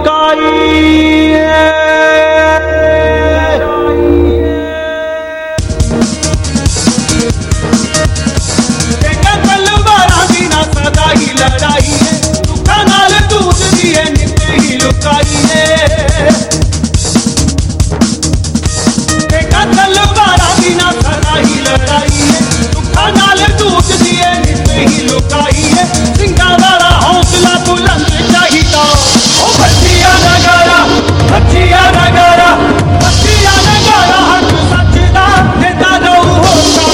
लुकाई तलवारां दी ना सदा ही लड़ाई है दुखां नाल टूटदी है नित ही लुकाई है तलवारां दी ना सदा ही लड़ाई है दुखां नाल टूटदी है नित ही लुकाई है सिंगा वाला हौसला बुलंद चाहिदा ओ बच्चियां नगारा हक सच दा देता रहू होता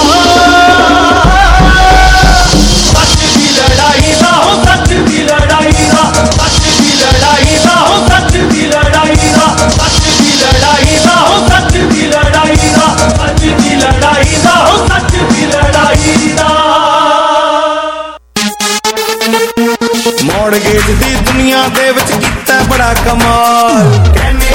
सच दी लड़ाई दा हो सच दी लड़ाई दा सच दी लड़ाई दा हो सच दी लड़ाई दा सच दी लड़ाई दा हो सच दी लड़ाई दा सच दी लड़ाई दा हो सच दी लड़ाई दा ਮੌੜਗੇਜ ਦੀ ਦੁਨੀਆ ਦੇ ਵਿੱਚ ਕੀਤਾ ਬੜਾ ਕਮਾਲ ਕਹਿੰਦੇ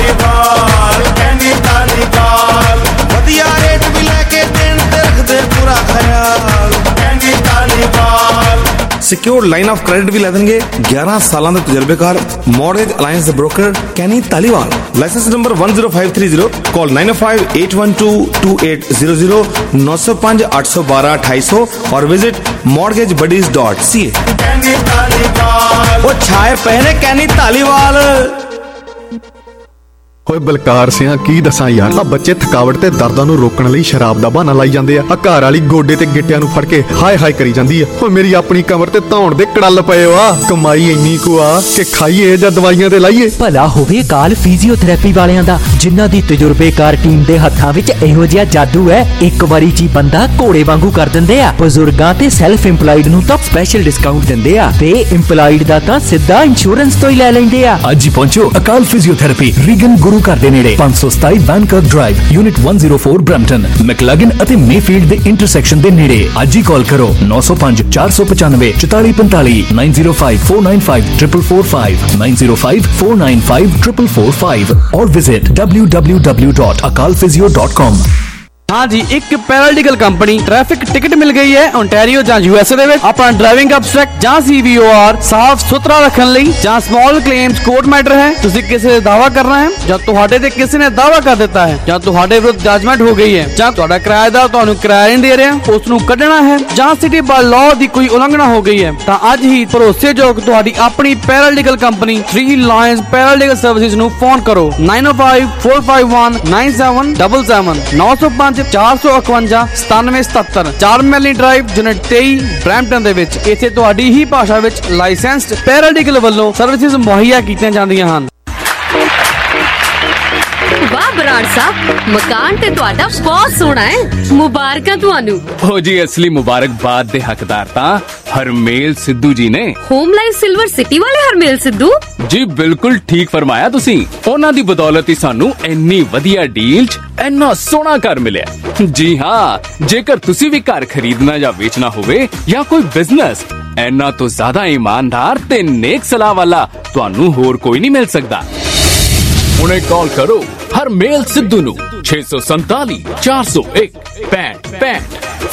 ਤਾਲੀਬਾਨ ਵਧੀਆ ਰੇਟ ਵੀ ਲੈ ਕੇ ਦੇਣ ਤੇ ਰੱਖਦੇ ਪੂਰਾ ਖਿਆਲ ਕਹਿੰਦੇ ਤਾਲੀਬਾਨ ਸਿਕਿਉਰ ਲਾਈਨ ਆਫ ਕ੍ਰੈਡਿਟ ਵੀ ਲੈ ਦੇਣਗੇ 11 ਸਾਲਾਂ ਦੇ ਤਜਰਬੇਕਾਰ ਮੌਰਗੇਜ ਅਲਾਈਅੰਸ ਦੇ broker Kenny Taliwal license number 10530 call 9058122800 905 812 2800 और विजिट mortgagebuddies.ca ਕੈਨੀ ਤਾਲੀਵਾਲ ਉਹ ਛਾਏ ਪਏ ਨੇ ਕੈਨੀ ਤਾਲੀਵਾਲ ਹੋਏ ਬਲਕਾਰ ਸਿਆਂ ਕੀ ਦੱਸਾਂ ਯਾਰ ਆ ਬੱਚੇ ਥਕਾਵਟ ਤੇ ਦਰਦਾਂ ਨੂੰ ਰੋਕਣ ਲਈ ਸ਼ਰਾਬ ਦਾ ਬਹਾਨਾ ਲਾਈ ਜਾਂਦੇ ਆ ਘਰ ਵਾਲੀ ਗੋਡੇ ਤੇ ਗਿੱਟਿਆਂ ਨੂੰ ਫੜ ਕੇ ਹਾਏ ਹਾਏ ਕਰੀ ਜਾਂਦੀ ਆ ਓ ਮੇਰੀ ਆਪਣੀ ਕਮਰ ਤੇ ਧੌਣ ਦੇ ਕੜਲ ਪਏ ਆ ਕਮਾਈ ਇੰਨੀ ਕੁ ਆ ਕਿ ਖਾਈਏ ਜਾਂ ਦਵਾਈਆਂ ਤੇ ਲਾਈਏ ਭਲਾ ਹੋਵੇ ਕਾਲ ਫਿਜ਼ੀਓਥੈਰੇਪੀ ਵਾਲਿਆਂ ਦਾ ਜਿਨ੍ਹਾਂ ਦੀ ਤਜਰਬੇਕਾਰ ਟੀਮ ਦੇ ਹੱਥਾਂ ਵਿੱਚ ਇਹੋ ਜਿਹਾ ਜਾਦੂ ਹੈ ਇੱਕ ਵਾਰੀ ਚ ਬੰਦਾ ਘੋੜੇ ਵਾਂਗੂ ਕਰ ਦਿੰਦੇ ਆ ਬਜ਼ੁਰਗਾਂ ਤੇ ਸੈਲਫ ਇੰਪਲਾਈਡ ਨੂੰ ਤਾਂ ਸਪੈਸ਼ਲ ਡਿਸਕਾਊਂਟ ਦਿੰਦੇ ਆ ਤੇ ਇੰਪਲਾਈਡ ਦਾ ਤਾਂ ਸਿੱਧਾ ਇੰਸ਼ੋਰੈਂਸ ਤੋਂ ਹੀ ਲੈ ਲੈਂਦੇ ਆ ਅੱਜ ਹੀ ਪਹੁੰਚੋ ਅਕਾਲ ਫਿਜ਼ੀਓਥੈਰੇਪੀ ਰੀਗਨ ਗੁਰੂ ਘਰ ਦੇ ਨੇੜੇ 527 Vankirk drive unit 104 Brampton McLaughlin ਅਤੇ ਮੇਫੀਲਡ ਦੇ ਇੰਟਰਸੈਕਸ਼ਨ ਦੇ ਨੇੜੇ ਅੱਜ ਹੀ ਕਾਲ ਕਰੋ 905 495 4445 9054954445 9054954445 or visit www.akalphysio.com हाँ जी एक पैरालीगल कंपनी ट्रैफिक टिकट मिल गई है ओंटारियो ਜਾਂ USA ਦੇ ਵਿੱਚ ਆਪਣਾ ਡਰਾਈਵਿੰਗ ਅਬਸਟ੍ਰੈਕਟ ਜਾਂ CVOR ਸਾਫ਼ ਸੁਥਰਾ ਰੱਖਣ ਲਈ ਜਾਂ ਸਮਾਲ ਕਲੇਮਸ ਕੋਰਟ ਮੈਟਰ ਹੈ ਤੁਸੀਂ ਕਿਸੇ ਦਾ ਦਾਅਵਾ ਕਰਨਾ ਹੈ ਜਾਂ ਤੁਹਾਡੇ ਤੇ ਕਿਸੇ ਨੇ ਦਾਅਵਾ ਕਰ ਦਿੱਤਾ ਹੈ ਜਾਂ ਤੁਹਾਡੇ ਵਿਰੁੱਧ ਜਜਮੈਂਟ ਹੋ ਗਈ ਹੈ ਜਾਂ ਤੁਹਾਡਾ ਕਿਰਾਏਦਾਰ ਤੁਹਾਨੂੰ ਕਿਰਾਇਆ ਨਹੀਂ ਦੇ ਰਿਹਾ ਉਸ ਨੂੰ ਕੱਢਣਾ ਹੈ ਜਾਂ ਸਿਟੀ ਬਾਈ ਲਾਅ ਦੀ ਕੋਈ ਉਲੰਘਣਾ ਹੋ ਗਈ ਹੈ ਤਾਂ ਅੱਜ ਹੀ ਭਰੋਸੇਯੋਗ ਤੁਹਾਡੀ ਆਪਣੀ paralegal company 3 lions paralegal services ਨੂੰ ਫੋਨ ਕਰੋ 9054519777 905 451 9777 4 ਮੈਲੀ ਡਰਾਈਵ ਯੂਨਿਟ 23 ਬ੍ਰੈਂਪਟਨ ਦੇ ਵਿੱਚ ਇੱਥੇ ਤੁਹਾਡੀ ਹੀ ਭਾਸ਼ਾ ਵਿੱਚ ਲਾਇਸੈਂਸਡ ਪੈਰਾਲੀਗਲ ਵੱਲੋਂ ਸਰਵਿਸਿਜ਼ ਮੁਹੱਈਆ ਕੀਤੀਆਂ ਜਾਂਦੀਆਂ ਹਨ ਵਾਹ ਬਰਾੜ ਸਾਹਿਬ ਮਕਾਨ ਤੇ ਤੁਹਾਡਾ ਬਹੁਤ ਸੋਹਣਾ ਹੈ ਮੁਬਾਰਕਾਂ ਤੁਹਾਨੂੰ ਹੋ ਜੀ ਅਸਲੀ ਮੁਬਾਰਕਬਾਦ ਦੇ ਹੱਕਦਾਰ ਤਾਂ ਹਰਮੇਲ ਸਿੱਧੂ ਜੀ ਨੇ ਹੋਮ ਲਾਈਫ ਸਿਲਵਰ ਸਿਟੀ ਵਾਲੇ ਹਰਮੇਲ ਸਿੱਧੂ ਜੀ ਬਿਲਕੁਲ ਠੀਕ ਫਰਮਾਇਆ ਤੁਸੀਂ ਉਹਨਾਂ ਦੀ ਬਦੌਲਤ ਹੀ ਸਾਨੂੰ ਇੰਨੀ ਵਧੀਆ ਡੀਲ 'ਚ ਇੰਨਾ ਸੋਹਣਾ ਘਰ ਮਿਲਿਆ ਜੀ ਹਾਂ ਜੇਕਰ ਤੁਸੀਂ ਵੀ ਘਰ ਖਰੀਦਣਾ ਜਾਂ ਵੇਚਣਾ ਹੋਵੇ ਜਾਂ ਕੋਈ ਬਿਜ਼ਨਸ ਇੰਨਾ ਤੋਂ ਜ਼ਿਆਦਾ ਇਮਾਨਦਾਰ ਤੇ ਨੇਕ ਸਲਾਹ ਵਾਲਾ ਤੁਹਾਨੂੰ ਹੋਰ ਕੋਈ ਨਹੀਂ ਮਿਲ ਸਕਦਾ ਹੁਣੇ ਕਾਲ ਕਰੋ ਹਰਮੇਲ ਸਿੱਧੂ ਨੂੰ 647 401 6565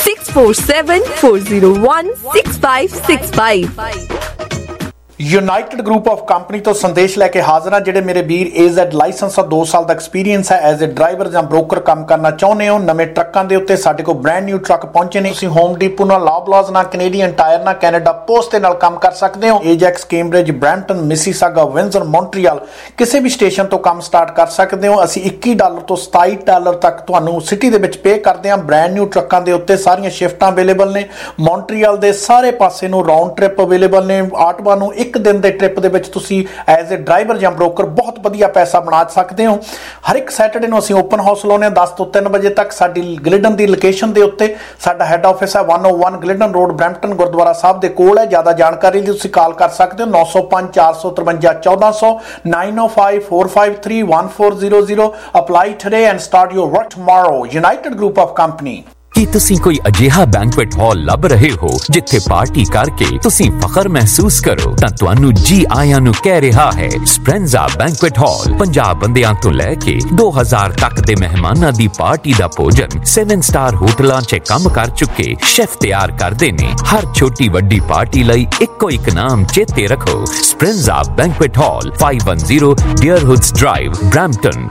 647-401-6565 ਯੂਨਾਈਟਿਡ ਗਰੁੱਪ ਆਫ ਕੰਪਨੀ ਤੋਂ ਸੰਦੇਸ਼ ਲੈ ਕੇ ਹਾਜ਼ਰ ਹਾਂ ਜਿਹੜੇ ਮੇਰੇ ਵੀਰ AZ ਲਾਇਸੈਂਸ ਆ 2 ਸਾਲ ਦਾ ਐਕਸਪੀਰੀਅੰਸ ਹੈ ਐਜ਼ ਅ ਡਰਾਈਵਰ ਜਾਂ ਬ੍ਰੋਕਰ ਕੰਮ ਕਰਨਾ ਚਾਹੁੰਦੇ ਹੋ ਨਵੇਂ ਟਰੱਕਾਂ ਦੇ ਉੱਤੇ ਸਾਡੇ ਕੋਲ ਬ੍ਰੈਂਡ ਨਿਊ ਟਰੱਕ ਪਹੁੰਚੇ ਨੇ ਤੁਸੀਂ ਹੋਮ ਡੀਪੋ ਨਾਲ ਲਾਬਲਾਜ਼ ਨਾਲ ਕੈਨੇਡੀਅਨ ਟਾਇਰ ਨਾਲ ਕੈਨੇਡਾ ਪੋਸਟ ਦੇ ਨਾਲ ਕੰਮ ਕਰ ਸਕਦੇ ਹੋ Ajax Cambridge Brampton Mississauga Windsor Montreal ਕਿਸੇ ਵੀ ਸਟੇਸ਼ਨ ਤੋਂ ਕੰਮ ਸਟਾਰਟ ਕਰ ਸਕਦੇ ਹੋ ਅਸੀਂ $21 ਤੋਂ $27 ਤੱਕ ਤੁਹਾਨੂੰ ਸਿਟੀ ਦੇ ਵਿੱਚ ਪੇ ਕਰਦੇ ਹਾਂ ਬ੍ਰੈਂਡ ਨਿਊ ਟਰੱਕਾਂ ਦੇ ਉੱਤੇ ਸਾਰੀਆਂ ਸ਼ਿਫਟਾਂ ਅਵੇਲੇਬਲ ਨੇ ਮੌਂਟਰੀਅਲ ਦੇ ਸਾਰੇ ਪਾਸੇ ਨੂੰ ਰਾਉਂਡ ਟ੍ਰਿਪ ਅਵੇਲੇਬਲ ਨੇ ਆਟਵਾ ਨੂੰ ਇੱਕ ਦਿਨ ਦੇ ਟ੍ਰਿਪ ਦੇ ਵਿੱਚ ਤੁਸੀਂ ਐਜ਼ ਅ ਡਰਾਈਵਰ ਜਾਂ ਬ੍ਰੋਕਰ ਬਹੁਤ ਵਧੀਆ ਪੈਸਾ ਬਣਾ ਸਕਦੇ ਹੋ ਹਰ ਇੱਕ ਸੈਟਰਡੇ ਨੂੰ ਅਸੀਂ ਓਪਨ ਹਾਊਸ ਲਾਉਂਦੇ ਹਾਂ 10 ਤੋਂ 3 ਵਜੇ ਤੱਕ ਸਾਡੀ ਗਲਿਡਨ ਦੀ ਲੋਕੇਸ਼ਨ ਦੇ ਉੱਤੇ ਸਾਡਾ ਹੈੱਡ ਆਫਿਸ ਹੈ 101 Glidden road Brampton gurdwara sahib ਦੇ ਕੋਲ ਹੈ ਜ਼ਿਆਦਾ ਜਾਣਕਾਰੀ ਲਈ ਤੁਸੀਂ ਕਾਲ ਕਰ ਸਕਦੇ ਹੋ 905 453 1400 905 453 1400 apply today and start your work tomorrow United Group of Company ਕੀ ਤੁਸੀਂ ਕੋਈ ਅਜਿਹਾ ਬੈਂਕੁਏਟ ਹਾਲ ਲੱਭ ਰਹੇ ਹੋ ਜਿੱਥੇ ਪਾਰਟੀ ਕਰਕੇ ਤੁਸੀਂ ਫਖਰ ਮਹਿਸੂਸ ਕਰੋ? ਤਾਂ ਤੁਹਾਨੂੰ ਜੀ ਆਇਆਂ ਨੂੰ ਕਹਿ ਰਿਹਾ ਹੈ ਸਪ੍ਰੈਂਜ਼ਾ ਬੈਂਕੁਏਟ ਹਾਲ। 50 ਬੰਦਿਆਂ ਤੋਂ ਲੈ ਕੇ 2000 ਤੱਕ ਦੇ ਮਹਿਮਾਨਾਂ ਦੀ ਪਾਰਟੀ ਦਾ ਭੋਜਨ 7 ਸਟਾਰ ਹੋਟਲਾਂ 'ਚ ਕੰਮ ਕਰ ਚੁੱਕੇ ਸ਼ੈਫ ਤਿਆਰ ਕਰਦੇ ਨੇ। ਹਰ ਛੋਟੀ ਵੱਡੀ ਪਾਰਟੀ ਲਈ ਇੱਕੋ ਇੱਕ ਨਾਮ ਚੇਤੇ ਰੱਖੋ, Speranza banquet hall, 510 Deerhoods Drive, Brampton,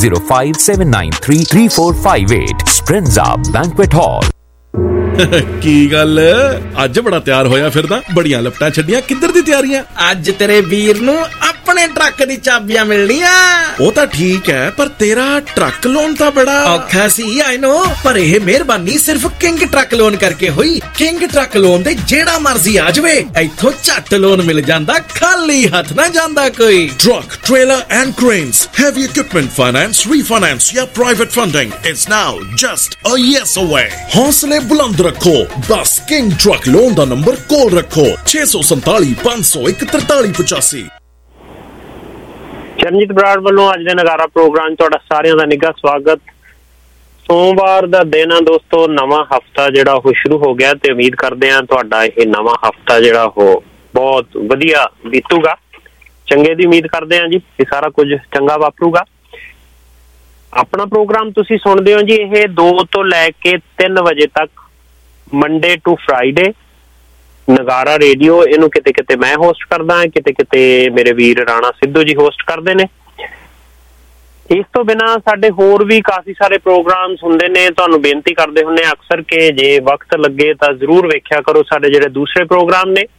9057933458। Speranza banquet hall. ਕੀ ਗੱਲ ਅੱਜ ਬੜਾ ਤਿਆਰ ਹੋਇਆ ਫਿਰਦਾ? ਬੜੀਆਂ ਲਪਟਾਂ ਛੱਡੀਆਂ, ਕਿੱਧਰ ਦੀ ਤਿਆਰੀਆਂ? ਅੱਜ ਤੇਰੇ ਵੀਰ ਨੂੰ ਆਪਣੇ ਟਰੱਕ ਦੀ ਚਾਬੀਆਂ ਮਿਲਣੀਆਂ। ਉਹ ਤਾਂ ਠੀਕ ਹੈ, ਪਰ ਤੇਰਾ ਟਰੱਕ ਲੋਨ ਤਾਂ ਬੜਾ ਔਖਾ ਸੀ। ਆਈ ਨੋ, ਪਰ ਇਹ ਮਿਹਰਬਾਨੀ ਸਿਰਫ ਕਿੰਗ ਟਰੱਕ ਲੋਨ ਕਰਕੇ ਹੋਈ। ਕਿੰਗ ਟਰੱਕ ਲੋਨ ਦੇ ਜਿਹੜਾ ਮਰਜ਼ੀ ਆ ਜਾਵੇ, ਇੱਥੋਂ ਝੱਟ ਲੋਨ ਮਿਲ ਜਾਂਦਾ, ਖਾਲੀ ਹੱਥ ਨਾ ਜਾਂਦਾ ਕੋਈ। Truck, trailer and cranes, heavy equipment finance, refinance ਜਾਂ private funding, it's now just a yes away. ਹੌਸਲੇ ਬੁਲੰਦ ਰੱਖੋ, ਬਸ ਕਿੰਗ ਟਰੱਕ ਲੋਨ ਦਾ ਨੰਬਰ ਕੋਲ ਰੱਖੋ, 647 501 4385। ਚਰਨਜੀਤ ਬਰਾੜ ਵੱਲੋਂ ਅੱਜ ਦੇ ਨਗਾਰਾ ਪ੍ਰੋਗਰਾਮ ਤੁਹਾਡਾ ਸਾਰਿਆਂ ਦਾ ਨਿੱਘਾ ਸਵਾਗਤ। ਸੋਮਵਾਰ ਦਾ ਦਿਨ ਆ ਦੋਸਤੋ, ਨਵਾਂ ਹਫਤਾ ਜਿਹੜਾ ਉਹ ਸ਼ੁਰੂ ਹੋ ਗਿਆ ਤੇ ਉਮੀਦ ਕਰਦੇ ਹਾਂ ਤੁਹਾਡਾ ਇਹ ਨਵਾਂ ਹਫਤਾ ਜਿਹੜਾ ਉਹ ਬਹੁਤ ਵਧੀਆ ਬੀਤੂਗਾ। ਚੰਗੇ ਦੀ ਉਮੀਦ ਕਰਦੇ ਹਾਂ ਜੀ ਕਿ ਸਾਰਾ ਕੁਝ ਚੰਗਾ ਵਾਪਰੂਗਾ। ਆਪਣਾ ਪ੍ਰੋਗਰਾਮ ਤੁਸੀਂ ਸੁਣਦੇ ਹੋ ਜੀ ਇਹ 2 ਤੋਂ ਲੈ ਕੇ 3 ਵਜੇ ਤੱਕ, Monday to Friday, Nagara radio. ਇਹਨੂੰ ਕਿਤੇ ਕਿਤੇ ਮੈਂ ਹੋਸਟ ਕਰਦਾ, ਕਿਤੇ ਕਿਤੇ ਮੇਰੇ ਵੀਰ ਰਾਣਾ ਸਿੱਧੂ ਜੀ ਹੋਸਟ ਕਰਦੇ ਨੇ। ਇਸ ਤੋਂ ਬਿਨਾਂ ਸਾਡੇ ਹੋਰ ਵੀ ਕਾਫੀ ਸਾਰੇ ਪ੍ਰੋਗਰਾਮਸ ਹੁੰਦੇ ਨੇ। ਤੁਹਾਨੂੰ ਬੇਨਤੀ ਕਰਦੇ ਹੁੰਦੇ ਅਕਸਰ ਕਿ ਜੇ ਵਕਤ ਲੱਗੇ ਤਾਂ ਜ਼ਰੂਰ ਵੇਖਿਆ ਕਰੋ ਸਾਡੇ ਜਿਹੜੇ ਦੂਸਰੇ ਪ੍ਰੋਗਰਾਮ ਨੇ।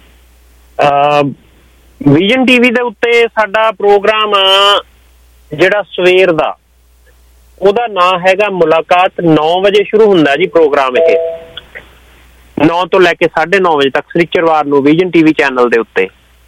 ਵਿਜ਼ਨ ਟੀਵੀ ਦੇ ਉੱਤੇ ਸਾਡਾ ਪ੍ਰੋਗਰਾਮ ਜਿਹੜਾ ਸਵੇਰ ਦਾ, ਉਹਦਾ ਨਾਂ ਹੈਗਾ ਮੁਲਾਕਾਤ। 9 ਵਜੇ ਸ਼ੁਰੂ ਹੁੰਦਾ ਜੀ ਪ੍ਰੋਗਰਾਮ। ਇਹ 9 ਤੋਂ ਲੈ ਕੇ 9:30 ਵਜੇ ਤੱਕ ਸ਼ਨੀਚਰਵਾਰ ਨੂੰ ਵਿਜ਼ਨ ਟੀਵੀ ਚੈਨਲ ਦੇ ਉੱਤੇ।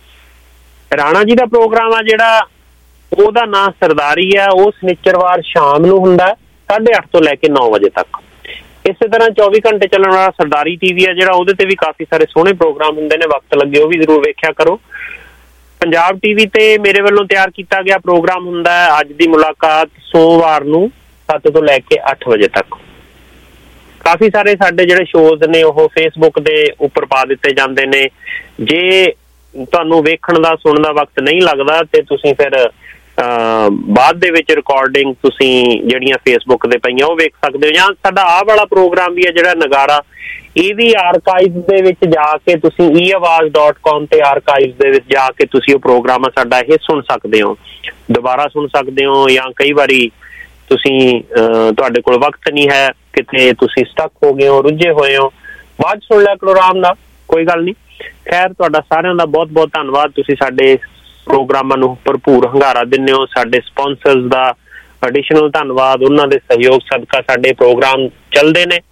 ਰਾਣਾ ਜੀ ਦਾ ਪ੍ਰੋਗਰਾਮ ਆ ਜਿਹੜਾ, ਉਹਦਾ ਨਾਂ ਸਰਦਾਰੀ ਆ। ਉਹ ਸ਼ਨੀਚਰਵਾਰ ਸ਼ਾਮ ਨੂੰ ਹੁੰਦਾ 8:30 ਤੋਂ ਲੈ ਕੇ 9 ਵਜੇ ਤੱਕ। ਇਸੇ ਤਰ੍ਹਾਂ 24 ਘੰਟੇ ਚੱਲਣ ਵਾਲਾ ਸਰਦਾਰੀ ਟੀਵੀ ਆ ਜਿਹੜਾ, ਉਹਦੇ ਤੇ ਵੀ ਕਾਫੀ ਸਾਰੇ ਸੋਹਣੇ ਪ੍ਰੋਗਰਾਮ ਹੁੰਦੇ ਨੇ। ਵਕਤ ਲੱਗੇ ਉਹ ਵੀ ਜ਼ਰੂਰ ਵੇਖਿਆ ਕਰੋ। ਪੰਜਾਬ ਟੀਵੀ ਤੇ ਮੇਰੇ ਵੱਲੋਂ ਤਿਆਰ ਕੀਤਾ ਗਿਆ ਪ੍ਰੋਗਰਾਮ ਹੁੰਦਾ ਹੈ ਅੱਜ ਦੀ ਮੁਲਾਕਾਤ, ਸੋਮਵਾਰ ਨੂੰ 7 ਤੋਂ ਲੈ ਕੇ 8 ਵਜੇ ਤੱਕ। ਕਾਫੀ ਸਾਰੇ ਸਾਡੇ ਜਿਹੜੇ ਸ਼ੋਜ਼ ਨੇ ਉਹ ਫੇਸਬੁੱਕ ਦੇ ਉੱਪਰ ਪਾ ਦਿੱਤੇ ਜਾਂਦੇ ਨੇ। ਜੇ ਤੁਹਾਨੂੰ ਵੇਖਣ ਦਾ ਸੁਣਨ ਦਾ ਵਕਤ ਨਹੀਂ ਲੱਗਦਾ ਤੇ ਤੁਸੀਂ ਫਿਰ ਬਾਅਦ ਦੇ ਵਿੱਚ ਰਿਕਾਰਡਿੰਗ ਤੁਸੀਂ ਜਿਹੜੀਆਂ ਫੇਸਬੁੱਕ ਦੇ ਪਈਆਂ ਉਹ ਵੇਖ ਸਕਦੇ ਹੋ। ਜਾਂ ਸਾਡਾ ਆਹ ਵਾਲਾ ਪ੍ਰੋਗਰਾਮ ਵੀ ਹੈ ਜਿਹੜਾ ਨਗਾਰਾ, ਇਹ ਵੀ ਆਰਕਾਈਵ ਦੇ ਵਿੱਚ ਜਾ ਕੇ ਤੁਸੀਂ eAwaaz.com ਤੇ ਆਰਕਾਈਵ ਦੇ ਵਿੱਚ ਜਾ ਕੇ ਤੁਸੀਂ ਉਹ ਪ੍ਰੋਗਰਾਮ ਸਾਡਾ ਇਹ ਸੁਣ ਸਕਦੇ ਹੋ, ਦੁਬਾਰਾ ਸੁਣ ਸਕਦੇ ਹੋ। ਜਾਂ ਕਈ ਵਾਰੀ ਤੁਸੀਂ ਤੁਹਾਡੇ ਕੋਲ ਵਕਤ ਨਹੀਂ ਹੈ, ਕਿਤੇ ਤੁਸੀਂ ਸਟਕ ਹੋ ਗਏ ਹੋ, ਰੁੱਝੇ ਹੋਏ ਹੋ, ਬਾਅਦ ਸੁਣ ਲਿਆ ਕਰੋ ਆਰਾਮ ਨਾਲ, ਕੋਈ ਗੱਲ ਨਹੀਂ। ਖੈਰ, ਤੁਹਾਡਾ ਸਾਰਿਆਂ ਦਾ ਬਹੁਤ ਬਹੁਤ ਧੰਨਵਾਦ। ਤੁਸੀਂ ਸਾਡੇ ਪ੍ਰੋਗਰਾਮਾਂ ਨੂੰ ਭਰਪੂਰ ਹੁੰਗਾਰਾ ਦਿੰਦੇ ਹੋ। ਸਾਡੇ ਸਪਾਂਸਰਸ ਦਾ ਐਡੀਸ਼ਨਲ ਧੰਨਵਾਦ, ਉਹਨਾਂ ਦੇ ਸਹਿਯੋਗ ਸਦਕਾ ਸਾਡੇ ਪ੍ਰੋਗਰਾਮ ਚੱਲਦੇ ਨੇ।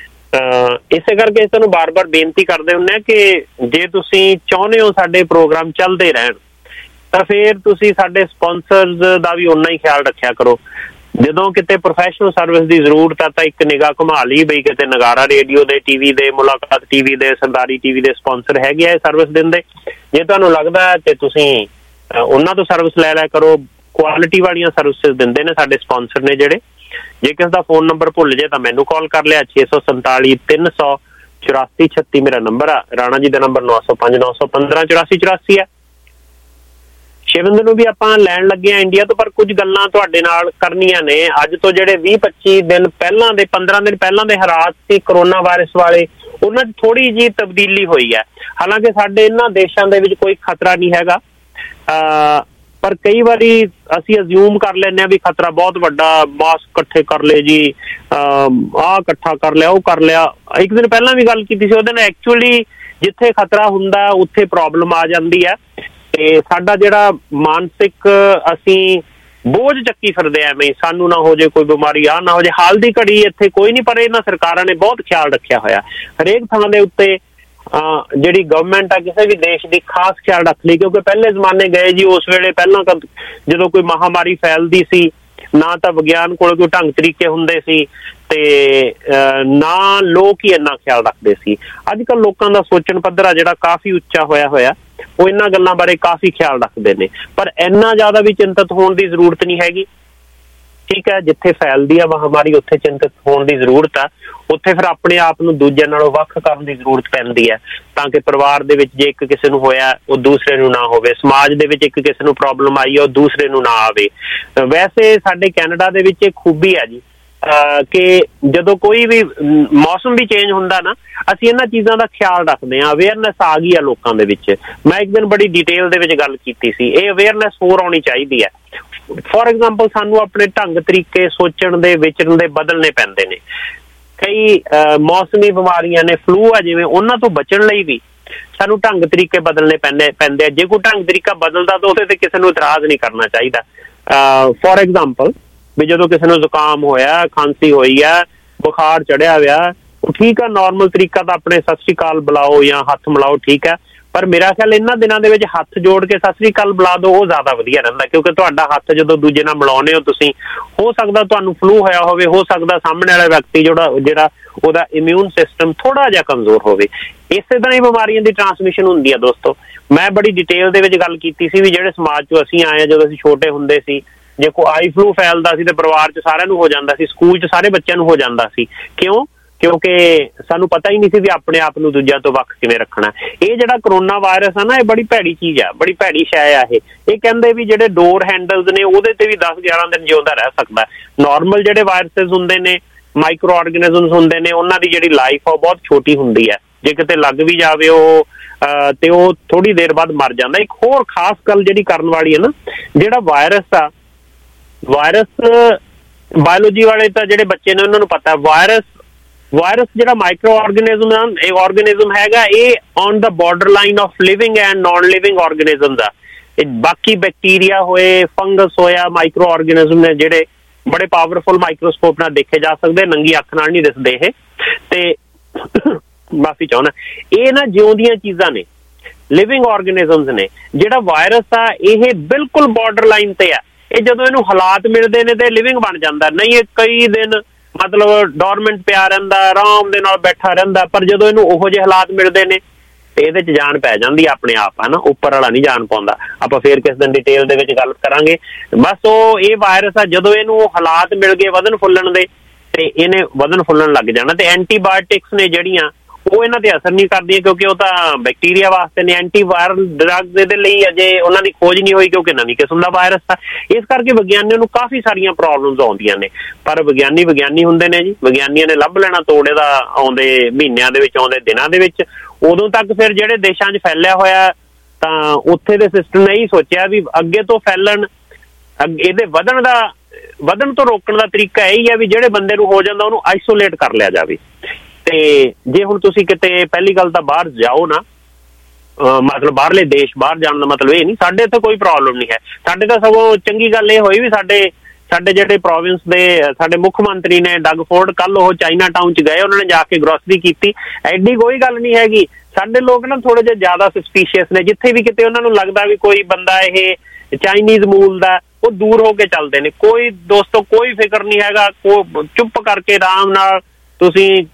ਇਸੇ ਕਰਕੇ ਤੁਹਾਨੂੰ ਬਾਰ-ਬਾਰ ਬੇਨਤੀ ਕਰਦੇ ਹੁੰਦੇ ਆ ਕਿ ਜੇ ਤੁਸੀਂ ਚਾਹੁੰਦੇ ਹੋ ਸਾਡੇ ਪ੍ਰੋਗਰਾਮ ਚੱਲਦੇ ਰਹਿਣ ਤਾਂ ਫਿਰ ਤੁਸੀਂ ਸਾਡੇ ਸਪਾਂਸਰਸ ਦਾ ਵੀ ਓਨਾ ਹੀ ਖਿਆਲ ਰੱਖਿਆ ਕਰੋ। ਜਦੋਂ ਕਿਤੇ ਪ੍ਰੋਫੈਸ਼ਨਲ ਸਰਵਿਸ ਦੀ ਜ਼ਰੂਰਤ ਆ ਤਾਂ ਇੱਕ ਨਿਗਾਹ ਘੁਮਾ ਲਈ ਬਈ ਕਿਤੇ ਨਗਾਰਾ ਰੇਡੀਓ ਦੇ, ਟੀਵੀ ਦੇ, ਮੁਲਾਕਾਤ ਟੀਵੀ ਦੇ, ਸਰਦਾਰੀ ਟੀਵੀ ਦੇ ਸਪਾਂਸਰ ਹੈਗੇ ਆ ਸਰਵਿਸ ਦਿੰਦੇ। ਜੇ ਤੁਹਾਨੂੰ ਲੱਗਦਾ ਹੈ ਤੇ ਤੁਸੀਂ ਉਹਨਾਂ ਤੋਂ ਸਰਵਿਸ ਲੈ ਲਿਆ ਕਰੋ। ਕੁਆਲਿਟੀ ਵਾਲੀਆਂ ਸਰਵਿਸਿਜ਼ ਦਿੰਦੇ ਨੇ ਸਾਡੇ ਸਪਾਂਸਰ ਨੇ ਜਿਹੜੇ। ਜੇ ਕਿਸੇ ਦਾ ਫੋਨ ਨੰਬਰ ਭੁੱਲ ਜੇ ਤਾਂ ਮੈਨੂੰ ਕਾਲ ਕਰ ਲਿਆ, 647 300 84 36 ਮੇਰਾ ਨੰਬਰ ਆ। ਰਾਣਾ ਜੀ ਦਾ ਨੰਬਰ 905 915 84 84 ਹੈ। ਸ਼ਿਵਿੰਦਰ ਨੂੰ ਵੀ ਆਪਾਂ ਲੈਣ ਲੱਗੇ ਆ ਇੰਡੀਆ ਤੋਂ, ਪਰ ਕੁਝ ਗੱਲਾਂ ਤੁਹਾਡੇ ਨਾਲ ਕਰਨੀਆਂ ਨੇ। ਅੱਜ ਤੋਂ ਜਿਹੜੇ 20-25 ਦਿਨ ਪਹਿਲਾਂ ਦੇ, 15 ਦਿਨ ਪਹਿਲਾਂ ਦੇ ਹਾਲਾਤ ਸੀ ਕਰੋਨਾ ਵਾਇਰਸ ਵਾਲੇ, ਉਹਨਾਂ 'ਚ ਥੋੜੀ ਜਿਹੀ ਤਬਦੀਲੀ ਹੋਈ ਹੈ। ਹਾਲਾਂਕਿ ਸਾਡੇ ਇਹਨਾਂ ਦੇਸ਼ਾਂ ਦੇ ਵਿੱਚ ਕੋਈ ਖਤਰਾ ਨਹੀਂ ਹੈਗਾ, ਪਰ ਕਈ ਵਾਰੀ ਅਸੀਂ ਅਜ਼ਿਊਮ ਕਰ ਲੈਂਦੇ ਹਾਂ ਵੀ ਖਤਰਾ ਬਹੁਤ ਵੱਡਾ, ਮਾਸਕ ਇਕੱਠੇ ਕਰ ਲਏ ਜੀ, ਆਹ ਇਕੱਠਾ ਕਰ ਲਿਆ, ਉਹ ਕਰ ਲਿਆ। ਇੱਕ ਦਿਨ ਪਹਿਲਾਂ ਵੀ ਗੱਲ ਕੀਤੀ ਸੀ, ਉਹਦੇ ਨਾਲ ਐਕਚੁਅਲੀ ਜਿੱਥੇ ਖਤਰਾ ਹੁੰਦਾ ਉੱਥੇ ਪ੍ਰੋਬਲਮ ਆ ਜਾਂਦੀ ਹੈ। ਤੇ ਸਾਡਾ ਜਿਹੜਾ ਮਾਨਸਿਕ ਅਸੀਂ ਬੋਝ ਚੱਕੀ ਫਿਰਦੇ ਐਵੇਂ, ਸਾਨੂੰ ਨਾ ਹੋ ਜੇ ਕੋਈ ਬਿਮਾਰੀ, ਆਹ ਨਾ ਹੋ ਜੇ। ਹਾਲ ਦੀ ਘੜੀ ਇੱਥੇ ਕੋਈ ਨਹੀਂ, ਪਰ ਇਹਨਾਂ ਸਰਕਾਰਾਂ ਨੇ ਬਹੁਤ ਖਿਆਲ ਰੱਖਿਆ ਹੋਇਆ। ਹਰੇਕ ਥਾਂ ਦੇ ਉੱਤੇ ਜਿਹੜੀ ਗਵਰਨਮੈਂਟ ਆ ਕਿਸੇ ਵੀ ਦੇਸ਼ ਦੀ ਖਾਸ ਖਿਆਲ ਰੱਖ ਲਈ, ਕਿਉਂਕਿ ਪਹਿਲੇ ਜ਼ਮਾਨੇ ਗਏ ਜੀ, ਉਸ ਵੇਲੇ ਪਹਿਲਾਂ ਜਦੋਂ ਕੋਈ ਮਹਾਮਾਰੀ ਫੈਲਦੀ ਸੀ ਨਾ ਤਾਂ ਵਿਗਿਆਨ ਕੋਲ ਕੋਈ ਢੰਗ ਤਰੀਕੇ ਹੁੰਦੇ ਸੀ ਤੇ ਨਾ ਲੋਕ ਹੀ ਇੰਨਾ ਖਿਆਲ ਰੱਖਦੇ ਸੀ। ਅੱਜ ਕੱਲ੍ਹ ਲੋਕਾਂ ਦਾ ਸੋਚਣ ਪੱਧਰ ਆ ਜਿਹੜਾ ਕਾਫੀ ਉੱਚਾ ਹੋਇਆ, ਉਹ ਇਹਨਾਂ ਗੱਲਾਂ ਬਾਰੇ ਕਾਫੀ ਖਿਆਲ ਰੱਖਦੇ ਨੇ। ਪਰ ਇੰਨਾ ਜ਼ਿਆਦਾ ਵੀ ਚਿੰਤਤ ਹੋਣ ਦੀ ਜ਼ਰੂਰਤ ਨਹੀਂ ਹੈਗੀ। ਠੀਕ ਹੈ, ਜਿੱਥੇ ਫੈਲਦੀ ਆ ਮਹਾਮਾਰੀ ਉੱਥੇ ਚਿੰਤਤ ਹੋਣ ਦੀ ਜ਼ਰੂਰਤ ਆ। ਉੱਥੇ ਫਿਰ ਆਪਣੇ ਆਪ ਨੂੰ ਦੂਜਿਆਂ ਨਾਲੋਂ ਵੱਖ ਕਰਨ ਦੀ ਜ਼ਰੂਰਤ ਪੈਂਦੀ ਹੈ, ਤਾਂ ਕਿ ਪਰਿਵਾਰ ਦੇ ਵਿੱਚ ਜੇ ਇੱਕ ਕਿਸੇ ਨੂੰ ਹੋਇਆ ਉਹ ਦੂਸਰੇ ਨੂੰ ਨਾ ਹੋਵੇ, ਸਮਾਜ ਦੇ ਵਿੱਚ ਇੱਕ ਕਿਸੇ ਨੂੰ ਪ੍ਰੋਬਲਮ ਆਈ ਹੈ ਉਹ ਦੂਸਰੇ ਨੂੰ ਨਾ ਆਵੇ। ਵੈਸੇ ਸਾਡੇ ਕੈਨੇਡਾ ਦੇ ਵਿੱਚ ਇੱਕ ਖੂਬੀ ਹੈ ਜੀ ਕਿ ਜਦੋਂ ਕੋਈ ਵੀ ਮੌਸਮ ਵੀ ਚੇਂਜ ਹੁੰਦਾ ਨਾ, ਅਸੀਂ ਇਹਨਾਂ ਚੀਜ਼ਾਂ ਦਾ ਖਿਆਲ ਰੱਖਦੇ ਹਾਂ। ਅਵੇਅਰਨੈਸ ਆ ਗਈ ਆ ਲੋਕਾਂ ਦੇ ਵਿੱਚ। ਮੈਂ ਇੱਕ ਦਿਨ ਬੜੀ ਡਿਟੇਲ ਦੇ ਵਿੱਚ ਗੱਲ ਕੀਤੀ ਸੀ, ਇਹ ਅਵੇਅਰਨੈਸ ਹੋਰ ਆਉਣੀ ਚਾਹੀਦੀ ਹੈ। ਫੋਰ ਐਗਜ਼ਾਮਪਲ, ਸਾਨੂੰ ਆਪਣੇ ਢੰਗ ਤਰੀਕੇ ਸੋਚਣ ਦੇ ਵਿਚਰਨ ਦੇ ਬਦਲਣੇ ਪੈਂਦੇ ਨੇ। ਕਈ ਮੌਸਮੀ ਬਿਮਾਰੀਆਂ ਨੇ, ਫਲੂ ਆ ਜਿਵੇਂ, ਉਹਨਾਂ ਤੋਂ ਬਚਣ ਲਈ ਵੀ ਸਾਨੂੰ ਢੰਗ ਤਰੀਕੇ ਬਦਲਣੇ ਪੈਂਦੇ ਆ। ਜੇ ਕੋਈ ਢੰਗ ਤਰੀਕਾ ਬਦਲਦਾ ਤਾਂ ਉਹਦੇ ਤੇ ਕਿਸੇ ਨੂੰ ਇਤਰਾਜ਼ ਨਹੀਂ ਕਰਨਾ ਚਾਹੀਦਾ। ਫੋਰ ਐਗਜ਼ਾਮਪਲ, ਵੀ ਜਦੋਂ ਕਿਸੇ ਨੂੰ ਜ਼ੁਕਾਮ ਹੋਇਆ, ਖਾਂਸੀ ਹੋਈ ਆ, ਬੁਖਾਰ ਚੜਿਆ ਹੋਇਆ, ਉਹ ਠੀਕ ਆ, ਨੋਰਮਲ ਤਰੀਕਾ ਤਾਂ ਆਪਣੇ ਸਤਿ ਸ਼੍ਰੀ ਅਕਾਲ ਬੁਲਾਓ ਜਾਂ ਹੱਥ ਮਿਲਾਓ, ਠੀਕ ਹੈ। ਪਰ ਮੇਰਾ ਖਿਆਲ ਇਹਨਾਂ ਦਿਨਾਂ ਦੇ ਵਿੱਚ ਹੱਥ ਜੋੜ ਕੇ ਸਤਿ ਸ਼੍ਰੀ ਅਕਾਲ ਬੁਲਾ ਦਿਓ, ਉਹ ਜ਼ਿਆਦਾ ਵਧੀਆ ਰਹਿੰਦਾ, ਕਿਉਂਕਿ ਤੁਹਾਡਾ ਹੱਥ ਜਦੋਂ ਦੂਜੇ ਨਾਲ ਮਿਲਾਉਂਦੇ ਹੋ ਤੁਸੀਂ, ਹੋ ਸਕਦਾ ਤੁਹਾਨੂੰ ਫਲੂ ਹੋਇਆ ਹੋਵੇ, ਹੋ ਸਕਦਾ ਸਾਹਮਣੇ ਵਾਲਾ ਵਿਅਕਤੀ ਜਿਹੜਾ ਉਹਦਾ ਇਮਿਊਨ ਸਿਸਟਮ ਥੋੜਾ ਜਿਹਾ ਕਮਜ਼ੋਰ ਹੋਵੇ। ਇਸੇ ਤਰ੍ਹਾਂ ਹੀ ਬਿਮਾਰੀਆਂ ਦੀ ਟ੍ਰਾਂਸਮਿਸ਼ਨ ਹੁੰਦੀ ਆ ਦੋਸਤੋ। ਮੈਂ ਬੜੀ ਡਿਟੇਲ ਦੇ ਵਿੱਚ ਗੱਲ ਕੀਤੀ ਸੀ ਵੀ ਜਿਹੜੇ ਸਮਾਜ ਚੋਂ ਅਸੀਂ ਆਏ ਆ, ਜਦੋਂ ਅਸੀਂ ਛੋਟੇ ਹੁੰਦੇ ਸੀ, ਜੇ ਕੋਈ ਆਈ ਫਲੂ ਫੈਲਦਾ ਸੀ ਤੇ ਪਰਿਵਾਰ 'ਚ ਸਾਰਿਆਂ ਨੂੰ ਹੋ ਜਾਂਦਾ ਸੀ, ਸਕੂਲ 'ਚ ਸਾਰੇ ਬੱਚਿਆਂ ਨੂੰ ਹੋ ਜਾਂਦਾ ਸੀ। ਕਿਉਂ? ਕਿਉਂਕਿ ਸਾਨੂੰ ਪਤਾ ਹੀ ਨਹੀਂ ਸੀ ਵੀ ਆਪਣੇ ਆਪ ਨੂੰ ਦੂਜਿਆਂ ਤੋਂ ਵੱਖ ਕਿਵੇਂ ਰੱਖਣਾ। ਇਹ ਜਿਹੜਾ ਕਰੋਨਾ ਵਾਇਰਸ ਆ ਨਾ, ਇਹ ਬੜੀ ਭੈੜੀ ਚੀਜ਼ ਆ, ਬੜੀ ਭੈੜੀ ਸ਼ੈ ਆ ਇਹ ਕਹਿੰਦੇ ਵੀ ਜਿਹੜੇ ਡੋਰ ਹੈਂਡਲਸ ਨੇ ਉਹਦੇ ਤੇ ਵੀ 10-11 ਦਿਨ ਜਿਉਂਦਾ ਰਹਿ ਸਕਦਾ। ਨਾਰਮਲ ਜਿਹੜੇ ਵਾਇਰਸਿਸ ਹੁੰਦੇ ਨੇ, ਮਾਈਕਰੋ ਆਰਗੇਨਿਜ਼ਮਸ ਹੁੰਦੇ ਨੇ, ਉਹਨਾਂ ਦੀ ਜਿਹੜੀ ਲਾਈਫ ਆ ਉਹ ਬਹੁਤ ਛੋਟੀ ਹੁੰਦੀ ਹੈ। ਜੇ ਕਿਤੇ ਲੱਗ ਵੀ ਜਾਵੇ ਉਹ ਤੇ ਉਹ ਥੋੜੀ ਦੇਰ ਬਾਅਦ ਮਰ ਜਾਂਦਾ। ਇੱਕ ਹੋਰ ਖਾਸ ਗੱਲ ਜਿਹੜੀ ਕਰਨ ਵਾਲੀ ਹੈ ਨਾ, ਜਿਹੜਾ ਵਾਇਰਸ ਆ, ਵਾਇਰਸ ਬਾਇਓਲੋਜੀ ਵਾਲੇ ਤਾਂ ਜਿਹੜੇ ਬੱਚੇ ਨੇ ਉਹਨਾਂ ਨੂੰ ਪਤਾ, ਵਾਇਰਸ ਜਿਹੜਾ ਮਾਈਕਰੋ ਆਰਗੇਨਿਜ਼ਮ ਹੈਗਾ, ਇਹ on the borderline of living and non living organisms ਆ। ਇਹ ਬਾਕੀ ਬੈਕਟੀਰੀਆ ਹੋਏ, ਫੰਗਸ ਹੋਇਆ, ਮਾਈਕਰੋ ਆਰਗੇਨਿਜ਼ਮ ਨੇ ਜਿਹੜੇ ਬੜੇ ਪਾਵਰਫੁਲ ਮਾਈਕਰੋਸਕੋਪ ਨਾਲ ਦੇਖੇ ਜਾ ਸਕਦੇ, ਨੰਗੀ ਅੱਖ ਨਾਲ ਨਹੀਂ ਦਿਸਦੇ ਇਹ। ਤੇ ਮਾਫੀ ਚਾਹੁੰਦਾ, ਇਹ ਨਾ ਜਿਉਂਦੀਆਂ ਚੀਜ਼ਾਂ ਨੇ, ਲਿਵਿੰਗ ਆਰਗੇਨਿਜ਼ਮਸ ਨੇ। ਜਿਹੜਾ ਵਾਇਰਸ ਆ ਇਹ ਬਿਲਕੁਲ ਬਾਰਡਰ ਲਾਈਨ ਤੇ ਆ। ਇਹ ਜਦੋਂ ਇਹਨੂੰ ਹਾਲਾਤ ਮਿਲਦੇ ਨੇ ਤੇ ਲਿਵਿੰਗ ਬਣ ਜਾਂਦਾ, ਨਹੀਂ ਇਹ ਕਈ ਦਿਨ ਮਤਲਬ ਡੋਰਮੈਂਟ ਪਿਆ ਰਹਿੰਦਾ, ਆਰਾਮ ਦੇ ਨਾਲ ਬੈਠਾ ਰਹਿੰਦਾ। ਪਰ ਜਦੋਂ ਇਹਨੂੰ ਉਹੋ ਜਿਹੇ ਹਾਲਾਤ ਮਿਲਦੇ ਨੇ ਤੇ ਇਹਦੇ 'ਚ ਜਾਨ ਪੈ ਜਾਂਦੀ ਆਪਣੇ ਆਪ, ਹੈ ਨਾ। ਉੱਪਰ ਵਾਲਾ ਨਹੀਂ ਜਾਨ ਪਾਉਂਦਾ। ਆਪਾਂ ਫੇਰ ਕਿਸ ਦਿਨ ਡਿਟੇਲ ਦੇ ਵਿੱਚ ਗੱਲ ਕਰਾਂਗੇ। ਬਸ ਉਹ ਇਹ ਵਾਇਰਸ ਆ, ਜਦੋਂ ਇਹਨੂੰ ਹਾਲਾਤ ਮਿਲ ਗਏ ਵਧਣ ਫੁੱਲਣ ਦੇ ਤੇ ਇਹਨੇ ਵਧਣ ਫੁੱਲਣ ਲੱਗ ਜਾਣਾ। ਤੇ ਐਂਟੀਬਾਇਓਟਿਕਸ ਨੇ ਜਿਹੜੀਆਂ, ਉਹ ਇਹਨਾਂ ਤੇ ਅਸਰ ਨਹੀਂ ਕਰਦੀਆਂ, ਕਿਉਂਕਿ ਉਹ ਤਾਂ ਬੈਕਟੀਰੀਆ ਵਾਸਤੇ ਨੇ। ਐਂਟੀਵਾਇਰਲ ਡਰੱਗਸ ਇਹਦੇ ਲਈ ਅਜੇ ਉਹਨਾਂ ਦੀ ਖੋਜ ਨਹੀਂ ਹੋਈ, ਕਿਉਂਕਿ ਨਵੀਂ ਕਿਸਮ ਦਾ ਵਾਇਰਸ ਆ। ਇਸ ਕਰਕੇ ਵਿਗਿਆਨੀਆਂ ਨੂੰ ਕਾਫੀ ਸਾਰੀਆਂ ਪ੍ਰੋਬਲਮਸ ਆਉਂਦੀਆਂ ਨੇ। ਪਰ ਵਿਗਿਆਨੀ ਹੁੰਦੇ ਨੇ ਜੀ, ਵਿਗਿਆਨੀਆਂ ਨੇ ਲੱਭ ਲੈਣਾ ਤੋੜੇ ਦਾ ਆਉਂਦੇ ਮਹੀਨਿਆਂ ਦੇ ਵਿੱਚ, ਆਉਂਦੇ ਦਿਨਾਂ ਦੇ ਵਿੱਚ। ਉਦੋਂ ਤੱਕ ਫਿਰ ਜਿਹੜੇ ਦੇਸ਼ਾਂ 'ਚ ਫੈਲਿਆ ਹੋਇਆ, ਤਾਂ ਉੱਥੇ ਦੇ ਸਿਸਟਮ ਨੇ ਇਹੀ ਸੋਚਿਆ ਵੀ ਅੱਗੇ ਤੋਂ ਫੈਲਣ, ਇਹਦੇ ਵਧਣ ਤੋਂ ਰੋਕਣ ਦਾ ਤਰੀਕਾ ਇਹੀ ਹੈ ਵੀ ਜਿਹੜੇ ਬੰਦੇ ਨੂੰ ਹੋ ਜਾਂਦਾ ਉਹਨੂੰ ਆਈਸੋਲੇਟ ਕਰ ਲਿਆ ਜਾਵੇ। ਤੇ ਜੇ ਹੁਣ ਤੁਸੀਂ ਕਿਤੇ, ਪਹਿਲੀ ਗੱਲ ਤਾਂ ਬਾਹਰ ਜਾਓ ਨਾ, ਮਤਲਬ ਬਾਹਰਲੇ ਦੇਸ਼, ਬਾਹਰ ਜਾਣ ਦਾ ਮਤਲਬ ਇਹ ਨਹੀਂ, ਸਾਡੇ ਇੱਥੇ ਕੋਈ ਪ੍ਰੋਬਲਮ ਨਹੀਂ ਹੈ। ਸਾਡੇ ਤਾਂ ਸਗੋਂ ਚੰਗੀ ਗੱਲ ਇਹ ਹੋਈ ਵੀ ਸਾਡੇ ਜਿਹੜੇ ਪ੍ਰੋਵਿੰਸ ਦੇ ਸਾਡੇ ਮੁੱਖ ਮੰਤਰੀ ਨੇ ਡਗ ਫੋਰਡ, ਕੱਲ ਉਹ ਚਾਈਨਾ ਟਾਊਨ 'ਚ ਗਏ, ਉਹਨਾਂ ਨੇ ਜਾ ਕੇ ਗਰੋਸਰੀ ਕੀਤੀ। ਐਡੀ ਕੋਈ ਗੱਲ ਨਹੀਂ ਹੈਗੀ। ਸਾਡੇ ਲੋਕ ਨਾ ਥੋੜੇ ਜਿਹੇ ਜ਼ਿਆਦਾ ਸਸਪੀਸ਼ੀਅਸ ਨੇ। ਜਿੱਥੇ ਵੀ ਕਿਤੇ ਉਹਨਾਂ ਨੂੰ ਲੱਗਦਾ ਵੀ ਕੋਈ ਬੰਦਾ ਇਹ ਚਾਈਨੀਜ਼ ਮੂਲ ਦਾ, ਉਹ ਦੂਰ ਹੋ ਕੇ ਚੱਲਦੇ ਨੇ। ਕੋਈ ਦੋਸਤੋ ਕੋਈ ਫਿਕਰ ਨਹੀਂ ਹੈਗਾ, ਚੁੱਪ ਕਰਕੇ ਆਰਾਮ ਨਾਲ ਤੁਸੀਂ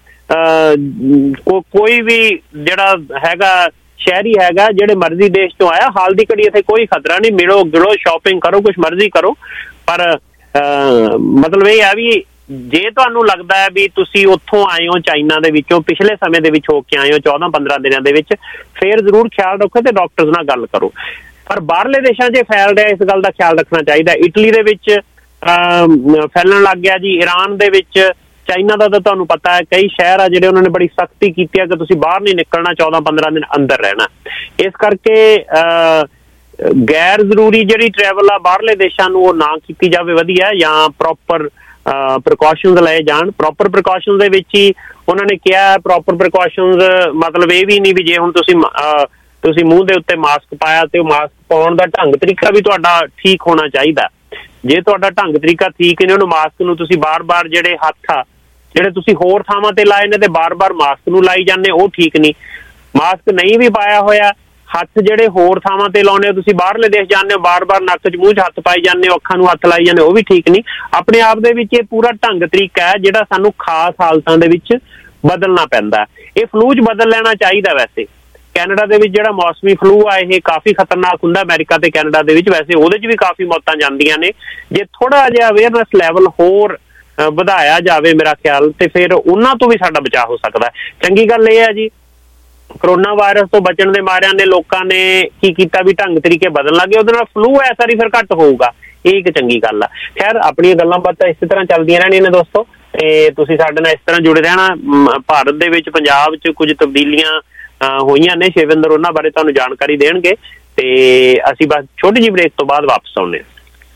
ਕੋਈ ਵੀ ਜਿਹੜਾ ਹੈਗਾ ਸ਼ਹਿਰੀ ਹੈਗਾ, ਜਿਹੜੇ ਮਰਜ਼ੀ ਦੇਸ਼ ਤੋਂ ਆਇਆ, ਹਾਲ ਦੀ ਘੜੀ ਇੱਥੇ ਕੋਈ ਖਤਰਾ ਨਹੀਂ। ਮਿਲੋ ਗਿਲੋ, ਸ਼ਾਪਿੰਗ ਕਰੋ, ਕੁਛ ਮਰਜ਼ੀ ਕਰੋ। ਪਰ ਮਤਲਬ ਇਹ ਹੈ ਵੀ ਜੇ ਤੁਹਾਨੂੰ ਲੱਗਦਾ ਹੈ ਵੀ ਤੁਸੀਂ ਉੱਥੋਂ ਆਏ ਹੋ, ਚਾਈਨਾ ਦੇ ਵਿੱਚੋਂ ਪਿਛਲੇ ਸਮੇਂ ਦੇ ਵਿੱਚ ਹੋ ਕੇ ਆਏ ਹੋ 14-15 ਦਿਨਾਂ ਦੇ ਵਿੱਚ, ਫੇਰ ਜ਼ਰੂਰ ਖਿਆਲ ਰੱਖੋ ਤੇ ਡਾਕਟਰਸ ਨਾਲ ਗੱਲ ਕਰੋ। ਪਰ ਬਾਹਰਲੇ ਦੇਸ਼ਾਂ 'ਚ ਫੈਲ ਰਿਹਾ, ਇਸ ਗੱਲ ਦਾ ਖਿਆਲ ਰੱਖਣਾ ਚਾਹੀਦਾ। ਇਟਲੀ ਦੇ ਵਿੱਚ ਫੈਲਣ ਲੱਗ ਗਿਆ ਜੀ, ਈਰਾਨ ਦੇ ਵਿੱਚ, ਚਾਈਨਾ ਦਾ ਤਾਂ ਤੁਹਾਨੂੰ ਪਤਾ ਹੈ, ਕਈ ਸ਼ਹਿਰ ਆ ਜਿਹੜੇ ਉਹਨਾਂ ਨੇ ਬੜੀ ਸਖਤੀ ਕੀਤੀ ਹੈ ਕਿ ਤੁਸੀਂ ਬਾਹਰ ਨਹੀਂ ਨਿਕਲਣਾ, 14-15 ਦਿਨ ਅੰਦਰ ਰਹਿਣਾ। ਇਸ ਕਰਕੇ ਗੈਰ ਜ਼ਰੂਰੀ ਜਿਹੜੀ ਟਰੈਵਲ ਆ ਬਾਹਰਲੇ ਦੇਸ਼ਾਂ ਨੂੰ, ਉਹ ਨਾ ਕੀਤੀ ਜਾਵੇ ਵਧੀਆ, ਜਾਂ ਪ੍ਰੋਪਰ ਪ੍ਰੀਕਾਸ਼ਨਸ ਲਏ ਜਾਣ। ਪ੍ਰੋਪਰ ਪ੍ਰੀਕਾਸ਼ਨਸ ਦੇ ਵਿੱਚ ਹੀ ਉਹਨਾਂ ਨੇ ਕਿਹਾ, ਪ੍ਰੋਪਰ ਪ੍ਰੀਕਾਸ਼ਨਸ ਮਤਲਬ ਇਹ ਵੀ ਨਹੀਂ ਵੀ ਜੇ ਹੁਣ ਤੁਸੀਂ ਮੂੰਹ ਦੇ ਉੱਤੇ ਮਾਸਕ ਪਾਇਆ ਤੇ ਉਹ ਮਾਸਕ ਪਾਉਣ ਦਾ ਢੰਗ ਤਰੀਕਾ ਵੀ ਤੁਹਾਡਾ ਠੀਕ ਹੋਣਾ ਚਾਹੀਦਾ। ਜੇ ਤੁਹਾਡਾ ਢੰਗ ਤਰੀਕਾ ਠੀਕ ਨੇ, ਉਹਨੂੰ ਮਾਸਕ ਨੂੰ ਤੁਸੀਂ ਬਾਰ-ਬਾਰ ਜਿਹੜੇ ਹੱਥ ਆ ਜਿਹੜੇ ਤੁਸੀਂ ਹੋਰ ਥਾਵਾਂ ਤੇ ਲਾਏ ਨੇ ਤੇ ਬਾਰ-ਬਾਰ ਮਾਸਕ ਨੂੰ ਲਾਈ ਜਾਂਦੇ, ਉਹ ਠੀਕ ਨਹੀਂ। ਮਾਸਕ ਨਹੀਂ ਵੀ ਪਾਇਆ ਹੋਇਆ, ਹੱਥ ਜਿਹੜੇ ਹੋਰ ਥਾਵਾਂ ਤੇ ਲਾਉਣੇ ਹੋ, ਤੁਸੀਂ ਬਾਹਰਲੇ ਦੇਸ਼ ਜਾਂਦੇ ਹੋ, ਬਾਰ-ਬਾਰ ਨੱਕ 'ਚ ਮੂੰਹ 'ਚ ਹੱਥ ਪਾਈ ਜਾਂਦੇ ਹੋ, ਅੱਖਾਂ ਨੂੰ ਹੱਥ ਲਾਈ ਜਾਂਦੇ ਹੋ, ਉਹ ਵੀ ਠੀਕ ਨਹੀਂ। ਆਪਣੇ ਆਪ ਦੇ ਵਿੱਚ ਇਹ ਪੂਰਾ ਢੰਗ ਤਰੀਕਾ ਹੈ ਜਿਹੜਾ ਸਾਨੂੰ ਖਾਸ ਹਾਲਤਾਂ ਦੇ ਵਿੱਚ ਬਦਲਣਾ ਪੈਂਦਾ। ਇਹ ਫਲੂ 'ਚ ਬਦਲ ਲੈਣਾ ਚਾਹੀਦਾ ਵੈਸੇ, ਕੈਨੇਡਾ ਦੇ ਵਿੱਚ ਜਿਹੜਾ ਮੌਸਮੀ ਫਲੂ ਆ ਇਹ ਕਾਫੀ ਖਤਰਨਾਕ ਹੁੰਦਾ ਅਮਰੀਕਾ ਤੇ ਕੈਨੇਡਾ ਦੇ ਵਿੱਚ। ਵੈਸੇ ਉਹਦੇ 'ਚ ਵੀ ਕਾਫੀ ਮੌਤਾਂ ਜਾਂਦੀਆਂ ਨੇ। ਜੇ ਥੋੜਾ ਜਿਹਾ ਅਵੇਅਰਨੈਸ ਲੈਵਲ ਹੋਰ ਵਧਾਇਆ ਜਾਵੇ ਮੇਰਾ ਖਿਆਲ, ਤੇ ਫਿਰ ਉਹਨਾਂ ਤੋਂ ਵੀ ਸਾਡਾ ਬਚਾਅ ਹੋ ਸਕਦਾ। ਚੰਗੀ ਗੱਲ ਇਹ ਹੈ ਜੀ, ਕਰੋਨਾ ਵਾਇਰਸ ਤੋਂ ਬਚਣ ਦੇ ਮਾਰਿਆਂ ਨੇ ਲੋਕਾਂ ਨੇ ਕੀ ਕੀਤਾ ਵੀ ਢੰਗ ਤਰੀਕੇ ਬਦਲਣ ਲੱਗੇ, ਉਹਦੇ ਨਾਲ ਫਲੂ ਐਸਾ ਹੀ ਫਿਰ ਘੱਟ ਹੋਊਗਾ। ਇਹ ਇੱਕ ਚੰਗੀ ਗੱਲ ਆ। ਖੈਰ ਆਪਣੀਆਂ ਗੱਲਾਂ ਬਾਤਾਂ ਇਸੇ ਤਰ੍ਹਾਂ ਚੱਲਦੀਆਂ ਰਹਿਣੀਆਂ ਨੇ ਦੋਸਤੋ, ਤੇ ਤੁਸੀਂ ਸਾਡੇ ਨਾਲ ਇਸ ਤਰ੍ਹਾਂ ਜੁੜੇ ਰਹਿਣਾ। ਭਾਰਤ ਦੇ ਵਿੱਚ ਪੰਜਾਬ 'ਚ ਕੁਝ ਤਬਦੀਲੀਆਂ ਹੋਈਆਂ ਨੇ, ਸ਼ਿਵਿੰਦਰ ਉਹਨਾਂ ਬਾਰੇ ਤੁਹਾਨੂੰ ਜਾਣਕਾਰੀ ਦੇਣਗੇ, ਤੇ ਅਸੀਂ ਬਸ ਛੋਟੀ ਜਿਹੀ ਬ੍ਰੇਕ ਤੋਂ ਬਾਅਦ ਵਾਪਸ ਆਉਂਦੇ ਹਾਂ।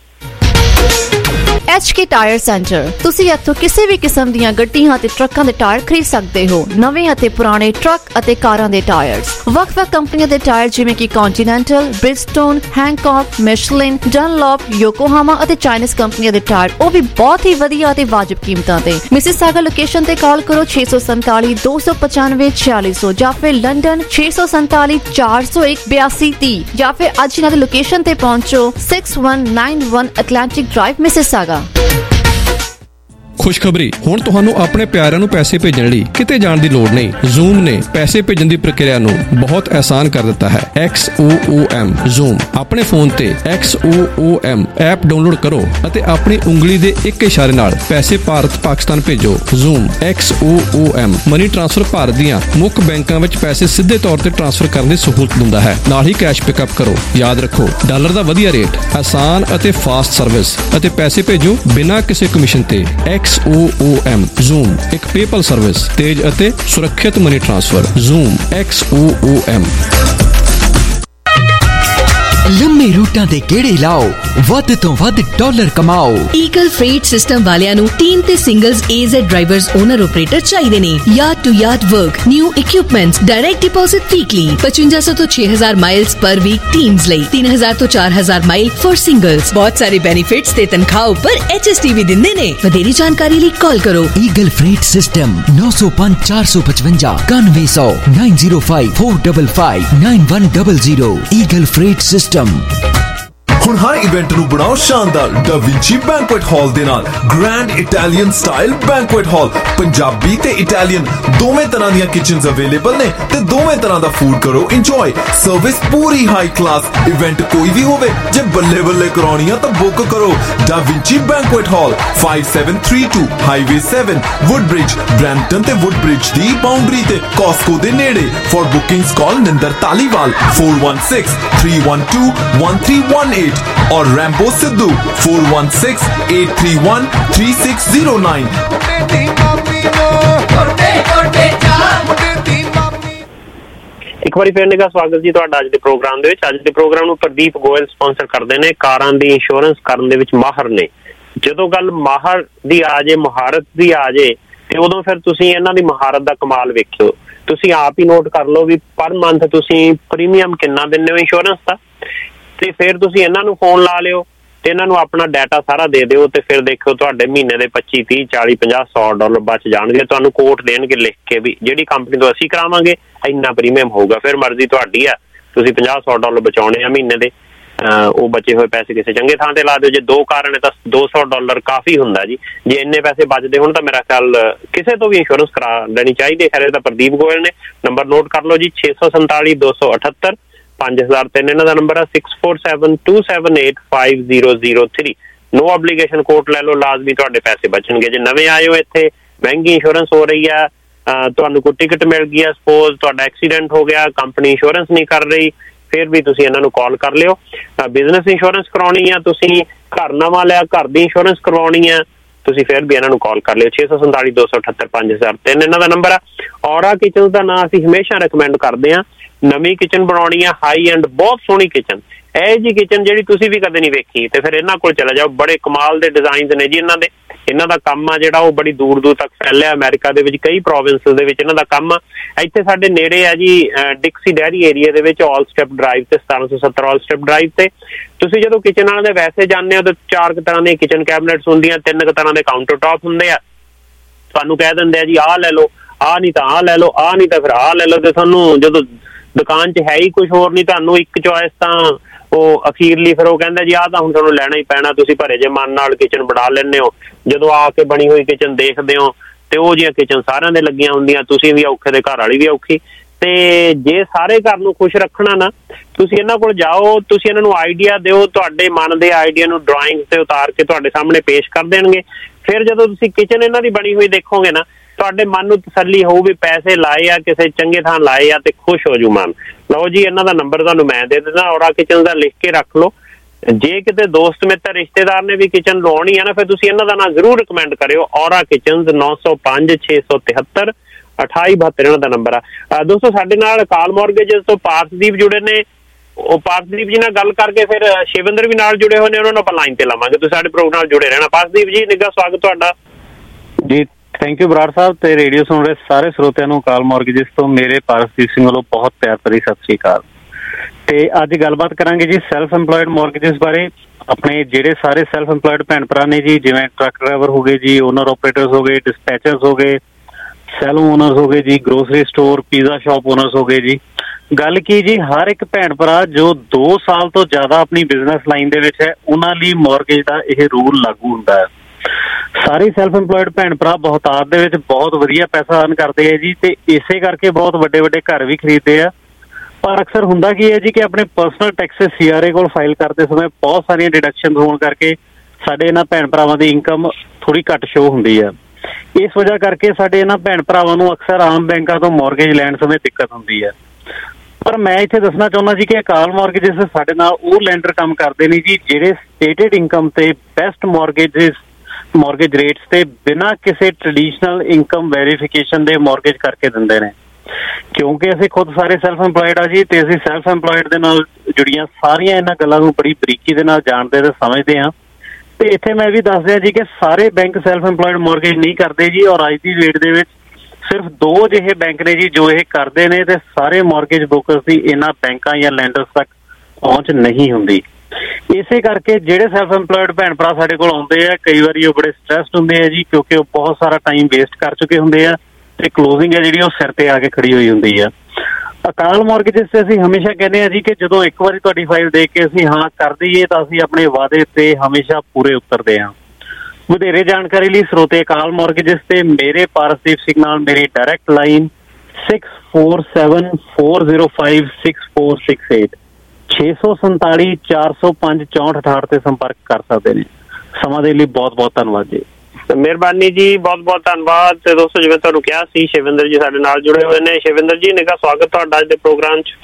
HK ਟਾਇਰ ਸੈਂਟਰ, ਤੁਸੀਂ ਇੱਥੋਂ ਕਿਸੇ ਵੀ ਕਿਸਮ ਦੀਆਂ ਗੱਡੀਆਂ ਅਤੇ ਟਰੱਕਾਂ ਦੇ ਟਾਇਰ ਖਰੀਦ ਸਕਦੇ ਹੋ। ਨਵੇਂ ਅਤੇ ਪੁਰਾਣੇ ਟਰੱਕ ਅਤੇ ਕਾਰਾਂ ਦੇ ਟਾਇਰਸ, ਵੱਖ-ਵੱਖ ਕੰਪਨੀਆਂ ਦੇ ਟਾਇਰ ਜਿਵੇਂ ਕਿ ਕੰਟੀਨੈਂਟਲ, ਬ੍ਰਿਜਸਟੋਨ, ਹੈਂਕੌਕ, ਮਿਸ਼ਲਿਨ, ਡਨਲੌਪ, ਯੋਕੋਹਾਮਾ ਅਤੇ ਚਾਈਨੀਜ਼ ਕੰਪਨੀਆਂ ਦੇ ਟਾਇਰ, ਉਹ ਵੀ ਬਹੁਤ ਹੀ ਵਧੀਆ ਅਤੇ ਵਾਜਬ ਕੀਮਤਾਂ ਤੇ। ਮਿਸਿਸਾਗਾ ਲੋਕੇਸ਼ਨ ਤੇ ਕਾਲ ਕਰੋ 647 295 4600 ਜਾਂ ਫਿਰ ਲੰਡਨ 647 401 8230 ਜਾਂ ਫਿਰ ਅੱਜ ਇਹਨਾਂ ਦੀ ਲੋਕੇਸ਼ਨ ਤੇ ਪਹੁੰਚੋ 6191 ਐਟਲਾਂਟਿਕ ਡਰਾਈਵ ਮਿਸਿਸਾਗਾ। ਖੁਸ਼ਖਬਰੀ, ਹੁਣ ਤੁਹਾਨੂੰ ਆਪਣੇ ਪਿਆਰਿਆਂ ਨੂੰ ਪੈਸੇ ਭੇਜਣ ਲਈ ਕਿਤੇ ਜਾਣ ਦੀ ਲੋੜ ਨਹੀਂ। ਜ਼ੂਮ ਨੇ ਪੈਸੇ ਭੇਜਣ ਦੀ ਪ੍ਰਕਿਰਿਆ ਨੂੰ ਬਹੁਤ ਆਸਾਨ ਕਰ ਦਿੱਤਾ ਹੈ। XOOM ਜ਼ੂਮ, ਆਪਣੇ ਫੋਨ ਤੇ XOOM ਐਪ ਡਾਊਨਲੋਡ ਕਰੋ ਅਤੇ ਆਪਣੀ ਉਂਗਲੀ ਦੇ ਇੱਕ ਇਸ਼ਾਰੇ ਨਾਲ ਪੈਸੇ ਭਾਰਤ ਪਾਕਿਸਤਾਨ ਭੇਜੋ। Xoom XOOM money transfer Bharat ਦੀਆਂ ਮੁੱਖ ਬੈਂਕਾਂ ਵਿੱਚ ਪੈਸੇ ਸਿੱਧੇ ਤੌਰ ਤੇ ਟ੍ਰਾਂਸਫਰ ਕਰਨ ਦੀ ਸਹੂਲਤ ਦਿੰਦਾ ਹੈ। ਨਾਲ ਹੀ ਕੈਸ਼ ਪਿਕਅਪ ਕਰੋ। ਯਾਦ ਰੱਖੋ, ਡਾਲਰ ਦਾ ਵਧੀਆ ਰੇਟ, ਆਸਾਨ ਅਤੇ ਫਾਸਟ ਸਰਵਿਸ ਅਤੇ ਪੈਸੇ ਭੇਜੋ ਬਿਨਾਂ ਕਿਸੇ ਕਮਿਸ਼ਨ ਤੇ। XOOM ਜ਼ੂਮ ਇੱਕ ਪੇਪਲ ਸਰਵਿਸ, ਤੇਜ਼ ਅਤੇ ਸੁਰੱਖਿਅਤ ਮਨੀ ਟ੍ਰਾਂਸਫਰ। Zoom XOOM। ਲੰਮੇ ਰੂਟਾਂ ਦੇ ਗੇੜੇ ਲਾਓ, ਵੱਧ ਤੋਂ ਵੱਧ ਡਾਲਰ ਕਮਾਓ। ਈਗਲ ਫreight ਸਿਸਟਮ ਵਾਲਿਆਂ ਨੂੰ ਟੀਮ ਤੇ singles AZ drivers owner operator ਚਾਹੀਦੇ ਨੇ। Yard to yard work, new equipments, direct deposit weekly 5500 ਤੋਂ 6000 ਮਾਈਲਸ ਪਰ ਵੀਕ ਟੀਮਸ ਲਈ, 3000 ਤੋਂ 4000 ਮਾਈਲ ਫॉर ਸਿੰਗਲਸ। ਬਹੁਤ ਸਾਰੇ ਬੈਨੀਫਿਟਸ ਤੇ ਤਨਖਾਹ ਉੱਪਰ HST ਵੀ ਦਿੰਦੇ ਨੇ। ਵਧੇਰੀ ਜਾਣਕਾਰੀ ਲਈ ਕਾਲ ਕਰੋ। Eagle freight system 905 455 9100 905 455 9100। Eagle freight system. ਹੁਣ ਹਰ ਇਵੈਂਟ ਨੂੰ ਬਣਾਓ ਸ਼ਾਨਦਾਰ ਦਾ ਵਿੰਚੀ ਬੈਂਕੁਏਟ ਹਾਲ ਦੇ ਨਾਲ। Grand Italian style banquet hall, Punjabi ਤੇ ਇਟਾਲੀਅਨ ਦੋਵੇਂ ਤਰ੍ਹਾਂ ਦੀਆਂ ਕਿਚਨਸ ਅਵੇਲੇਬਲ ਨੇ ਤੇ ਦੋਵੇਂ ਤਰ੍ਹਾਂ ਦਾ ਫੂਡ ਕਰੋ ਇੰਜੋਏ। ਸਰਵਿਸ ਪੂਰੀ ਹਾਈ ਕਲਾਸ। ਇਵੈਂਟ ਕੋਈ ਵੀ ਹੋਵੇ, ਜੇ ਬੱਲੇ ਬੱਲੇ ਕਰਾਉਣੀ ਆ ਤਾਂ ਬੁੱਕ ਕਰੋ da Vinci banquet hall 5732 highway 7 Woodbridge, Brampton ਤੇ ਵੁੱਡਬ੍ਰਿਜ ਦੀ ਬਾਉਂਡਰੀ ਤੇ, ਕਾਸਕੋ ਦੇ ਨੇੜੇ। For bookings call Ninder Taliwal 416 312 1318 और रैम्बो सिद्धू 416-831 3609। ਇੱਕ ਵਾਰੀ ਫੇਰ ਨਿੱਘਾ ਸਵਾਗਤ ਜੀ ਤੁਹਾਡਾ ਅੱਜ ਦੇ ਪ੍ਰੋਗਰਾਮ ਦੇ ਵਿੱਚ। ਅੱਜ ਦੇ ਪ੍ਰੋਗਰਾਮ ਨੂੰ ਪ੍ਰਦੀਪ ਗੋਇਲ ਸਪਾਂਸਰ ਕਰਦੇ ਨੇ। ਕਾਰਾਂ ਦੀ ਇੰਸ਼ੋਰੈਂਸ ਕਰਨ ਦੇ ਵਿੱਚ ਮਾਹਰ ਨੇ। ਜਦੋਂ ਗੱਲ ਮਾਹਰ ਦੀ ਆ ਜੇ, ਮੁਹਾਰਤ ਦੀ ਆ ਜੇ, ਤੇ ਉਦੋਂ ਫਿਰ ਤੁਸੀਂ ਇਹਨਾਂ ਦੀ ਮੁਹਾਰਤ ਦਾ ਕਮਾਲ ਵੇਖਿਓ। ਤੁਸੀਂ ਆਪ ਹੀ ਨੋਟ ਕਰ ਲਓ ਵੀ ਪਰ ਮੰਥ ਤੁਸੀਂ ਪ੍ਰੀਮੀਅਮ ਕਿੰਨਾ ਦਿੰਦੇ ਹੋ ਇੰਸ਼ੋਰੈਂਸ ਦਾ, ਤੇ ਫਿਰ ਤੁਸੀਂ ਇਹਨਾਂ ਨੂੰ ਫੋਨ ਲਾ ਲਿਓ ਤੇ ਇਹਨਾਂ ਨੂੰ ਆਪਣਾ ਡਾਟਾ ਸਾਰਾ ਦੇ ਦਿਓ, ਤੇ ਫਿਰ ਦੇਖਿਓ ਤੁਹਾਡੇ ਮਹੀਨੇ ਦੇ 25 30 40 50 100 ਡਾਲਰ ਬਚ ਜਾਣਗੇ। ਤੁਹਾਨੂੰ ਕੋਟ ਦੇਣਗੇ ਲਿਖ ਕੇ ਵੀ ਜਿਹੜੀ ਕੰਪਨੀ ਤੋਂ ਅਸੀਂ ਕਰਾਵਾਂਗੇ ਇੰਨਾ ਪ੍ਰੀਮੀਅਮ ਹੋਊਗਾ। ਫਿਰ ਮਰਜ਼ੀ ਤੁਹਾਡੀ ਆ, ਤੁਸੀਂ 50 100 ਡਾਲਰ ਬਚਾਉਣੇ ਆ ਮਹੀਨੇ ਦੇ, ਉਹ ਬਚੇ ਹੋਏ ਪੈਸੇ ਕਿਸੇ ਚੰਗੇ ਥਾਂ ਤੇ ਲਾ ਦਿਓ। ਜੇ 2 ਕਾਰ ਨੇ ਤਾਂ 200 ਡਾਲਰ ਕਾਫੀ ਹੁੰਦਾ ਜੀ। ਜੇ ਇੰਨੇ ਪੈਸੇ ਬਚਦੇ ਹੋਣ ਤਾਂ ਮੇਰਾ ਖਿਆਲ ਕਿਸੇ ਤੋਂ ਵੀ ਇੰਸ਼ੋਰੈਂਸ ਕਰਾ ਲੈਣੀ ਚਾਹੀਦੀ। ਖੈਰ ਤਾਂ ਪ੍ਰਦੀਪ ਗੋਇਲ ਨੇ। ਨੰਬਰ ਨੋਟ ਕਰ ਲਓ ਜੀ 647 278 5003 ਇਹਨਾਂ ਦਾ ਨੰਬਰ ਆ। 6472785003। ਨੋ ਐਪਲੀਕੇਸ਼ਨ ਕੋਟ ਲੈ ਲਓ, ਲਾਜ਼ਮੀ ਤੁਹਾਡੇ ਪੈਸੇ ਬਚਣਗੇ। ਜੇ ਨਵੇਂ ਆਏ ਹੋ ਇੱਥੇ, ਮਹਿੰਗੀ ਇੰਸ਼ੋਰੈਂਸ ਹੋ ਰਹੀ ਆ, ਤੁਹਾਨੂੰ ਕੋਈ ਟਿਕਟ ਮਿਲ ਗਈ ਆ, ਸਪੋਜ਼ ਤੁਹਾਡਾ ਐਕਸੀਡੈਂਟ ਹੋ ਗਿਆ, ਕੰਪਨੀ ਇੰਸ਼ੋਰੈਂਸ ਨਹੀਂ ਕਰ ਰਹੀ, ਫਿਰ ਵੀ ਤੁਸੀਂ ਇਹਨਾਂ ਨੂੰ ਕਾਲ ਕਰ ਲਿਓ। ਬਿਜ਼ਨਸ ਇੰਸ਼ੋਰੈਂਸ ਕਰਾਉਣੀ ਆ, ਤੁਸੀਂ ਘਰ ਨਵਾਂ ਲਿਆ, ਘਰ ਦੀ ਇੰਸ਼ੋਰੈਂਸ ਕਰਵਾਉਣੀ ਆ, ਤੁਸੀਂ ਫਿਰ ਵੀ ਇਹਨਾਂ ਨੂੰ ਕਾਲ ਕਰ ਲਿਓ। 647 278 5003 ਇਹਨਾਂ ਦਾ ਨੰਬਰ ਆ। ਔਰਾ ਕਿਚਨ ਦਾ ਨਾਂ ਅਸੀਂ ਹਮੇਸ਼ਾ ਰਿਕਮੈਂਡ ਕਰਦੇ ਹਾਂ। ਨਵੀਂ ਕਿਚਨ ਬਣਾਉਣੀ ਆ, ਹਾਈ ਐਂਡ ਬਹੁਤ ਸੋਹਣੀ ਕਿਚਨ, ਇਹ ਜੀ ਕਿਚਨ ਜਿਹੜੀ ਤੁਸੀਂ ਵੀ ਕਦੇ ਨਹੀਂ ਵੇਖੀ, ਤੇ ਫਿਰ ਇਹਨਾਂ ਕੋਲ ਚਲੇ ਜਾਓ। ਬੜੇ ਕਮਾਲ ਦੇ ਡਿਜ਼ਾਈਨਸ ਨੇ ਜੀ ਇਹਨਾਂ ਦੇ। ਇਹਨਾਂ ਦਾ ਕੰਮ ਆ ਜਿਹੜਾ ਉਹ ਬੜੀ ਦੂਰ ਦੂਰ ਤੱਕ ਫੈਲਿਆ। ਅਮਰੀਕਾ ਦੇ ਵਿੱਚ ਕਈ ਪ੍ਰੋਵਿੰਸਿਸ ਦੇ ਵਿੱਚ ਇਹਨਾਂ ਦਾ ਕੰਮ ਆ। ਇੱਥੇ ਸਾਡੇ ਨੇੜੇ ਆ ਜੀ ਡਿਕਸੀ ਡੈਰੀ ਏਰੀਆ ਦੇ ਵਿੱਚ ਆਲ ਸਟੈਪ ਡਰਾਈਵ ਤੇ 1770 ਆਲ ਸਟੈਪ ਡਰਾਈਵ ਤੇ। ਤੁਸੀਂ ਜਦੋਂ ਕਿਚਨ ਵਾਲਿਆਂ ਦੇ ਵੈਸੇ ਜਾਂਦੇ ਹੋ ਤਾਂ 4 ਤਰ੍ਹਾਂ ਦੀਆਂ ਕਿਚਨ ਕੈਬਨਿਟਸ ਹੁੰਦੀਆਂ, 3 ਤਰ੍ਹਾਂ ਦੇ ਕਾਊਂਟਰ ਟਾਪ ਹੁੰਦੇ ਆ। ਤੁਹਾਨੂੰ ਕਹਿ ਦਿੰਦੇ ਆ ਜੀ ਆਹ ਲੈ ਲਓ, ਆਹ ਨਹੀਂ ਤਾਂ ਆਹ ਲੈ ਲਓ, ਆਹ ਨਹੀਂ ਤਾਂ ਫਿਰ ਆਹ ਲੈ ਲਓ। ਤੇ ਤੁਹਾਨੂੰ ਜਦੋਂ ਦੁਕਾਨ 'ਚ ਹੈ ਹੀ ਕੁਛ ਹੋਰ ਨਹੀਂ, ਤੁਹਾਨੂੰ ਇੱਕ ਚੋਇਸ ਤਾਂ ਉਹ ਅਖੀਰਲੀ, ਫਿਰ ਉਹ ਕਹਿੰਦਾ ਜੀ ਆਹ ਤਾਂ ਹੁਣ ਤੁਹਾਨੂੰ ਲੈਣਾ ਹੀ ਪੈਣਾ। ਤੁਸੀਂ ਭਰੇ ਜੇ ਮਨ ਨਾਲ ਕਿਚਨ ਬਣਾ ਲੈਂਦੇ ਹੋ। ਜਦੋਂ ਆ ਕੇ ਬਣੀ ਹੋਈ ਕਿਚਨ ਦੇਖਦੇ ਹੋ ਤੇ ਉਹ ਜਿਹੀਆਂ ਕਿਚਨ ਸਾਰਿਆਂ ਦੇ ਲੱਗੀਆਂ ਹੁੰਦੀਆਂ, ਤੁਸੀਂ ਵੀ ਔਖੇ ਤੇ ਘਰ ਵਾਲੀ ਵੀ ਔਖੀ। ਤੇ ਜੇ ਸਾਰੇ ਘਰ ਨੂੰ ਖੁਸ਼ ਰੱਖਣਾ ਨਾ, ਤੁਸੀਂ ਇਹਨਾਂ ਕੋਲ ਜਾਓ, ਤੁਸੀਂ ਇਹਨਾਂ ਨੂੰ ਆਈਡੀਆ ਦਿਓ, ਤੁਹਾਡੇ ਮਨ ਦੇ ਆਈਡੀਆ ਨੂੰ ਡਰਾਇੰਗ ਤੇ ਉਤਾਰ ਕੇ ਤੁਹਾਡੇ ਸਾਹਮਣੇ ਪੇਸ਼ ਕਰ ਦੇਣਗੇ। ਫਿਰ ਜਦੋਂ ਤੁਸੀਂ ਕਿਚਨ ਇਹਨਾਂ ਦੀ ਬਣੀ ਹੋਈ ਦੇਖੋਗੇ ਨਾ, ਤੁਹਾਡੇ ਮਨ ਨੂੰ ਤਸੱਲੀ ਹੋਊ ਵੀ ਪੈਸੇ ਲਾਏ ਆ ਕਿਸੇ ਚੰਗੇ ਥਾਂ ਲਾਏ ਆ ਤੇ ਖੁਸ਼ ਹੋ ਜੂ ਮਨ। ਲਓ ਜੀ, ਇਹਨਾਂ ਦਾ ਨੰਬਰ ਤੁਹਾਨੂੰ ਮੈਂ ਦੇ ਦਿੰਦਾ, ਔਰਾ ਕਿਚਨ ਦਾ ਲਿਖ ਕੇ ਰੱਖ ਲਓ। ਜੇ ਕਿਤੇ ਦੋਸਤ ਮਿੱਤਰ ਰਿਸ਼ਤੇਦਾਰ ਨੇ ਵੀ ਕਿਚਨ ਲਵਾਉਣੀ ਆ ਨਾ, ਫਿਰ ਤੁਸੀਂ ਇਹਨਾਂ ਦਾ ਨਾਂ ਜ਼ਰੂਰ ਰਿਕਮੈਂਡ ਕਰਿਓ। ਔਰਾ ਕਿਚਨਜ਼ 905 673 2872 ਇਹਨਾਂ ਦਾ ਨੰਬਰ ਆ। ਦੋਸਤੋ, ਸਾਡੇ ਨਾਲ ਕਾਲ ਮੌਰਗੇਜਸ ਤੋਂ ਪਾਰਥਦੀਪ ਜੁੜੇ ਨੇ। ਉਹ ਪਾਰਥਦੀਪ ਜੀ ਨਾਲ ਗੱਲ ਕਰਕੇ ਫਿਰ ਸ਼ਿਵਿੰਦਰ ਵੀ ਨਾਲ ਜੁੜੇ ਹੋਏ ਨੇ, ਉਹਨਾਂ ਨੂੰ ਆਪਾਂ ਲਾਈਨ ਤੇ ਲਾਵਾਂਗੇ। ਤੁਸੀਂ ਸਾਡੇ ਪ੍ਰੋਗਰਾਮ ਨਾਲ ਜੁੜੇ ਰਹਿਣਾ। ਪਾਰਥਦੀਪ ਜੀ, ਨਿੱਘਾ ਸਵਾਗਤ ਤੁਹਾਡਾ ਜੀ। ਥੈਂਕ ਯੂ ਬਰਾੜ ਸਾਹਿਬ, ਤੇ ਰੇਡੀਓ ਸੁਣ ਰਹੇ ਸਾਰੇ ਸਰੋਤਿਆਂ ਨੂੰ ਕਾਲ ਮੌਰਗੇਜਸ ਤੋਂ ਮੇਰੇ ਪਾਰਥਦੀਪ ਸਿੰਘ ਵੱਲੋਂ ਬਹੁਤ ਪਿਆਰ ਭਰੀ ਸਤਿ ਸ਼੍ਰੀ ਅਕਾਲ। ਤੇ ਅੱਜ ਗੱਲਬਾਤ ਕਰਾਂਗੇ ਜੀ ਸੈਲਫ ਇੰਪਲੋਇਡ ਮੌਰਗੇਜਸ ਬਾਰੇ। ਆਪਣੇ ਜਿਹੜੇ ਸਾਰੇ ਸੈਲਫ ਇੰਪਲੋਇਡ ਭੈਣ ਭਰਾ ਨੇ ਜੀ, ਜਿਵੇਂ ਟਰੱਕ ਡਰਾਈਵਰ ਹੋ ਗਏ ਜੀ, ਓਨਰ ਆਪਰੇਟਰਸ ਹੋ ਗਏ, ਡਿਸਪੈਚਰਸ ਹੋ ਗਏ, ਸੈਲੂਨ ਓਨਰਸ ਹੋ ਗਏ ਜੀ, grocery store, pizza shop owners ਹੋ ਗਏ ਜੀ। ਗੱਲ ਕੀ ਜੀ, ਹਰ ਇੱਕ ਭੈਣ ਭਰਾ ਜੋ 2 ਸਾਲ ਤੋਂ ਜ਼ਿਆਦਾ ਆਪਣੀ ਬਿਜ਼ਨਸ ਲਾਈਨ ਦੇ ਵਿੱਚ ਹੈ, ਉਹਨਾਂ ਲਈ ਮੌਰਗੇਜ ਦਾ ਇਹ ਰੂਲ ਲਾਗੂ ਹੁੰਦਾ ਹੈ। ਸਾਰੇ ਸੈਲਫ ਇੰਪਲੋਇਡ ਭੈਣ ਭਰਾ ਬਹੁਤਾਤ ਦੇ ਵਿੱਚ ਬਹੁਤ ਵਧੀਆ ਪੈਸਾ ਅਰਨ ਕਰਦੇ ਹੈ ਜੀ, ਤੇ ਇਸੇ ਕਰਕੇ ਬਹੁਤ ਵੱਡੇ ਵੱਡੇ ਘਰ ਵੀ ਖਰੀਦਦੇ ਆ। ਪਰ ਅਕਸਰ ਹੁੰਦਾ ਕੀ ਹੈ ਜੀ ਕਿ ਆਪਣੇ ਪਰਸਨਲ ਟੈਕਸਿਸ CRA ਕੋਲ ਫਾਈਲ ਕਰਦੇ ਸਮੇਂ ਬਹੁਤ ਸਾਰੀਆਂ ਡਿਡਕਸ਼ਨ ਹੋਣ ਕਰਕੇ ਸਾਡੇ ਇਹਨਾਂ ਭੈਣ ਭਰਾਵਾਂ ਦੀ ਇਨਕਮ ਥੋੜੀ ਘੱਟ ਸ਼ੋ ਹੁੰਦੀ ਹੈ। ਇਸ ਵਜ੍ਹਾ ਕਰਕੇ ਸਾਡੇ ਇਹਨਾਂ ਭੈਣ ਭਰਾਵਾਂ ਨੂੰ ਅਕਸਰ ਆਮ ਬੈਂਕਾਂ ਤੋਂ ਮੌਰਗੇਜ ਲੈਣ ਸਮੇਂ ਦਿੱਕਤ ਹੁੰਦੀ ਹੈ। ਪਰ ਮੈਂ ਇੱਥੇ ਦੱਸਣਾ ਚਾਹੁੰਦਾ ਜੀ ਕਿ ਅਕਾਲ ਮੌਰਗੇਜਸ ਸਾਡੇ ਨਾਲ ਉਹ ਲੈਂਡਰ ਕੰਮ ਕਰਦੇ ਨੇ ਜੀ, ਜਿਹੜੇ ਸਟੇਟਡ ਇਨਕਮ ਤੇ ਬੈਸਟ ਮੌਰਗੇਜ ਰੇਟਸ ਤੇ ਬਿਨਾਂ ਕਿਸੇ ਟ੍ਰੈਡੀਸ਼ਨਲ ਇਨਕਮ ਵੈਰੀਫਿਕੇਸ਼ਨ ਦੇ ਮੌਰਗੇਜ ਕਰਕੇ ਦਿੰਦੇ ਨੇ। ਕਿਉਂਕਿ ਅਸੀਂ ਖੁਦ ਸਾਰੇ ਸੈਲਫ ਇੰਪਲੋਇਡ ਆ ਜੀ, ਤੇ ਅਸੀਂ ਸੈਲਫ ਇੰਪਲੋਇਡ ਦੇ ਨਾਲ ਜੁੜੀਆਂ ਸਾਰੀਆਂ ਇਹਨਾਂ ਗੱਲਾਂ ਨੂੰ ਬੜੀ ਬਰੀਕੀ ਦੇ ਨਾਲ ਜਾਣਦੇ ਤੇ ਸਮਝਦੇ ਹਾਂ। ਤੇ ਇੱਥੇ ਮੈਂ ਵੀ ਦੱਸ ਦਿਆਂ ਜੀ ਕਿ ਸਾਰੇ ਬੈਂਕ ਸੈਲਫ ਇੰਪਲੋਇਡ ਮੌਰਗੇਜ ਨਹੀਂ ਕਰਦੇ ਜੀ, ਔਰ ਅੱਜ ਦੀ ਡੇਟ ਦੇ ਵਿੱਚ ਸਿਰਫ 2 ਜਿਹੇ ਬੈਂਕ ਨੇ ਜੀ ਜੋ ਇਹ ਕਰਦੇ ਨੇ, ਤੇ ਸਾਰੇ ਮੌਰਗੇਜ ਬ੍ਰੋਕਰਸ ਦੀ ਇਹਨਾਂ ਬੈਂਕਾਂ ਜਾਂ ਲੈਂਡਰਸ ਤੱਕ ਪਹੁੰਚ ਨਹੀਂ ਹੁੰਦੀ। ਇਸੇ ਕਰਕੇ ਜਿਹੜੇ ਸੈਲਫ ਇੰਪਲੋਇਡ ਭੈਣ ਭਰਾ ਸਾਡੇ ਕੋਲ ਆਉਂਦੇ ਆ, ਕਈ ਵਾਰੀ ਉਹ ਬੜੇ ਸਟ੍ਰੈਸਡ ਹੁੰਦੇ ਆ ਜੀ, ਕਿਉਂਕਿ ਉਹ ਬਹੁਤ ਸਾਰਾ ਟਾਈਮ ਵੇਸਟ ਕਰ ਚੁੱਕੇ ਹੁੰਦੇ ਆ, ਤੇ ਕਲੋਜ਼ਿੰਗ ਹੈ ਜਿਹੜੀ ਉਹ ਸਿਰ ਤੇ ਆ ਕੇ ਖੜੀ ਹੋਈ ਹੁੰਦੀ ਆ। ਅਕਾਲ ਮੌਰਗੇਜਸ ਤੇ ਅਸੀਂ ਹਮੇਸ਼ਾ ਕਹਿੰਦੇ ਆ ਜੀ ਕਿ ਜਦੋਂ ਇੱਕ ਵਾਰੀ ਤੁਹਾਡੀ ਫਾਈਲ ਦੇਖ ਕੇ ਅਸੀਂ ਹਾਂ ਕਰ ਦਈਏ ਤਾਂ ਅਸੀਂ ਆਪਣੇ ਵਾਅਦੇ ਤੇ ਹਮੇਸ਼ਾ ਪੂਰੇ ਉਤਰਦੇ ਹਾਂ। ਵਧੇਰੇ ਜਾਣਕਾਰੀ ਲਈ ਸਰੋਤੇ ਅਕਾਲ ਮੌਰਗੇਜਸ ਤੇ ਮੇਰੇ ਪਾਰਥਦੀਪ ਸਿੰਘ ਨਾਲ ਮੇਰੀ ਡਾਇਰੈਕਟ ਲਾਈਨ 6474056468 647 405 6468 ਤੇ ਸੰਪਰਕ ਕਰ ਸਕਦੇ ਨੇ। ਸਮਾਂ ਦੇ ਲਈ ਬਹੁਤ ਬਹੁਤ ਧੰਨਵਾਦ ਜੀ। ਮਿਹਰਬਾਨੀ ਜੀ, ਬਹੁਤ ਬਹੁਤ ਧੰਨਵਾਦ। ਤੇ ਦੋਸਤੋ, ਜਿਵੇਂ ਤੁਹਾਨੂੰ ਕਿਹਾ ਸੀ, ਸ਼ਿਵਿੰਦਰ ਜੀ ਸਾਡੇ ਨਾਲ ਜੁੜੇ ਹੋਏ ਨੇ। ਸ਼ਿਵਿੰਦਰ ਜੀ, ਨਿੱਘਾ ਸਵਾਗਤ ਤੁਹਾਡਾ ਅੱਜ ਦੇ ਪ੍ਰੋਗਰਾਮ 'ਚ।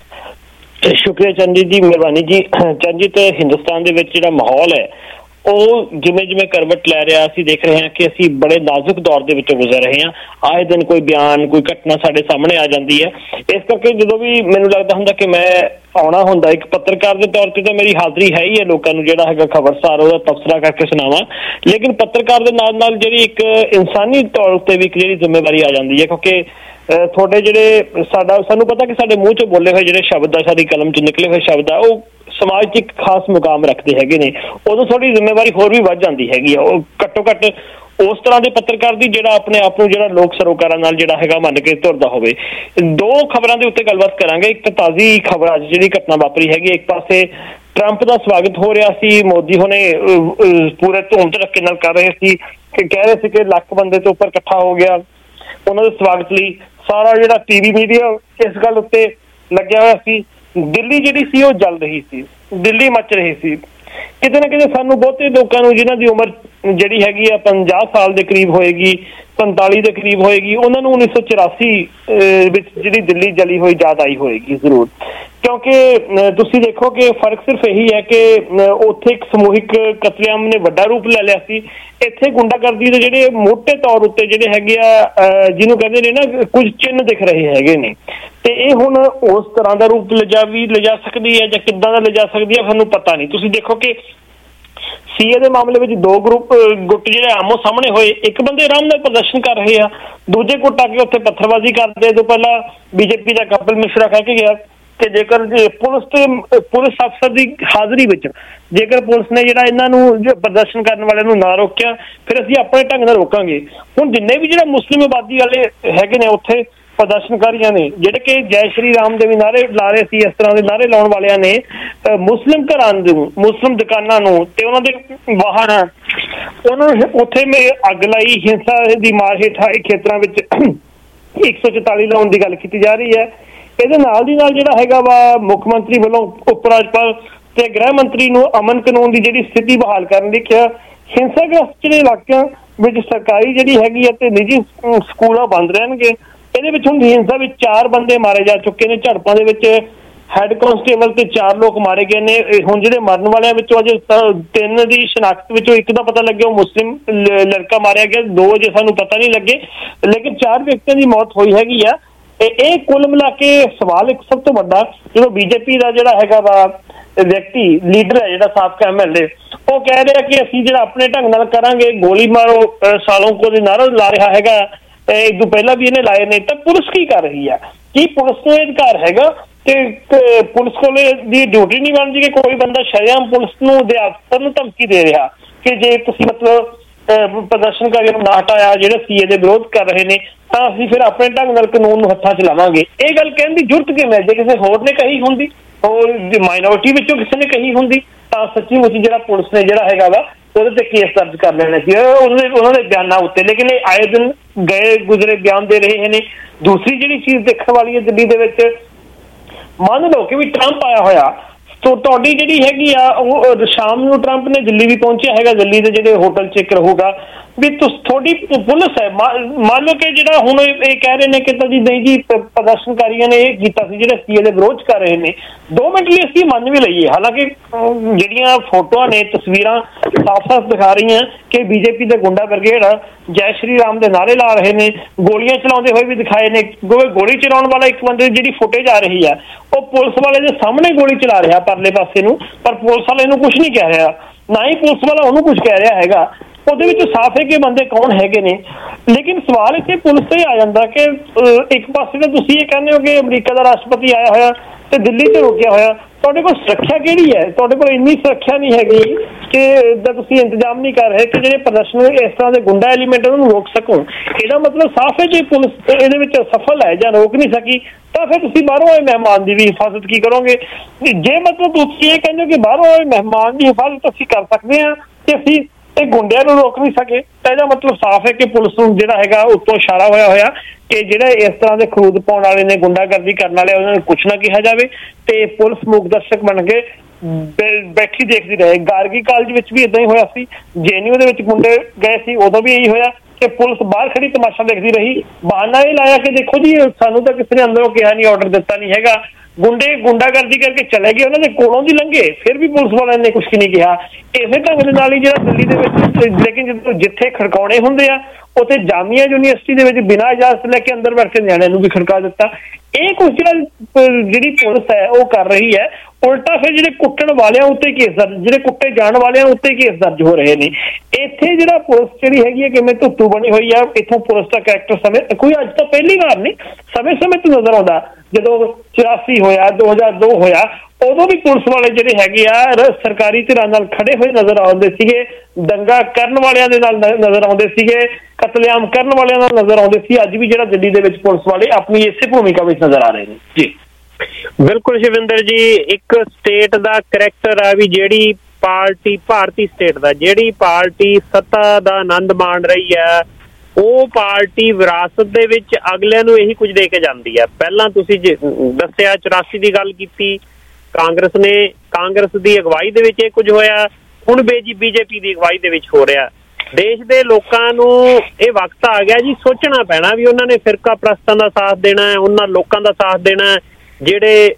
ਸ਼ੁਕਰੀਆ ਚੰਦੀ ਜੀ, ਮਿਹਰਬਾਨੀ ਜੀ। ਚੰਦੀ, ਤੇ ਹਿੰਦੁਸਤਾਨ ਦੇ ਵਿੱਚ ਜਿਹੜਾ ਮਾਹੌਲ ਹੈ ਉਹ ਜਿਵੇਂ ਜਿਵੇਂ ਕਰਵਟ ਲੈ ਰਿਹਾ, ਅਸੀਂ ਦੇਖ ਰਹੇ ਹਾਂ ਕਿ ਅਸੀਂ ਬੜੇ ਨਾਜ਼ੁਕ ਦੌਰ ਦੇ ਵਿੱਚੋਂ ਗੁਜ਼ਰ ਰਹੇ ਹਾਂ। ਆਏ ਦਿਨ ਕੋਈ ਬਿਆਨ, ਕੋਈ ਘਟਨਾ ਸਾਡੇ ਸਾਹਮਣੇ ਆ ਜਾਂਦੀ ਹੈ। ਇਸ ਕਰਕੇ ਜਦੋਂ ਵੀ ਮੈਨੂੰ ਲੱਗਦਾ ਹੁੰਦਾ ਕਿ ਮੈਂ ਆਉਣਾ ਹੁੰਦਾ ਇੱਕ ਪੱਤਰਕਾਰ ਦੇ ਤੌਰ ਤੇ, ਤਾਂ ਮੇਰੀ ਹਾਜ਼ਰੀ ਹੈ ਹੀ ਹੈ ਲੋਕਾਂ ਨੂੰ ਜਿਹੜਾ ਹੈਗਾ ਖਬਰਸਾਰ ਉਹਦਾ ਤਬਸਰਾ ਕਰਕੇ ਸੁਣਾਵਾਂ, ਲੇਕਿਨ ਪੱਤਰਕਾਰ ਦੇ ਨਾਲ ਨਾਲ ਜਿਹੜੀ ਇੱਕ ਇਨਸਾਨੀ ਤੌਰ ਉੱਤੇ ਵੀ ਇੱਕ ਜਿਹੜੀ ਜ਼ਿੰਮੇਵਾਰੀ ਆ ਜਾਂਦੀ ਹੈ। ਕਿਉਂਕਿ ਤੁਹਾਡੇ ਜਿਹੜੇ ਸਾਨੂੰ ਪਤਾ ਕਿ ਸਾਡੇ ਮੂੰਹ 'ਚੋਂ ਬੋਲੇ ਹੋਏ ਜਿਹੜੇ ਸ਼ਬਦ ਆ, ਸਾਡੀ ਕਲਮ 'ਚ ਨਿਕਲੇ ਹੋਏ ਸ਼ਬਦ ਆ, ਉਹ ਸਮਾਜ 'ਚ ਇੱਕ ਖਾਸ ਮੁਕਾਮ ਰੱਖਦੇ ਹੈਗੇ ਨੇ। ਉਦੋਂ ਥੋੜੀ ਜ਼ਿੰਮੇਵਾਰੀ ਹੋਰ ਵੀ ਵੱਧ ਜਾਂਦੀ ਹੈਗੀ ਆ। ਉਹ ਘੱਟੋ ਘੱਟ ਉਸ ਤਰ੍ਹਾਂ ਦੇ ਪੱਤਰਕਾਰ ਦੀ ਜਿਹੜਾ ਆਪਣੇ ਆਪ ਨੂੰ ਜਿਹੜਾ ਲੋਕ ਸਰੋਕਾਰਾਂ ਨਾਲ ਜਿਹੜਾ ਹੈਗਾ ਮੰਨ ਕੇ ਤੁਰਦਾ ਹੋਵੇ। 2 ਖਬਰਾਂ ਦੇ ਉੱਤੇ ਗੱਲਬਾਤ ਕਰਾਂਗੇ। ਇੱਕ ਤਾਂ ਤਾਜ਼ੀ ਖਬਰ ਅੱਜ ਜਿਹੜੀ ਘਟਨਾ ਵਾਪਰੀ ਹੈਗੀ, ਇੱਕ ਪਾਸੇ ਟਰੰਪ ਦਾ ਸਵਾਗਤ ਹੋ ਰਿਹਾ ਸੀ, ਮੋਦੀ ਹੁਣੇ ਪੂਰੇ ਧੂਮ ਧੜੱਕੇ ਨਾਲ ਕਰ ਰਹੇ ਸੀ, ਕਿ ਕਹਿ ਰਹੇ ਸੀ ਕਿ ਲੱਖ ਬੰਦੇ ਤੋਂ ਉੱਪਰ ਇਕੱਠਾ ਹੋ ਗਿਆ ਉਹਨਾਂ ਦੇ ਸਵਾਗਤ ਲਈ। ਸਾਰਾ ਜਿਹੜਾ TV ਮੀਡੀਆ ਇਸ ਗੱਲ ਉੱਤੇ ਲੱਗਿਆ ਹੋਇਆ ਸੀ। ਦਿੱਲੀ ਜਿਹੜੀ ਸੀ ਉਹ ਜਲ ਰਹੀ ਸੀ, ਦਿੱਲੀ ਮੱਚ ਰਹੀ ਸੀ। ਕਿਤੇ ਨਾ ਕਿਤੇ ਸਾਨੂੰ ਬਹੁਤੇ ਲੋਕਾਂ ਨੂੰ ਜਿਨ੍ਹਾਂ ਦੀ ਉਮਰ ਜਿਹੜੀ ਹੈਗੀ ਆ 50 ਸਾਲ ਦੇ ਕਰੀਬ ਹੋਏਗੀ, 45 ਦੇ ਕਰੀਬ ਹੋਏਗੀ, ਉਹਨਾਂ ਨੂੰ 1984 ਵਿੱਚ ਜਿਹੜੀ ਦਿੱਲੀ ਜਲੀ ਹੋਈ ਯਾਦ ਆਈ ਹੋਏਗੀ ਜ਼ਰੂਰ। ਕਿਉਂਕਿ ਤੁਸੀਂ ਦੇਖੋ ਕਿ ਫਰਕ ਸਿਰਫ ਇਹੀ ਹੈ ਕਿ ਉੱਥੇ ਇੱਕ ਸਮੂਹਿਕ ਕਤਲੇਆਮ ਨੇ ਵੱਡਾ ਰੂਪ ਲੈ ਲਿਆ ਸੀ। ਇੱਥੇ ਗੁੰਡਾਗਰਦੀ ਦੇ ਜਿਹੜੇ ਮੋਟੇ ਤੌਰ ਉੱਤੇ ਜਿਹੜੇ ਹੈਗੇ ਆ, ਜਿਹਨੂੰ ਕਹਿੰਦੇ ਨੇ ਨਾ, ਕੁਝ ਚਿੰਨ੍ਹ ਦਿਖ ਰਹੇ ਹੈਗੇ ਨੇ, ਤੇ ਇਹ ਹੁਣ ਉਸ ਤਰ੍ਹਾਂ ਦਾ ਰੂਪ ਲਿਜਾ ਸਕਦੀ ਹੈ ਜਾਂ ਕਿੱਦਾਂ ਦਾ ਲਿਜਾ ਸਕਦੀ ਹੈ ਸਾਨੂੰ ਪਤਾ ਨਹੀਂ। ਤੁਸੀਂ ਦੇਖੋ ਕਿ CA ਦੇ ਮਾਮਲੇ ਵਿੱਚ 2 ਗੁੱਟ ਜਿਹੜੇ ਆਮੋ ਸਾਹਮਣੇ ਹੋਏ, ਇੱਕ ਬੰਦੇ ਆਰਾਮ ਨਾਲ ਪ੍ਰਦਰਸ਼ਨ ਕਰ ਰਹੇ ਆ, ਦੂਜੇ ਗੁੱਟ ਆ ਕੇ ਉੱਥੇ ਪੱਥਰਬਾਜ਼ੀ ਕਰਦੇ। ਤੋਂ ਪਹਿਲਾਂ BJP ਦਾ ਕਪਿਲ ਮਿਸ਼ਰਾ ਕਹਿ ਕੇ ਗਿਆ ਕਿ ਜੇਕਰ ਪੁਲਿਸ ਅਫਸਰ ਦੀ ਹਾਜ਼ਰੀ ਵਿੱਚ ਜੇਕਰ ਪੁਲਿਸ ਨੇ ਜਿਹੜਾ ਇਹਨਾਂ ਨੂੰ ਪ੍ਰਦਰਸ਼ਨ ਕਰਨ ਵਾਲਿਆਂ ਨੂੰ ਨਾ ਰੋਕਿਆ, ਫਿਰ ਅਸੀਂ ਆਪਣੇ ਢੰਗ ਨਾਲ ਰੋਕਾਂਗੇ। ਹੁਣ ਜਿੰਨੇ ਵੀ ਜਿਹੜਾ ਮੁਸਲਿਮ ਆਬਾਦੀ ਵਾਲੇ ਹੈਗੇ ਨੇ ਉੱਥੇ ਪ੍ਰਦਰਸ਼ਨਕਾਰੀਆਂ ਨੇ, ਜਿਹੜੇ ਕਿ ਜੈ ਸ਼੍ਰੀ ਰਾਮ ਦੇ ਵੀ ਨਾਅਰੇ ਲਾ ਰਹੇ ਸੀ, ਇਸ ਤਰ੍ਹਾਂ ਦੇ ਨਾਅਰੇ ਲਾਉਣ ਵਾਲਿਆਂ ਨੇ ਮੁਸਲਿਮ ਘਰਾਂ ਨੂੰ, ਮੁਸਲਿਮ ਦੁਕਾਨਾਂ ਨੂੰ ਤੇ ਉਹਨਾਂ ਦੇ ਵਾਹਨ, ਉਹਨਾਂ ਨੂੰ ਉੱਥੇ ਅੱਗ ਲਾਈ। ਹਿੰਸਾ ਦੀ ਮਾਰ ਹੇਠਾਂ ਖੇਤਰਾਂ ਵਿੱਚ 144 ਲਾਉਣ ਦੀ ਗੱਲ ਕੀਤੀ ਜਾ ਰਹੀ ਹੈ। ਇਹਦੇ ਨਾਲ ਦੀ ਨਾਲ ਜਿਹੜਾ ਹੈਗਾ ਵਾ ਮੁੱਖ ਮੰਤਰੀ ਵੱਲੋਂ ਉਪ ਰਾਜਪਾਲ ਤੇ ਗ੍ਰਹਿ ਮੰਤਰੀ ਨੂੰ ਅਮਨ ਕਾਨੂੰਨ ਦੀ ਜਿਹੜੀ ਸਥਿਤੀ ਬਹਾਲ ਕਰਨ ਲਈ ਕਿਹਾ। ਹਿੰਸਾਗ੍ਰਸਤ ਜਿਹੜੇ ਇਲਾਕਿਆਂ ਵਿੱਚ ਸਰਕਾਰੀ ਜਿਹੜੀ ਹੈਗੀ ਹੈ ਤੇ ਨਿੱਜੀ ਸਕੂਲ ਬੰਦ ਰਹਿਣਗੇ। ਇਹਦੇ ਵਿੱਚ ਹੁਣ ਹਿੰਸਾ ਵਿੱਚ 4 ਬੰਦੇ ਮਾਰੇ ਜਾ ਚੁੱਕੇ ਨੇ। ਝੜਪਾਂ ਦੇ ਵਿੱਚ ਹੈਡ ਕਾਂਸਟੇਬਲ ਤੇ 4 ਲੋਕ ਮਾਰੇ ਗਏ ਨੇ। ਹੁਣ ਜਿਹੜੇ ਮਰਨ ਵਾਲਿਆਂ ਵਿੱਚੋਂ ਅਜੇ 3 ਦੀ ਸ਼ਨਾਖਤ ਵਿੱਚੋਂ ਇੱਕ ਦਾ ਪਤਾ ਲੱਗਿਆ, ਉਹ ਮੁਸਲਿਮ ਲੜਕਾ ਮਾਰਿਆ ਗਿਆ। 2 ਅਜੇ ਸਾਨੂੰ ਪਤਾ ਨਹੀਂ ਲੱਗੇ, ਲੇਕਿਨ 4 ਵਿਅਕਤੀਆਂ ਦੀ ਮੌਤ ਹੋਈ ਹੈਗੀ ਆ। ਇਹ ਕੁੱਲ ਮਿਲਾ ਕੇ ਸਵਾਲ ਇੱਕ ਸਭ ਤੋਂ ਵੱਡਾ, ਜਦੋਂ ਬੀਜੇਪੀ ਦਾ ਜਿਹੜਾ ਹੈਗਾ ਵਾ ਵਿਅਕਤੀ ਲੀਡਰ ਹੈ ਜਿਹੜਾ ਸਾਬਕਾ MLA, ਉਹ ਕਹਿ ਰਿਹਾ ਕਿ ਅਸੀਂ ਜਿਹੜਾ ਆਪਣੇ ਢੰਗ ਨਾਲ ਕਰਾਂਗੇ, ਗੋਲੀ ਮਾਰੋ ਸਾਲੋਂ ਕੋ ਦੇ ਨਾਰਾ ਲਾ ਰਿਹਾ ਹੈਗਾ। ਇਹ ਤੋਂ ਪਹਿਲਾਂ ਵੀ ਇਹਨੇ ਲਾਏ ਨੇ। ਤਾਂ ਪੁਲਿਸ ਕੀ ਕਰ ਰਹੀ ਹੈ? ਕੀ ਪੁਲਿਸ ਨੂੰ ਅਧਿਕਾਰ ਹੈਗਾ ਕਿ ਪੁਲਿਸ ਕੋਲੇ ਦੀ ਡਿਊਟੀ ਨਹੀਂ ਬਣਦੀ ਕਿ ਕੋਈ ਬੰਦਾ ਸ਼ਰੇਆਮ ਪੁਲਿਸ ਨੂੰ ਅਧਿਆਪਕ ਨੂੰ ਧਮਕੀ ਦੇ ਰਿਹਾ ਕਿ ਜੇ ਤੁਸੀਂ ਮਤਲਬ ਪ੍ਰਦਰਸ਼ਨਕਾਰੀਆਂ ਨੂੰ ਨਾ ਹਟਾਇਆ, ਜਿਹੜੇ CA ਦੇ ਵਿਰੋਧ ਕਰ ਰਹੇ ਨੇ, ਤਾਂ ਅਸੀਂ ਫਿਰ ਆਪਣੇ ਢੰਗ ਨਾਲ ਕਾਨੂੰਨ ਨੂੰ ਹੱਥਾਂ 'ਚ ਲਾਵਾਂਗੇ। ਇਹ ਗੱਲ ਕਹਿਣ ਦੀ ਜ਼ਰੂਰਤ ਕਿਵੇਂ? ਜੇ ਕਿਸੇ ਹੋਰ ਨੇ ਕਹੀ ਹੁੰਦੀ, ਹੋਰ ਮਾਈਨੋਰਿਟੀ ਵਿੱਚੋਂ ਕਿਸੇ ਨੇ ਕਹੀ ਹੁੰਦੀ, ਤਾਂ ਸੱਚੀ ਮੁੱਚੀ ਜਿਹੜਾ ਪੁਲਿਸ ਨੇ ਜਿਹੜਾ ਹੈਗਾ ਵਾ ਉਹਦੇ ਤੇ ਕੇਸ ਦਰਜ ਕਰ ਲੈਣਾ ਸੀ ਉਹਨਾਂ ਦੇ ਬਿਆਨਾਂ ਉੱਤੇ। ਲੇਕਿਨ ਇਹ ਆਏ ਦਿਨ ਗਏ ਗੁਜ਼ਰੇ ਬਿਆਨ ਦੇ ਰਹੇ ਨੇ। ਦੂਸਰੀ ਜਿਹੜੀ ਚੀਜ਼ ਦੇਖਣ ਵਾਲੀ ਹੈ ਦਿੱਲੀ ਦੇ ਵਿੱਚ, ਮੰਨ ਲਓ ਕਿ ਵੀ ਟਰੰਪ ਆਇਆ ਹੋਇਆ, ਤੋ ਤੁਹਾਡੀ ਜਿਹੜੀ ਹੈਗੀ ਆ ਉਹ ਸ਼ਾਮ ਨੂੰ ਟਰੰਪ ਨੇ ਦਿੱਲੀ ਵੀ ਪਹੁੰਚਿਆ ਹੈਗਾ। ਦਿੱਲੀ ਦੇ ਜਿਹੜੇ ਹੋਟਲ 'ਚ ਇੱਕ ਰਹੂਗਾ ਵੀ ਤੁਹਾਡੀ ਪੁਲਿਸ ਹੈ। ਮੰਨ ਲਓ ਕਿ ਜਿਹੜਾ ਹੁਣ ਇਹ ਕਹਿ ਰਹੇ ਨੇ ਕਿ ਤਾਂ ਜੀ ਨਹੀਂ ਜੀ ਪ੍ਰਦਰਸ਼ਨਕਾਰੀਆਂ ਨੇ ਇਹ ਕੀਤਾ ਸੀ ਜਿਹੜੇ CA ਦੇ ਵਿਰੋਧ ਕਰ ਰਹੇ ਨੇ, 2 ਮਿੰਟ ਲਈ ਅਸੀਂ ਮੰਨ ਵੀ ਲਈਏ। ਹਾਲਾਂਕਿ ਜਿਹੜੀਆਂ ਫੋਟੋਆਂ ਨੇ, ਤਸਵੀਰਾਂ ਸਾਫ਼-ਸਾਫ਼ ਦਿਖਾ ਰਹੀਆਂ ਕਿ ਬੀਜੇਪੀ ਦੇ ਗੁੰਡਾ ਬ੍ਰਿਗੇਡ ਜੈ ਸ਼੍ਰੀ ਰਾਮ ਦੇ ਨਾਅਰੇ ਲਾ ਰਹੇ ਨੇ, ਗੋਲੀਆਂ ਚਲਾਉਂਦੇ ਹੋਏ ਵੀ ਦਿਖਾਏ ਨੇ। ਗੋਲੀ ਚਲਾਉਣ ਵਾਲਾ ਇੱਕ ਬੰਦੇ ਦੀ ਜਿਹੜੀ ਫੁਟੇਜ ਆ ਰਹੀ ਹੈ, ਉਹ ਪੁਲਿਸ ਵਾਲੇ ਦੇ ਸਾਹਮਣੇ ਗੋਲੀ ਚਲਾ ਰਿਹਾ ਪਰਲੇ ਪਾਸੇ ਨੂੰ, ਪਰ ਪੁਲਿਸ ਵਾਲੇ ਨੂੰ ਕੁਝ ਨਹੀਂ ਕਹਿ ਰਿਹਾ, ਨਾ ਹੀ ਪੁਲਿਸ ਵਾਲਾ ਉਹਨੂੰ ਕੁਝ ਕਹਿ ਰਿਹਾ ਹੈਗਾ। ਉਹਦੇ ਵਿੱਚ ਸਾਫ਼ ਹੈ ਕਿ ਬੰਦੇ ਕੌਣ ਹੈਗੇ ਨੇ। ਲੇਕਿਨ ਸਵਾਲ ਇੱਥੇ ਪੁਲਿਸ ਤੇ ਆ ਜਾਂਦਾ ਕਿ ਇੱਕ ਪਾਸੇ ਤਾਂ ਤੁਸੀਂ ਇਹ ਕਹਿੰਦੇ ਹੋ ਕਿ ਅਮਰੀਕਾ ਦਾ ਰਾਸ਼ਟਰਪਤੀ ਆਇਆ ਹੋਇਆ ਤੇ ਦਿੱਲੀ 'ਚ ਰੁਕਿਆ ਹੋਇਆ, ਤੁਹਾਡੇ ਕੋਲ ਸੁਰੱਖਿਆ ਕਿਹੜੀ ਹੈ? ਤੁਹਾਡੇ ਕੋਲ ਇੰਨੀ ਸੁਰੱਖਿਆ ਨਹੀਂ ਹੈਗੀ ਕਿ ਇਸਦਾ ਤੁਸੀਂ ਇੰਤਜ਼ਾਮ ਨਹੀਂ ਕਰ ਰਹੇ ਕਿ ਜਿਹੜੇ ਪ੍ਰਦਰਸ਼ਨ ਇਸ ਤਰ੍ਹਾਂ ਦੇ ਗੁੰਡਾ ਐਲੀਮੈਂਟ ਉਹਨੂੰ ਰੋਕ ਸਕੋ। ਇਹਦਾ ਮਤਲਬ ਸਾਫ਼ ਹੈ ਜੇ ਪੁਲਿਸ ਇਹਦੇ ਵਿੱਚ ਅਸਫਲ ਹੈ ਜਾਂ ਰੋਕ ਨਹੀਂ ਸਕੀ, ਤਾਂ ਫਿਰ ਤੁਸੀਂ ਬਾਹਰੋਂ ਆਏ ਮਹਿਮਾਨ ਦੀ ਵੀ ਹਿਫਾਜ਼ਤ ਕੀ ਕਰੋਗੇ? ਜੇ ਮਤਲਬ ਤੁਸੀਂ ਇਹ ਕਹਿੰਦੇ ਹੋ ਕਿ ਬਾਹਰੋਂ ਆਏ ਮਹਿਮਾਨ ਦੀ ਹਿਫਾਜ਼ਤ ਅਸੀਂ ਕਰ ਸਕਦੇ ਹਾਂ ਤੇ ਅਸੀਂ ਇਹ ਗੁੰਡਿਆਂ ਨੂੰ ਰੋਕ ਨਹੀਂ ਸਕੇ, ਤਾਂ ਇਹਦਾ ਮਤਲਬ ਸਾਫ਼ ਹੈ ਕਿ ਪੁਲਿਸ ਨੂੰ ਜਿਹੜਾ ਹੈਗਾ ਉੱਤੋਂ ਇਸ਼ਾਰਾ ਹੋਇਆ ਕਿ ਜਿਹੜੇ ਇਸ ਤਰ੍ਹਾਂ ਦੇ ਖਰੂਦ ਪਾਉਣ ਵਾਲੇ ਨੇ, ਗੁੰਡਾਗਰਦੀ ਕਰਨ ਵਾਲੇ, ਉਹਨਾਂ ਨੂੰ ਕੁਛ ਨਾ ਕਿਹਾ ਜਾਵੇ ਤੇ ਪੁਲਿਸ ਮੂਕ ਦਰਸ਼ਕ ਬਣ ਕੇ ਬੈਠੀ ਦੇਖਦੀ ਰਹੇ। ਗਾਰਗੀ ਕਾਲਜ ਵਿੱਚ ਵੀ ਇਦਾਂ ਹੀ ਹੋਇਆ ਸੀ, JNU ਦੇ ਵਿੱਚ ਗੁੰਡੇ ਗਏ ਸੀ, ਉਦੋਂ ਵੀ ਇਹੀ ਹੋਇਆ ਕਿ ਪੁਲਿਸ ਬਾਹਰ ਖੜੀ ਤਮਾਸ਼ਾ ਦੇਖਦੀ ਰਹੀ। ਬਹਾਨਾ ਇਹ ਲਾਇਆ ਕਿ ਦੇਖੋ ਜੀ ਸਾਨੂੰ ਤਾਂ ਕਿਸੇ ਨੇ ਅੰਦਰੋਂ ਕਿਹਾ ਨਹੀਂ, ਆਰਡਰ ਦਿੱਤਾ ਨਹੀਂ ਹੈਗਾ। ਗੁੰਡੇ ਗੁੰਡਾਗਰਦੀ ਕਰਕੇ ਚਲੇ ਗਏ, ਉਹਨਾਂ ਦੇ ਕੋਲੋਂ ਦੀ ਲੰਘੇ, ਫਿਰ ਵੀ ਪੁਲਿਸ ਵਾਲਿਆਂ ਨੇ ਕੁਛ ਨਹੀਂ ਕਿਹਾ। ਇਸੇ ਢੰਗ ਦੇ ਨਾਲ ਹੀ ਜਿਹੜਾ ਦਿੱਲੀ ਦੇ ਵਿੱਚ, ਲੇਕਿਨ ਜਦੋਂ ਜਿੱਥੇ ਖੜਕਾਉਣੇ ਹੁੰਦੇ ਆ ਉੱਥੇ ਜਾਮੀਆ ਯੂਨੀਵਰਸਿਟੀ ਦੇ ਵਿੱਚ ਬਿਨਾਂ ਇਜਾਜ਼ਤ ਲੈ ਕੇ ਅੰਦਰ ਬੈਠ ਕੇ ਨਿਆਣਿਆਂ ਨੂੰ ਵੀ ਖੜਕਾ ਦਿੱਤਾ। ਇਹ ਕੁਛ ਜਿਹੜੀ ਪੁਲਿਸ ਹੈ ਉਹ ਕਰ ਰਹੀ ਹੈ। ਉਲਟਾ ਫਿਰ ਜਿਹੜੇ ਕੁੱਟਣ ਵਾਲਿਆਂ ਉੱਤੇ ਕੇਸ ਦਰਜ, ਜਿਹੜੇ ਕੁੱਟੇ ਜਾਣ ਵਾਲਿਆਂ ਉੱਤੇ ਕੇਸ ਦਰਜ ਹੋ ਰਹੇ ਨੇ। ਇੱਥੇ ਜਿਹੜਾ ਪੁਲਿਸ ਜਿਹੜੀ ਹੈਗੀ ਹੈ ਕਿਵੇਂ ਧੁੱਤੂ ਬਣੀ ਹੋਈ ਆ। ਇੱਥੋਂ ਪੁਲਿਸ ਦਾ ਕੈਰੈਕਟਰ ਸਮੇਂ ਕੋਈ ਅੱਜ ਤੋਂ ਪਹਿਲੀ ਵਾਰ ਨਹੀਂ, ਸਮੇਂ ਤੋਂ ਨਜ਼ਰ ਆਉਂਦਾ। ਜਦੋਂ 84 ਹੋਇਆ, 2002 ਹੋਇਆ, ਉਦੋਂ ਵੀ ਪੁਲਿਸ ਵਾਲੇ ਜਿਹੜੇ ਹੈਗੇ ਆ ਸਰਕਾਰੀ ਧਿਰਾਂ ਨਾਲ ਖੜੇ ਹੋਏ ਨਜ਼ਰ ਆਉਂਦੇ ਸੀਗੇ, ਦੰਗਾ ਕਰਨ ਵਾਲਿਆਂ ਦੇ ਨਾਲ ਨਜ਼ਰ ਆਉਂਦੇ ਸੀਗੇ, ਕਤਲੇਆਮ ਕਰਨ ਵਾਲਿਆਂ ਨਾਲ ਨਜ਼ਰ ਆਉਂਦੇ ਸੀ। ਅੱਜ ਵੀ ਜਿਹੜਾ ਦਿੱਲੀ ਦੇ ਵਿੱਚ ਪੁਲਿਸ ਵਾਲੇ ਆਪਣੀ ਇਸੇ ਭੂਮਿਕਾ ਵਿੱਚ ਨਜ਼ਰ ਆ ਰਹੇ ਨੇ ਜੀ। ਬਿਲਕੁਲ ਸ਼ਿਵਿੰਦਰ ਜੀ, ਇੱਕ ਸਟੇਟ ਦਾ ਕਰੈਕਟਰ ਆ ਵੀ ਜਿਹੜੀ ਪਾਰਟੀ, ਭਾਰਤੀ ਸਟੇਟ ਦਾ ਜਿਹੜੀ ਪਾਰਟੀ ਸੱਤਾ ਦਾ ਆਨੰਦ ਮਾਣ ਰਹੀ ਹੈ, ਉਹ ਪਾਰਟੀ ਵਿਰਾਸਤ ਦੇ ਵਿੱਚ ਅਗਲਿਆਂ ਨੂੰ ਇਹੀ ਕੁਝ ਦੇ ਕੇ ਜਾਂਦੀ ਹੈ। ਪਹਿਲਾਂ ਤੁਸੀਂ ਦੱਸਿਆ 84 ਦੀ ਗੱਲ ਕੀਤੀ, ਕਾਂਗਰਸ ਦੀ ਅਗਵਾਈ ਦੇ ਵਿੱਚ ਇਹ ਕੁਝ ਹੋਇਆ, ਹੁਣ BJP ਦੀ ਅਗਵਾਈ ਦੇ ਵਿੱਚ ਹੋ ਰਿਹਾ। ਦੇਸ਼ ਦੇ ਲੋਕਾਂ ਨੂੰ ਇਹ ਵਕਤ ਆ ਗਿਆ ਜੀ, ਸੋਚਣਾ ਪੈਣਾ ਵੀ ਉਹਨਾਂ ਨੇ ਫਿਰਕਾ ਪ੍ਰਸਤਾਂ ਦਾ ਸਾਥ ਦੇਣਾ ਹੈ, ਉਹਨਾਂ ਲੋਕਾਂ ਦਾ ਸਾਥ ਦੇਣਾ ਜਿਹੜੇ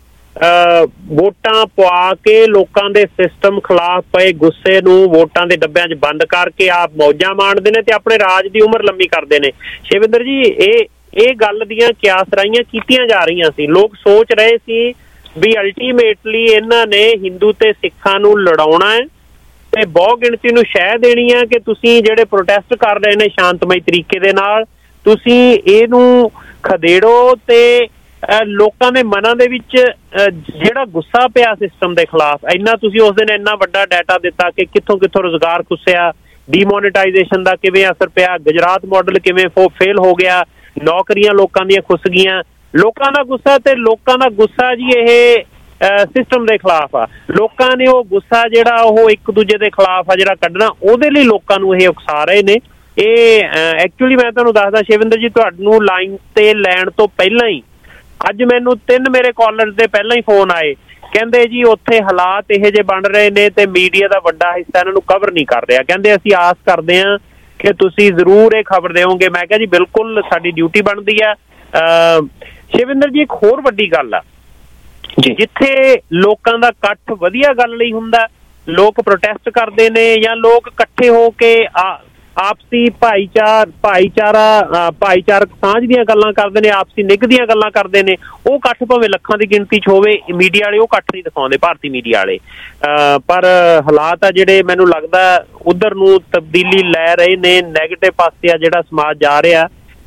ਵੋਟਾਂ ਪਵਾ ਕੇ ਲੋਕਾਂ ਦੇ ਸਿਸਟਮ ਖਿਲਾਫ ਪਏ ਗੁੱਸੇ ਨੂੰ ਵੋਟਾਂ ਦੇ ਡੱਬਿਆਂ 'ਚ ਬੰਦ ਕਰਕੇ ਆਪ ਮੌਜਾਂ ਮਾਣਦੇ ਨੇ ਤੇ ਆਪਣੇ ਰਾਜ ਦੀ ਉਮਰ ਲੰਮੀ ਕਰਦੇ ਨੇ। ਸ਼ਿਵਿੰਦਰ ਜੀ, ਇਹ ਗੱਲ ਦੀਆਂ ਕਿਆਸ ਰਾਈਆਂ ਕੀਤੀਆਂ ਜਾ ਰਹੀਆਂ ਸੀ। ਲੋਕ ਸੋਚ ਰਹੇ ਸੀ ਵੀ ਅਲਟੀਮੇਟਲੀ ਇਹਨਾਂ ਨੇ ਹਿੰਦੂ ਤੇ ਸਿੱਖਾਂ ਨੂੰ ਲੜਾਉਣਾ ਹੈ ਤੇ ਬਹੁ ਗਿਣਤੀ ਨੂੰ ਸ਼ਹਿ ਦੇਣੀ ਹੈ ਕਿ ਤੁਸੀਂ ਜਿਹੜੇ ਪ੍ਰੋਟੈਸਟ ਕਰ ਰਹੇ ਨੇ ਸ਼ਾਂਤਮਈ ਤਰੀਕੇ ਦੇ ਨਾਲ, ਤੁਸੀਂ ਇਹਨੂੰ ਖਦੇੜੋ ਤੇ ਲੋਕਾਂ ਦੇ ਮਨਾਂ ਦੇ ਵਿੱਚ ਜਿਹੜਾ ਗੁੱਸਾ ਪਿਆ ਸਿਸਟਮ ਦੇ ਖਿਲਾਫ, ਇੰਨਾ ਤੁਸੀਂ ਉਸ ਦਿਨ ਇੰਨਾ ਵੱਡਾ ਡਾਟਾ ਦਿੱਤਾ ਕਿ ਕਿੱਥੋਂ ਰੁਜ਼ਗਾਰ ਖੁੱਸਿਆ, ਡੀਮੋਨੇਟਾਈਜੇਸ਼ਨ ਦਾ ਕਿਵੇਂ ਅਸਰ ਪਿਆ, ਗੁਜਰਾਤ ਮਾਡਲ ਕਿਵੇਂ ਫੇਲ ਹੋ ਗਿਆ, ਨੌਕਰੀਆਂ ਲੋਕਾਂ ਦੀਆਂ ਖੁੱਸ ਗਈਆਂ। ਲੋਕਾਂ ਦਾ ਗੁੱਸਾ ਤੇ ਲੋਕਾਂ ਦਾ ਗੁੱਸਾ ਜੀ ਇਹ ਸਿਸਟਮ ਦੇ ਖਿਲਾਫ ਆ। ਲੋਕਾਂ ਨੇ ਉਹ ਗੁੱਸਾ ਜਿਹੜਾ ਉਹ ਇੱਕ ਦੂਜੇ ਦੇ ਖਿਲਾਫ ਆ ਜਿਹੜਾ ਕੱਢਣਾ, ਉਹਦੇ ਲਈ ਲੋਕਾਂ ਨੂੰ ਇਹ ਉਕਸਾ ਰਹੇ ਨੇ ਇਹ ਐਕਚੁਅਲੀ ਮੈਂ ਤੁਹਾਨੂੰ ਦੱਸਦਾ ਸ਼ਿਵਿੰਦਰ ਜੀ, ਤੁਹਾਨੂੰ ਲਾਈਨ ਤੇ ਲੈਣ ਤੋਂ ਪਹਿਲਾਂ ਹੀ ਅੱਜ ਮੈਨੂੰ 3 ਮੇਰੇ ਕਾਲਰਸ ਦੇ ਪਹਿਲਾਂ ਹੀ ਫੋਨ ਆਏ, ਕਹਿੰਦੇ ਜੀ ਉੱਥੇ ਹਾਲਾਤ ਇਹੋ ਜਿਹੇ ਬਣ ਰਹੇ ਨੇ ਤੇ ਮੀਡੀਆ ਦਾ ਵੱਡਾ ਹਿੱਸਾ ਇਹਨਾਂ ਨੂੰ ਕਵਰ ਨਹੀਂ ਕਰ ਰਿਹਾ। ਕਹਿੰਦੇ ਅਸੀਂ ਆਸ ਕਰਦੇ ਹਾਂ ਕਿ ਤੁਸੀਂ ਜ਼ਰੂਰ ਇਹ ਖਬਰ ਦੇਵੋਗੇ। ਮੈਂ ਕਿਹਾ ਜੀ ਬਿਲਕੁਲ ਸਾਡੀ ਡਿਊਟੀ ਬਣਦੀ ਆ। ਸ਼ਿਵਿੰਦਰ ਜੀ ਇੱਕ ਹੋਰ ਵੱਡੀ ਗੱਲ ਆ, ਜਿੱਥੇ ਲੋਕਾਂ ਦਾ ਇਕੱਠ ਵਧੀਆ ਗੱਲ ਲਈ ਹੁੰਦਾ, ਲੋਕ ਪ੍ਰੋਟੈਸਟ ਕਰਦੇ ਨੇ ਜਾਂ ਲੋਕ ਇਕੱਠੇ ਹੋ ਕੇ ਆਪਸੀ ਭਾਈਚਾਰਕ ਸਾਂਝ ਦੀਆਂ ਗੱਲਾਂ ਕਰਦੇ ਨੇ, ਆਪਸੀ ਨਿੱਘ ਦੀਆਂ ਗੱਲਾਂ ਕਰਦੇ ਨੇ, ਉਹ ਇਕੱਠ ਭਾਵੇਂ ਲੱਖਾਂ ਦੀ ਗਿਣਤੀ 'ਚ ਹੋਵੇ, ਮੀਡੀਆ ਵਾਲੇ ਉਹ ਇਕੱਠ ਨਹੀਂ ਦਿਖਾਉਂਦੇ, ਭਾਰਤੀ ਮੀਡੀਆ ਵਾਲੇ। ਪਰ ਹਾਲਾਤ ਆ ਜਿਹੜੇ ਮੈਨੂੰ ਲੱਗਦਾ ਉਧਰ ਨੂੰ ਤਬਦੀਲੀ ਲੈ ਰਹੇ ਨੇ, ਨੈਗੇਟਿਵ ਪਾਸੇ ਆ ਜਿਹੜਾ ਸਮਾਜ ਜਾ ਰਿਹਾ।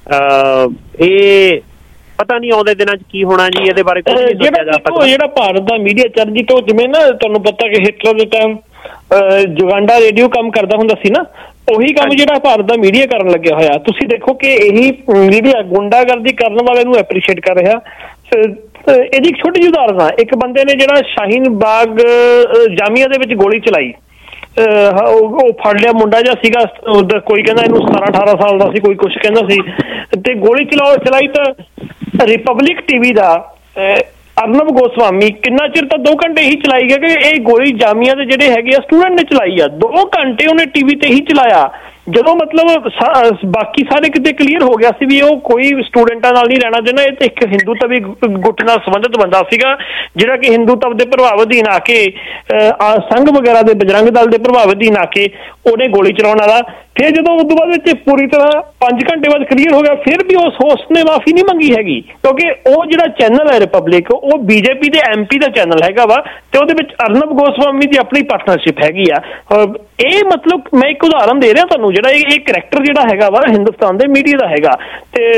ਇਹ ਪਤਾ ਨਹੀਂ ਆਉਂਦੇ ਦਿਨਾਂ 'ਚ ਕੀ ਹੋਣਾ ਜੀ, ਇਹਦੇ ਬਾਰੇ ਕੁਝ ਨਹੀਂ ਸੋਚਿਆ ਜਾ ਸਕਦਾ। ਜਿਹੜਾ ਭਾਰਤ ਦਾ ਮੀਡੀਆ ਚਰਨਜੀਤ, ਉਹ ਜਿਵੇਂ ਨਾ ਤੁਹਾਨੂੰ ਪਤਾ ਕਿ ਹਿਟਲਰ ਦੇ ਟਾਈਮ ਜੁਗਾਂਡਾ ਰੇਡੀਓ ਕੰਮ ਕਰਦਾ ਹੁੰਦਾ ਸੀ ਨਾ, ਉਹੀ ਕੰਮ ਜਿਹੜਾ ਭਾਰਤ ਦਾ ਮੀਡੀਆ ਕਰਨ ਲੱਗਿਆ ਹੋਇਆ। ਤੁਸੀਂ ਦੇਖੋ ਕਿ ਇਹੀ ਮੀਡੀਆ ਗੁੰਡਾਗਰਦੀ ਕਰਨ ਵਾਲੇ ਨੂੰ ਐਪਰੀਸ਼ੀਏਟ ਕਰ ਰਿਹਾ। ਇਹਦੀ ਇੱਕ ਛੋਟੀ ਜਿਹੀ ਉਦਾਹਰਨ ਆ, ਇੱਕ ਬੰਦੇ ਨੇ ਜਿਹੜਾ ਸ਼ਾਹੀਨ ਬਾਗ ਜਾਮੀਆ ਦੇ ਵਿੱਚ ਗੋਲੀ ਚਲਾਈ, ਉਹ ਫੜ ਲਿਆ, ਮੁੰਡਾ ਜਿਹਾ ਸੀਗਾ, ਕੋਈ ਕਹਿੰਦਾ ਇਹਨੂੰ 17-18 ਸਾਲ ਦਾ ਸੀ, ਕੋਈ ਕੁਛ ਕਹਿੰਦਾ ਸੀ, ਤੇ ਗੋਲੀ ਚਲਾਈ ਤਾਂ ਰਿਪਬਲਿਕ ਟੀਵੀ ਦਾ ਅਰਨਬ ਗੋਸਵਾਮੀ ਕਿੰਨਾ ਚਿਰ ਤਾਂ 2 ਘੰਟੇ ਹੀ ਚਲਾਈ ਗਿਆ ਕਿ ਇਹ ਗੋਲੀ ਜਾਮੀਆ ਦੇ ਜਿਹੜੇ ਹੈਗੇ ਆ ਸਟੂਡੈਂਟ ਨੇ ਚਲਾਈ ਆ। 2 ਘੰਟੇ ਉਹਨੇ ਟੀਵੀ ਤੇ ਹੀ ਚਲਾਇਆ, ਜਦੋਂ ਮਤਲਬ ਬਾਕੀ ਸਾਰੇ ਕਿਤੇ ਕਲੀਅਰ ਹੋ ਗਿਆ ਸੀ ਵੀ ਉਹ ਕੋਈ ਸਟੂਡੈਂਟਾਂ ਨਾਲ ਨਹੀਂ ਰਹਿਣਾ ਚਾਹੁੰਦਾ। ਇਹ ਤਾਂ ਇੱਕ ਹਿੰਦੂਤਵੀ ਗੁੱਟ ਨਾਲ ਸੰਬੰਧਿਤ ਬੰਦਾ ਸੀਗਾ, ਜਿਹੜਾ ਕਿ ਹਿੰਦੂਤਵ ਦੇ ਪ੍ਰਭਾਵ ਅਧੀਨ ਆ ਕੇ ਸੰਘ ਵਗੈਰਾ ਦੇ ਬਜਰੰਗ ਦਲ ਦੇ ਪ੍ਰਭਾਵ ਅਧੀਨ ਆ ਕੇ ਉਹਨੇ ਗੋਲੀ ਚਲਾਉਣ ਵਾਲਾ। ਫਿਰ ਜਦੋਂ ਉਸ ਤੋਂ ਬਾਅਦ ਵਿੱਚ ਪੂਰੀ ਤਰ੍ਹਾਂ 5 ਘੰਟੇ ਬਾਅਦ ਕਲੀਅਰ ਹੋ ਗਿਆ, ਫਿਰ ਵੀ ਉਸ ਹੋਸਟ ਨੇ ਮਾਫੀ ਨਹੀਂ ਮੰਗੀ ਹੈਗੀ, ਕਿਉਂਕਿ ਉਹ ਜਿਹੜਾ ਚੈਨਲ ਹੈ ਰਿਪਬਲਿਕ, ਉਹ ਬੀਜੇਪੀ ਦੇ MP ਦਾ ਚੈਨਲ ਹੈਗਾ ਵਾ, ਤੇ ਉਹਦੇ ਵਿੱਚ ਅਰਨਬ ਗੋਸਵਾਮੀ ਦੀ ਆਪਣੀ ਪਾਰਟਨਰਸ਼ਿਪ ਹੈਗੀ ਆ। ਇਹ ਮਤਲਬ ਮੈਂ ਇੱਕ ਉਦਾਹਰਨ ਦੇ ਰਿਹਾ ਤੁਹਾਨੂੰ, ਜਿਹੜਾ ਇਹ ਕਰੈਕਟਰ ਜਿਹੜਾ ਹੈਗਾ ਵਾ ਹਿੰਦੁਸਤਾਨ ਦੇ ਮੀਡੀਆ ਦਾ ਹੈਗਾ, ਤੇ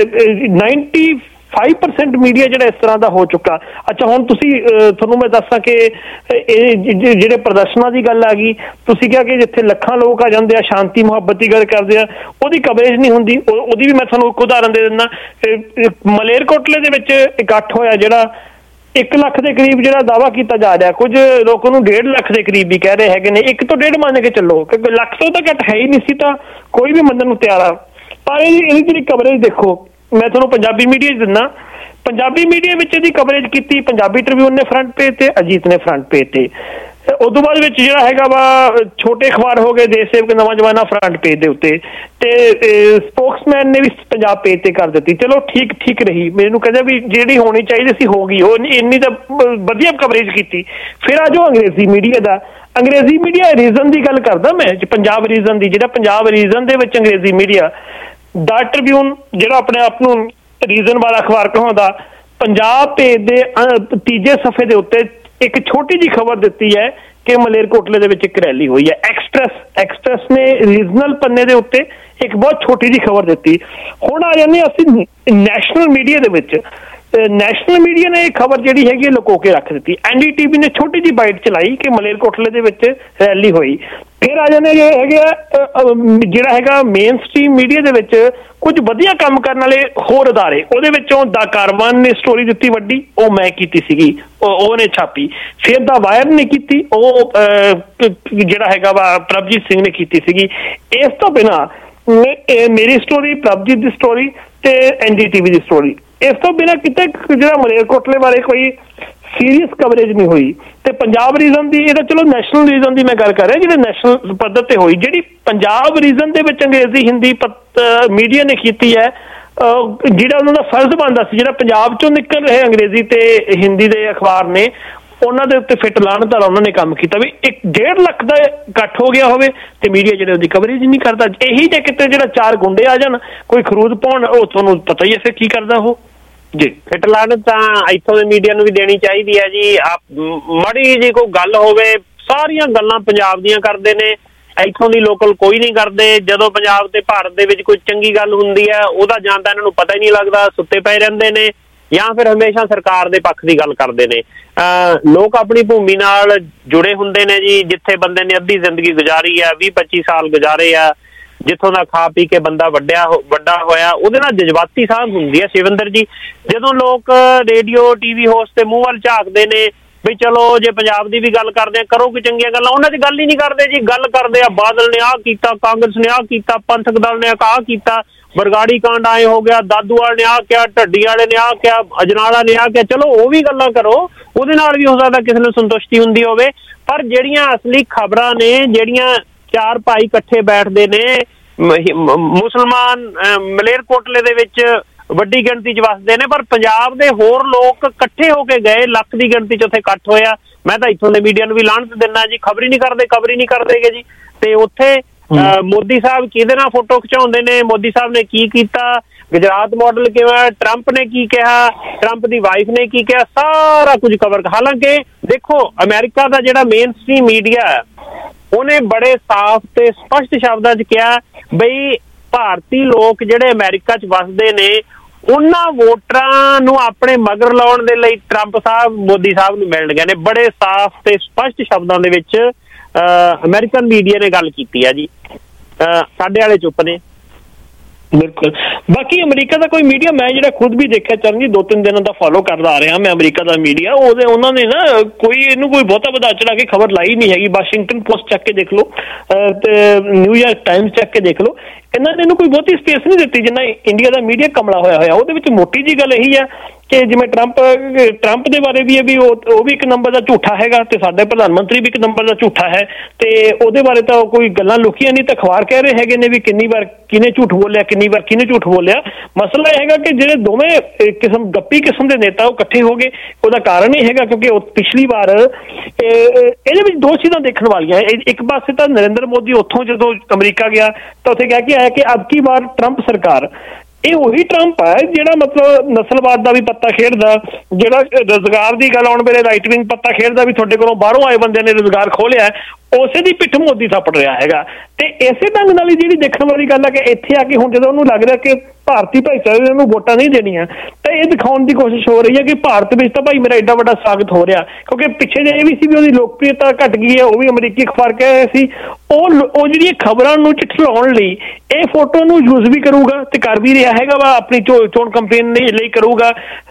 95% ਮੀਡੀਆ ਜਿਹੜਾ ਇਸ ਤਰ੍ਹਾਂ ਦਾ ਹੋ ਚੁੱਕਾ। ਅੱਛਾ, ਹੁਣ ਤੁਸੀਂ ਤੁਹਾਨੂੰ ਮੈਂ ਦੱਸਾਂ ਕਿ ਇਹ ਜਿਹੜੇ ਪ੍ਰਦਰਸ਼ਨਾਂ ਦੀ ਗੱਲ ਆ ਗਈ, ਤੁਸੀਂ ਕਿਹਾ ਕਿ ਜਿੱਥੇ ਲੱਖਾਂ ਲੋਕ ਆ ਜਾਂਦੇ ਆ, ਸ਼ਾਂਤੀ ਮੁਹੱਬਤ ਦੀ ਗੱਲ ਕਰਦੇ ਆ, ਉਹਦੀ ਕਵਰੇਜ ਨਹੀਂ ਹੁੰਦੀ। ਉਹਦੀ ਵੀ ਮੈਂ ਤੁਹਾਨੂੰ ਇੱਕ ਉਦਾਹਰਨ ਦੇ ਦਿੰਦਾ। ਮਲੇਰਕੋਟਲੇ ਦੇ ਵਿੱਚ ਇਕੱਠ ਹੋਇਆ ਜਿਹੜਾ 1 ਲੱਖ ਦੇ ਕਰੀਬ ਜਿਹੜਾ ਦਾਅਵਾ ਕੀਤਾ ਜਾ ਰਿਹਾ, ਕੁਝ ਲੋਕ ਉਹਨੂੰ 1.5 ਲੱਖ ਦੇ ਕਰੀਬ ਵੀ ਕਹਿ ਰਹੇ ਹੈਗੇ ਨੇ। 1 ਤੋਂ 1.5 ਮੰਨ ਕੇ ਚੱਲੋ, ਕਿਉਂਕਿ ਲੱਖ ਤੋਂ ਤਾਂ ਘੱਟ ਹੈ ਹੀ ਨਹੀਂ ਸੀ, ਤਾਂ ਕੋਈ ਵੀ ਮੰਨਣ ਨੂੰ ਤਿਆਰ ਆ। ਪਰ ਇਹਦੀ ਜਿਹੜੀ ਕਵਰੇਜ ਦੇਖੋ, ਮੈਂ ਤੁਹਾਨੂੰ ਪੰਜਾਬੀ ਮੀਡੀਆ 'ਚ ਦਿੰਦਾ। ਪੰਜਾਬੀ ਮੀਡੀਆ ਵਿੱਚ ਇਹਦੀ ਕਵਰੇਜ ਕੀਤੀ ਪੰਜਾਬੀ ਟ੍ਰਿਬਿਊਨ ਨੇ ਫਰੰਟ ਪੇਜ ਤੇ, ਅਜੀਤ ਨੇ ਫਰੰਟ ਪੇਜ ਤੇ। ਉਸ ਤੋਂ ਬਾਅਦ ਵਿੱਚ ਜਿਹੜਾ ਹੈਗਾ ਵਾ ਛੋਟੇ ਅਖਬਾਰ ਹੋ ਗਏ, ਦੇਸ਼ ਸੇਵਕ, ਨਵਾਂ ਜ਼ਮਾਨਾ ਫਰੰਟ ਪੇਜ ਦੇ ਉੱਤੇ, ਤੇ ਸਪੋਕਸਮੈਨ ਨੇ ਵੀ ਪੰਜਾਬ ਪੇਜ ਤੇ ਕਰ ਦਿੱਤੀ। ਚਲੋ ਠੀਕ ਰਹੀ, ਮੈਨੂੰ ਕਹਿੰਦਾ ਵੀ ਜਿਹੜੀ ਹੋਣੀ ਚਾਹੀਦੀ ਸੀ ਹੋ ਗਈ, ਉਹ ਇੰਨੀ ਤਾਂ ਵਧੀਆ ਕਵਰੇਜ ਕੀਤੀ। ਫਿਰ ਆ ਜਾਓ ਅੰਗਰੇਜ਼ੀ ਮੀਡੀਆ ਦਾ। ਅੰਗਰੇਜ਼ੀ ਮੀਡੀਆ ਰੀਜ਼ਨ ਦੀ ਗੱਲ ਕਰਦਾ ਮੈਂ, ਪੰਜਾਬ ਰੀਜ਼ਨ ਦੀ, ਜਿਹੜਾ ਪੰਜਾਬ ਰੀਜ਼ਨ ਦੇ ਵਿੱਚ ਅੰਗਰੇਜ਼ੀ ਮੀਡੀਆ, ਦਾ ਟ੍ਰਿਬਿਊਨ ਜਿਹੜਾ ਆਪਣੇ ਆਪ ਨੂੰ ਰੀਜ਼ਨ ਵਾਲਾ ਅਖਬਾਰ ਕਹਾਉਂਦਾ, ਪੰਜਾਬ ਪੇਜ ਦੇ 3ਜੇ ਸਫ਼ੇ ਦੇ ਉੱਤੇ ਇੱਕ ਛੋਟੀ ਜਿਹੀ ਖਬਰ ਦਿੱਤੀ ਹੈ ਕਿ ਮਲੇਰਕੋਟਲੇ ਦੇ ਵਿੱਚ ਇੱਕ ਰੈਲੀ ਹੋਈ ਹੈ। ਐਕਸਪ੍ਰੈਸ ਨੇ ਰੀਜਨਲ ਪੰਨੇ ਦੇ ਉੱਤੇ ਇੱਕ ਬਹੁਤ ਛੋਟੀ ਜਿਹੀ ਖਬਰ ਦਿੱਤੀ। ਹੁਣ ਆ ਜਾਂਦੇ ਅਸੀਂ ਨੈਸ਼ਨਲ ਮੀਡੀਆ ਦੇ ਵਿੱਚ। ਨੈਸ਼ਨਲ ਮੀਡੀਆ ਨੇ ਇਹ ਖਬਰ ਜਿਹੜੀ ਹੈਗੀ ਲੁਕੋ ਕੇ ਰੱਖ ਦਿੱਤੀ। NDTV ਨੇ ਛੋਟੀ ਜਿਹੀ ਬਾਈਟ ਚਲਾਈ ਕਿ ਮਲੇਰਕੋਟਲੇ ਦੇ ਵਿੱਚ ਰੈਲੀ ਹੋਈ। ਫਿਰ ਆ ਜਾਂਦੇ ਜਿਹੜਾ ਹੈਗਾ ਮੇਨ ਸਟ੍ਰੀਮ ਮੀਡੀਆ ਦੇ ਵਿੱਚ ਕੁਝ ਵਧੀਆ ਕੰਮ ਕਰਨ ਵਾਲੇ ਹੋਰ ਅਦਾਰੇ, ਉਹਦੇ ਵਿੱਚੋਂ ਦਾ ਕਾਰਵਾਨ ਨੇ ਸਟੋਰੀ ਦਿੱਤੀ ਵੱਡੀ, ਉਹ ਮੈਂ ਕੀਤੀ ਸੀਗੀ, ਉਹਨੇ ਛਾਪੀ। ਫਿਰ ਦਾ ਵਾਇਰ ਨੇ ਕੀਤੀ, ਉਹ ਜਿਹੜਾ ਹੈਗਾ ਵਾ ਪ੍ਰਭਜੀਤ ਸਿੰਘ ਨੇ ਕੀਤੀ ਸੀਗੀ। ਇਸ ਤੋਂ ਬਿਨਾਂ ਮੇਰੀ ਸਟੋਰੀ, ਪ੍ਰਭਜੀਤ ਦੀ ਸਟੋਰੀ ਤੇ NDTV ਦੀ ਸਟੋਰੀ, ਇਸ ਤੋਂ ਬਿਨਾਂ ਕਿਤੇ ਜਿਹੜਾ ਮਲੇਰਕੋਟਲੇ ਬਾਰੇ ਕੋਈ ਸੀਰੀਅਸ ਕਵਰੇਜ ਨਹੀਂ ਹੋਈ। ਤੇ ਪੰਜਾਬ ਰੀਜ਼ਨ ਦੀ, ਇਹਦਾ ਚਲੋ ਨੈਸ਼ਨਲ ਰੀਜ਼ਨ ਦੀ ਮੈਂ ਗੱਲ ਕਰ ਰਿਹਾ, ਜਿਹੜੇ ਨੈਸ਼ਨਲ ਪੱਧਰ ਤੇ ਹੋਈ, ਜਿਹੜੀ ਪੰਜਾਬ ਰੀਜ਼ਨ ਦੇ ਵਿੱਚ ਅੰਗਰੇਜ਼ੀ ਹਿੰਦੀ ਮੀਡੀਆ ਨੇ ਕੀਤੀ ਹੈ, ਜਿਹੜਾ ਉਹਨਾਂ ਦਾ ਫਰਜ਼ ਬਣਦਾ ਸੀ, ਜਿਹੜਾ ਪੰਜਾਬ ਚੋਂ ਨਿਕਲ ਰਹੇ ਅੰਗਰੇਜ਼ੀ ਤੇ ਹਿੰਦੀ ਦੇ ਅਖਬਾਰ ਨੇ, ਉਹਨਾਂ ਦੇ ਉੱਤੇ ਫਿੱਟ ਲਾਹਨਤ ਵਾਲਾ ਉਹਨਾਂ ਨੇ ਕੰਮ ਕੀਤਾ ਵੀ 1.5 ਲੱਖ ਦਾ ਇਕੱਠ ਹੋ ਗਿਆ ਹੋਵੇ ਤੇ ਮੀਡੀਆ ਜਿਹੜੇ ਉਹਦੀ ਕਵਰੇਜ ਨਹੀਂ ਕਰਦਾ। ਇਹੀ ਜੇ ਕਿਤੇ ਜਿਹੜਾ 4 ਗੁੰਡੇ ਆ ਜਾਣ, ਕੋਈ ਖਰੂਦ ਪਾਉਣ, ਉਹ ਤੁਹਾਨੂੰ ਪਤਾ ਹੀ ਹੈ ਫਿਰ ਕੀ ਕਰਦਾ ਉਹ ਜੀ। ਫਿੱਟ ਲਾਹਨਤ ਤਾਂ ਇੱਥੋਂ ਦੇ ਮੀਡੀਆ ਨੂੰ ਵੀ ਦੇਣੀ ਚਾਹੀਦੀ ਹੈ ਜੀ। ਮਾੜੀ ਜੀ ਕੋਈ ਗੱਲ ਹੋਵੇ, ਸਾਰੀਆਂ ਗੱਲਾਂ ਪੰਜਾਬ ਦੀਆਂ ਕਰਦੇ ਨੇ, ਇੱਥੋਂ ਦੀ ਲੋਕਲ ਕੋਈ ਨਹੀਂ ਕਰਦੇ। ਜਦੋਂ ਪੰਜਾਬ ਤੇ ਭਾਰਤ ਦੇ ਵਿੱਚ ਕੋਈ ਚੰਗੀ ਗੱਲ ਹੁੰਦੀ ਹੈ, ਉਹਦਾ ਜਾਂ ਤਾਂ ਇਹਨਾਂ ਨੂੰ ਪਤਾ ਹੀ ਨਹੀਂ ਲੱਗਦਾ, ਸੁੱਤੇ ਪਏ ਰਹਿੰਦੇ ਨੇ, ਜਾਂ ਫਿਰ ਹਮੇਸ਼ਾ ਸਰਕਾਰ ਦੇ ਪੱਖ ਦੀ ਗੱਲ ਕਰਦੇ ਨੇ। ਲੋਕ ਆਪਣੀ ਭੂਮੀ ਨਾਲ ਜੁੜੇ ਹੁੰਦੇ ਨੇ ਜੀ। ਜਿੱਥੇ ਬੰਦੇ ਨੇ ਅੱਧੀ ਜ਼ਿੰਦਗੀ ਗੁਜ਼ਾਰੀ ਆ, 20-25 ਸਾਲ ਗੁਜ਼ਾਰੇ ਆ, ਜਿੱਥੋਂ ਦਾ ਖਾ ਪੀ ਕੇ ਬੰਦਾ ਵੱਡਾ ਹੋਇਆ, ਉਹਦੇ ਨਾਲ ਜਜ਼ਬਾਤੀ ਸਾਂਝ ਹੁੰਦੀ ਹੈ। ਸ਼ਿਵਿੰਦਰ ਜੀ, ਜਦੋਂ ਲੋਕ ਰੇਡੀਓ TV ਹੋਸਟ ਤੇ ਮੂੰਹ ਵੱਲ ਝਾਕਦੇ ਨੇ ਵੀ ਚਲੋ ਜੇ ਪੰਜਾਬ ਦੀ ਵੀ ਗੱਲ ਕਰਦੇ ਆ, ਕਰੋ ਕੋਈ ਚੰਗੀਆਂ ਗੱਲਾਂ, ਉਹਨਾਂ ਦੀ ਗੱਲ ਹੀ ਨਹੀਂ ਕਰਦੇ ਜੀ। ਗੱਲ ਕਰਦੇ ਆ ਬਾਦਲ ਨੇ ਆਹ ਕੀਤਾ, ਕਾਂਗਰਸ ਨੇ ਆਹ ਕੀਤਾ, ਪੰਥਕ ਦਲ ਨੇ ਆਹ ਕੀਤਾ, ਬਰਗਾੜੀ ਕਾਂਡ ਆਏ ਹੋ ਗਿਆ, ਦਾਦੂਵਾਲ ਨੇ ਆਹ ਕਿਹਾ, ਢੱਡੀ ਵਾਲੇ ਨੇ ਆਹ ਕਿਹਾ, ਅਜਨਾਲਾ ਨੇ ਆਹ ਕਿਹਾ। ਚਲੋ ਉਹ ਵੀ ਗੱਲਾਂ ਕਰੋ, ਉਹਦੇ ਨਾਲ ਵੀ ਹੋ ਸਕਦਾ ਕਿਸੇ ਨੂੰ ਸੰਤੁਸ਼ਟੀ ਹੁੰਦੀ ਹੋਵੇ। ਪਰ ਜਿਹੜੀਆਂ ਅਸਲੀ ਖਬਰਾਂ ਨੇ, ਜਿਹੜੀਆਂ ਚਾਰ ਭਾਈ ਇਕੱਠੇ ਬੈਠਦੇ ਨੇ, ਮੁਸਲਮਾਨ ਮਲੇਰਕੋਟਲੇ ਦੇ ਵਿੱਚ ਵੱਡੀ ਗਿਣਤੀ 'ਚ ਵਸਦੇ ਨੇ, ਪਰ ਪੰਜਾਬ ਦੇ ਹੋਰ ਲੋਕ ਇਕੱਠੇ ਹੋ ਕੇ ਗਏ, ਲੱਖ ਦੀ ਗਿਣਤੀ 'ਚ ਉੱਥੇ ਇਕੱਠ ਹੋਇਆ। ਮੈਂ ਤਾਂ ਇੱਥੋਂ ਦੇ ਮੀਡੀਆ ਨੂੰ ਵੀ ਲਾਹਨਤ ਦਿੰਦਾ ਜੀ, ਖਬਰ ਹੀ ਨਹੀਂ ਕਰਦੇ ਜੀ। ਤੇ ਉੱਥੇ ਮੋਦੀ ਸਾਹਿਬ ਕਿਹਦੇ ਨਾਲ ਫੋਟੋ ਖਿਚਾਉਂਦੇ ਨੇ, ਮੋਦੀ ਸਾਹਿਬ ਨੇ ਕੀ ਕੀਤਾ, ਗੁਜਰਾਤ ਮਾਡਲ ਕਿਵੇਂ, ਟਰੰਪ ਨੇ ਕੀ ਕਿਹਾ, ਟਰੰਪ ਦੀ ਵਾਈਫ ਨੇ ਕੀ ਕਿਹਾ, ਸਾਰਾ ਕੁਝ ਕਵਰ। ਹਾਲਾਂਕਿ ਦੇਖੋ, ਅਮਰੀਕਾ ਦਾ ਜਿਹੜਾ ਮੇਨ ਸਟ੍ਰੀਮ ਮੀਡੀਆ ਉਹਨੇ ਬੜੇ ਸਾਫ਼ ਤੇ ਸਪਸ਼ਟ ਸ਼ਬਦਾਂ 'ਚ ਕਿਹਾ ਬਈ ਭਾਰਤੀ ਲੋਕ ਜਿਹੜੇ ਅਮਰੀਕਾ 'ਚ ਵਸਦੇ ਨੇ, ਉਹਨਾਂ ਵੋਟਰਾਂ ਨੂੰ ਆਪਣੇ ਮਗਰ ਲਾਉਣ ਦੇ ਲਈ ਟਰੰਪ ਸਾਹਿਬ ਮੋਦੀ ਸਾਹਿਬ ਨੂੰ ਮਿਲਣ ਗਏ ਨੇ। ਬੜੇ ਸਾਫ਼ ਤੇ ਸਪਸ਼ਟ ਸ਼ਬਦਾਂ ਦੇ ਵਿੱਚ ਅਮਰੀਕਨ ਮੀਡੀਆ ਨੇ ਗੱਲ ਕੀਤੀ ਹੈ ਜੀ। ਸਾਡੇ ਵਾਲੇ ਚੁੱਪ ਨੇ। ਬਿਲਕੁਲ। ਬਾਕੀ ਅਮਰੀਕਾ ਦਾ ਕੋਈ ਮੀਡੀਆ ਮੈਂ ਜਿਹੜਾ ਖੁਦ ਵੀ ਦੇਖਿਆ ਚਰਨਜੀਤ, 2-3 ਦਿਨਾਂ ਦਾ ਫੋਲੋ ਕਰਦਾ ਆ ਰਿਹਾ ਮੈਂ ਅਮਰੀਕਾ ਦਾ ਮੀਡੀਆ, ਉਹਨਾਂ ਨੇ ਨਾ ਇਹਨੂੰ ਕੋਈ ਬਹੁਤਾ ਵਧਾ ਚੜਾ ਕੇ ਖਬਰ ਲਾਈ ਨਹੀਂ ਹੈਗੀ। ਵਾਸ਼ਿੰਗਟਨ ਪੋਸਟ ਚੱਕ ਕੇ ਦੇਖ ਲਓ ਤੇ ਨਿਊਯਾਰਕ ਟਾਈਮਸ ਚੱਕ ਕੇ ਦੇਖ ਲਓ, ਇਹਨਾਂ ਨੇ ਇਹਨੂੰ ਕੋਈ ਬਹੁਤੀ ਸਪੇਸ ਨਹੀਂ ਦਿੱਤੀ ਜਿੰਨਾ ਇੰਡੀਆ ਦਾ ਮੀਡੀਆ ਕਮਲਾ ਹੋਇਆ। ਉਹਦੇ ਵਿੱਚ ਮੋਟੀ ਜੀ ਗੱਲ ਇਹੀ ਹੈ ਕਿ ਜਿਵੇਂ ਟਰੰਪ ਦੇ ਬਾਰੇ ਵੀ ਹੈ ਵੀ ਉਹ ਵੀ ਇੱਕ ਨੰਬਰ ਦਾ ਝੂਠਾ ਹੈਗਾ, ਤੇ ਸਾਡੇ ਪ੍ਰਧਾਨ ਮੰਤਰੀ ਵੀ ਇੱਕ ਨੰਬਰ ਦਾ ਝੂਠਾ ਹੈ, ਤੇ ਉਹਦੇ ਬਾਰੇ ਤਾਂ ਕੋਈ ਗੱਲਾਂ ਲੁਕੀਆਂ ਨਹੀਂ, ਤਾਂ ਅਖਬਾਰ ਕਹਿ ਰਹੇ ਹੈਗੇ ਨੇ ਵੀ ਕਿੰਨੀ ਵਾਰ ਕਿਹਨੇ ਝੂਠ ਬੋਲਿਆ, ਕਿੰਨੀ ਵਾਰ ਕਿਹਨੇ ਝੂਠ ਬੋਲਿਆ। ਮਸਲਾ ਇਹ ਹੈਗਾ ਕਿ ਜਿਹੜੇ ਦੋਵੇਂ ਗੱਪੀ ਕਿਸਮ ਦੇ ਨੇਤਾ ਉਹ ਇਕੱਠੇ ਹੋ ਗਏ। ਉਹਦਾ ਕਾਰਨ ਇਹ ਹੈਗਾ ਕਿਉਂਕਿ ਉਹ ਪਿਛਲੀ ਵਾਰ ਇਹਦੇ ਵਿੱਚ ਦੋ ਚੀਜ਼ਾਂ ਦੇਖਣ ਵਾਲੀਆਂ। ਇੱਕ ਪਾਸੇ ਤਾਂ ਨਰਿੰਦਰ ਮੋਦੀ ਉੱਥੋਂ ਜਦੋਂ ਅਮਰੀਕਾ ਗਿਆ ਤਾਂ ਉੱਥੇ ਕਹਿ ਕੇ ਆਇਆ ਕਿ ਅਬ ਕੀ ਵਾਰ ਟਰੰਪ ਸਰਕਾਰ, ਇਹ ਉਹੀ ਟਰੰਪ ਹੈ ਜਿਹੜਾ ਮਤਲਬ ਨਸਲਵਾਦ ਦਾ ਵੀ ਪੱਤਾ ਖੇਡਦਾ, ਜਿਹੜਾ ਰੁਜ਼ਗਾਰ ਦੀ ਗੱਲ ਆਉਣ ਵੇਲੇ ਰਾਈਟ ਵਿੰਗ ਪੱਤਾ ਖੇਡਦਾ ਵੀ ਤੁਹਾਡੇ ਕੋਲੋਂ ਬਾਹਰੋਂ ਆਏ ਬੰਦਿਆਂ ਨੇ ਰੁਜ਼ਗਾਰ ਖੋਲਿਆ, ਉਸੇ ਦੀ ਪਿੱਠ ਮੋਦੀ ਥੱਪੜ ਰਿਹਾ ਹੈਗਾ। ਤੇ ਇਸੇ ਢੰਗ ਨਾਲ ਹੀ ਜਿਹੜੀ ਦੇਖਣ ਵਾਲੀ ਗੱਲ ਹੈ ਕਿ ਇੱਥੇ ਆ ਕੇ ਹੁਣ ਜਦੋਂ ਉਹਨੂੰ ਲੱਗ ਰਿਹਾ ਕਿ ਭਾਰਤੀ ਭਾਈਚਾਰੇ ਨੂੰ ਵੋਟਾਂ ਨਹੀਂ ਦੇਣੀਆਂ, ਤਾਂ ਇਹ ਦਿਖਾਉਣ ਦੀ ਕੋਸ਼ਿਸ਼ ਹੋ ਰਹੀ ਹੈ ਕਿ ਭਾਰਤ ਵਿੱਚ ਤਾਂ ਭਾਈ ਮੇਰਾ ਐਡਾ ਵੱਡਾ ਸਵਾਗਤ ਹੋ ਰਿਹਾ। ਕਿਉਂਕਿ ਪਿੱਛੇ ਜੇ ਇਹ ਵੀ ਸੀ ਵੀ ਉਹਦੀ ਲੋਕਪ੍ਰਿਯਤਾ ਘਟ ਗਈ ਹੈ, ਉਹ ਵੀ ਅਮਰੀਕੀ ਅਖਬਾਰ ਕਹਿ ਰਹੇ ਸੀ। ਉਹ ਜਿਹੜੀਆਂ ਖਬਰਾਂ ਨੂੰ ਝਿਠਲਾਉਣ ਲਈ ਇਹ ਫੋਟੋ ਨੂੰ ਯੂਜ਼ ਵੀ ਕਰੂਗਾ ਤੇ ਕਰ ਵੀ ਰਿਹਾ ਹੈਗਾ ਵਾ, ਆਪਣੀ ਚੋਣ ਕੰਪੇਨ ਲਈ ਕਰੂਗਾ।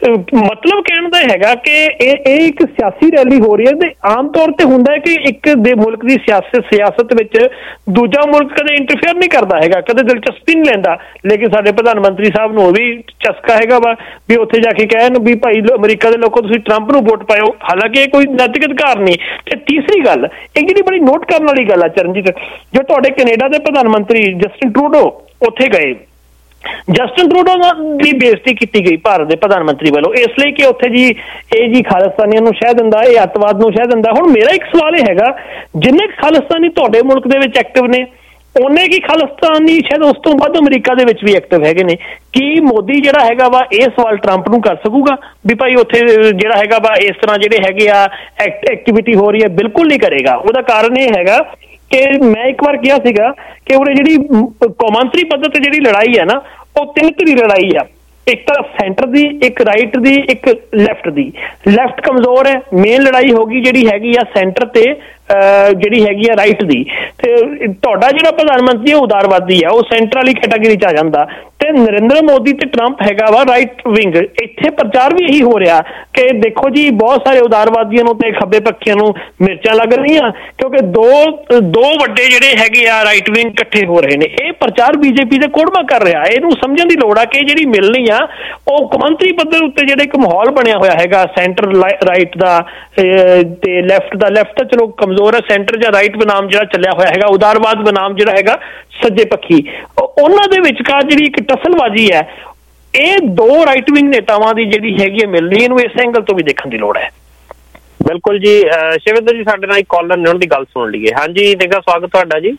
ਮਤਲਬ ਕਹਿਣ ਦਾ ਹੈਗਾ ਕਿ ਇਹ ਇੱਕ ਸਿਆਸੀ ਰੈਲੀ ਹੋ ਰਹੀ ਹੈ। ਤੇ ਆਮ ਤੌਰ ਤੇ ਹੁੰਦਾ ਹੈ ਕਿ ਇੱਕ ਦੇ ਮੁਲਕ ਦੀ ਸਿਆਸਤ ਵਿੱਚ ਦੂਜਾ ਮੁਲਕ ਕਦੇ ਇੰਟਰਫੇਅਰ ਨਹੀਂ ਕਰਦਾ ਹੈਗਾ, ਕਦੇ ਦਿਲਚਸਪੀ ਨਹੀਂ ਲੈਂਦਾ। ਲੇਕਿਨ ਸਾਡੇ ਪ੍ਰਧਾਨ ਮੰਤਰੀ ਸਾਹਿਬ ਨੂੰ ਉਹ ਵੀ ਚਸਕਾ ਹੈਗਾ ਵਾ ਵੀ ਉੱਥੇ ਜਾ ਕੇ ਕਹਿਣ ਵੀ ਭਾਈ ਅਮਰੀਕਾ ਦੇ ਲੋਕੋ ਤੁਸੀਂ ਟਰੰਪ ਨੂੰ ਵੋਟ ਪਾਇਓ, ਹਾਲਾਂਕਿ ਇਹ ਕੋਈ ਨੈਤਿਕ ਅਧਿਕਾਰ ਨਹੀਂ। ਤੇ ਤੀਸਰੀ ਗੱਲ, ਇੱਕ ਜਿਹੜੀ ਬੜੀ ਨੋਟ ਕਰਨ ਵਾਲੀ ਗੱਲ ਆ ਚਰਨਜੀਤ, ਜੋ ਤੁਹਾਡੇ ਕੈਨੇਡਾ ਦੇ ਪ੍ਰਧਾਨ ਮੰਤਰੀ ਜਸਟਿਨ ਟਰੂਡੋ ਉੱਥੇ ਗਏ, ਜਸਟਿਨ ਟਰੂਡੋ ਦੀ ਬੇਇੱਜ਼ਤੀ ਕੀਤੀ ਗਈ ਭਾਰਤ ਦੇ ਪ੍ਰਧਾਨ ਮੰਤਰੀ ਵੱਲੋਂ, ਇਸ ਲਈ ਕਿ ਉੱਥੇ ਇਹ ਖਾਲਿਸਤਾਨੀਆਂ ਨੂੰ ਸ਼ਹਿ ਦਿੰਦਾ, ਇਹ ਅੱਤਵਾਦ ਨੂੰ ਸ਼ਹਿ ਦਿੰਦਾ। ਹੁਣ ਮੇਰਾ ਇੱਕ ਸਵਾਲ ਇਹ ਹੈਗਾ, ਜਿੰਨੇ ਖਾਲਿਸਤਾਨੀ ਤੁਹਾਡੇ ਮੁਲਕ ਦੇ ਵਿੱਚ ਐਕਟਿਵ ਨੇ, ਉਹਨੇ ਕੀ ਖਾਲਿਸਤਾਨੀ ਸ਼ਾਇਦ ਉਸ ਤੋਂ ਵੱਧ ਅਮਰੀਕਾ ਦੇ ਵਿੱਚ ਵੀ ਐਕਟਿਵ ਹੈਗੇ ਨੇ। ਕੀ ਮੋਦੀ ਜਿਹੜਾ ਹੈਗਾ ਵਾ ਇਹ ਸਵਾਲ ਟਰੰਪ ਨੂੰ ਕਰ ਸਕੂਗਾ ਵੀ ਭਾਈ ਉੱਥੇ ਜਿਹੜਾ ਹੈਗਾ ਵਾ ਇਸ ਤਰ੍ਹਾਂ ਜਿਹੜੇ ਹੈਗੇ ਆ ਐਕਟੀਵਿਟੀ ਹੋ ਰਹੀ ਹੈ? ਬਿਲਕੁਲ ਨਹੀਂ ਕਰੇਗਾ। ਉਹਦਾ ਕਾਰਨ ਇਹ ਹੈਗਾ ਕਿ ਮੈਂ ਇੱਕ ਵਾਰ ਕਿਹਾ ਸੀਗਾ ਕਿ ਉਹਨੇ ਜਿਹੜੀ ਕੌਮਾਂਤਰੀ ਪੱਧਰ ਤੇ ਜਿਹੜੀ ਲੜਾਈ ਹੈ ਨਾ, ਉਹ ਤਿੰਨ ਧਿਰੀ ਲੜਾਈ ਆ। ਇੱਕ ਤਾਂ ਸੈਂਟਰ ਦੀ, ਇੱਕ ਰਾਈਟ ਦੀ, ਇੱਕ ਲੈਫਟ ਦੀ। ਲੈਫਟ ਕਮਜ਼ੋਰ ਹੈ, ਮੇਨ ਲੜਾਈ ਹੋਗੀ ਜਿਹੜੀ ਹੈਗੀ ਆ ਸੈਂਟਰ ਤੇ ਜਿਹੜੀ ਹੈਗੀ ਆ ਰਾਈਟ ਦੀ। ਤੇ ਤੁਹਾਡਾ ਜਿਹੜਾ ਪ੍ਰਧਾਨ ਮੰਤਰੀ ਹੈ ਉਦਾਰਵਾਦੀ ਆ, ਉਹ ਸੈਂਟਰ ਵਾਲੀ ਕੈਟਾਗਰੀ 'ਚ ਆ ਜਾਂਦਾ। ਤੇ ਨਰਿੰਦਰ ਮੋਦੀ ਤੇ ਟਰੰਪ ਹੈਗਾ ਵਾ ਰਾਈਟ ਵਿੰਗ। ਇੱਥੇ ਪ੍ਰਚਾਰ ਵੀ ਇਹੀ ਹੋ ਰਿਹਾ ਕਿ ਦੇਖੋ ਜੀ ਬਹੁਤ ਸਾਰੇ ਉਦਾਰਵਾਦੀਆਂ ਨੂੰ ਤੇ ਖੱਬੇ ਪੱਖੀਆਂ ਨੂੰ ਮਿਰਚਾਂ ਲੱਗ ਰਹੀਆਂ, ਕਿਉਂਕਿ ਦੋ ਵੱਡੇ ਜਿਹੜੇ ਹੈਗੇ ਆ ਰਾਈਟ ਵਿੰਗ ਇਕੱਠੇ ਹੋ ਰਹੇ ਨੇ। ਇਹ ਪ੍ਰਚਾਰ ਬੀਜੇਪੀ ਦੇ ਕੋੜਮਾ ਕਰ ਰਿਹਾ। ਇਹਨੂੰ ਸਮਝਣ ਦੀ ਲੋੜ ਆ ਕਿ ਜਿਹੜੀ ਮਿਲਣੀ ਆ ਉਹ ਕੌਮਾਂਤਰੀ ਪੱਧਰ ਉੱਤੇ ਜਿਹੜਾ ਇੱਕ ਮਾਹੌਲ ਬਣਿਆ ਹੋਇਆ ਹੈਗਾ ਸੈਂਟਰ ਰਾਈਟ ਦਾ ਤੇ ਲੈਫਟ ਦਾ। ਲੈਫਟ ਤਾਂ ਚਲੋ ਕਮਜ਼ੋਰ ਹੈ, ਸੈਂਟਰ ਜਾਂ ਰਾਈਟ ਬਨਾਮ ਜਿਹੜਾ ਚੱਲਿਆ ਹੋਇਆ ਹੈਗਾ, ਉਦਾਰਵਾਦ ਬਨਾਮ ਜਿਹੜਾ ਹੈਗਾ ਸੱਜੇ ਪੱਖੀ, ਉਹਨਾਂ ਦੇ ਵਿਚਕਾਰ ਜਿਹੜੀ ਇੱਕ ਟਸਲਬਾਜ਼ੀ ਹੈ, ਇਹ ਦੋ ਰਾਈਟ ਵਿੰਗ ਨੇਤਾਵਾਂ ਦੀ ਜਿਹੜੀ ਹੈਗੀ ਹੈ ਮਿਲਣੀ, ਇਹਨੂੰ ਇਸ ਐਂਗਲ ਤੋਂ ਵੀ ਦੇਖਣ ਦੀ ਲੋੜ ਹੈ। ਬਿਲਕੁਲ ਜੀ। ਸ਼ਿਵਿੰਦਰ ਜੀ ਸਾਡੇ ਨਾਲ ਇੱਕ ਕਾਲਰ ਨੇ, ਉਹਨਾਂ ਦੀ ਗੱਲ ਸੁਣ ਲਈਏ। ਹਾਂਜੀ ਨਿੱਘਾ ਸਵਾਗਤ ਤੁਹਾਡਾ ਜੀ।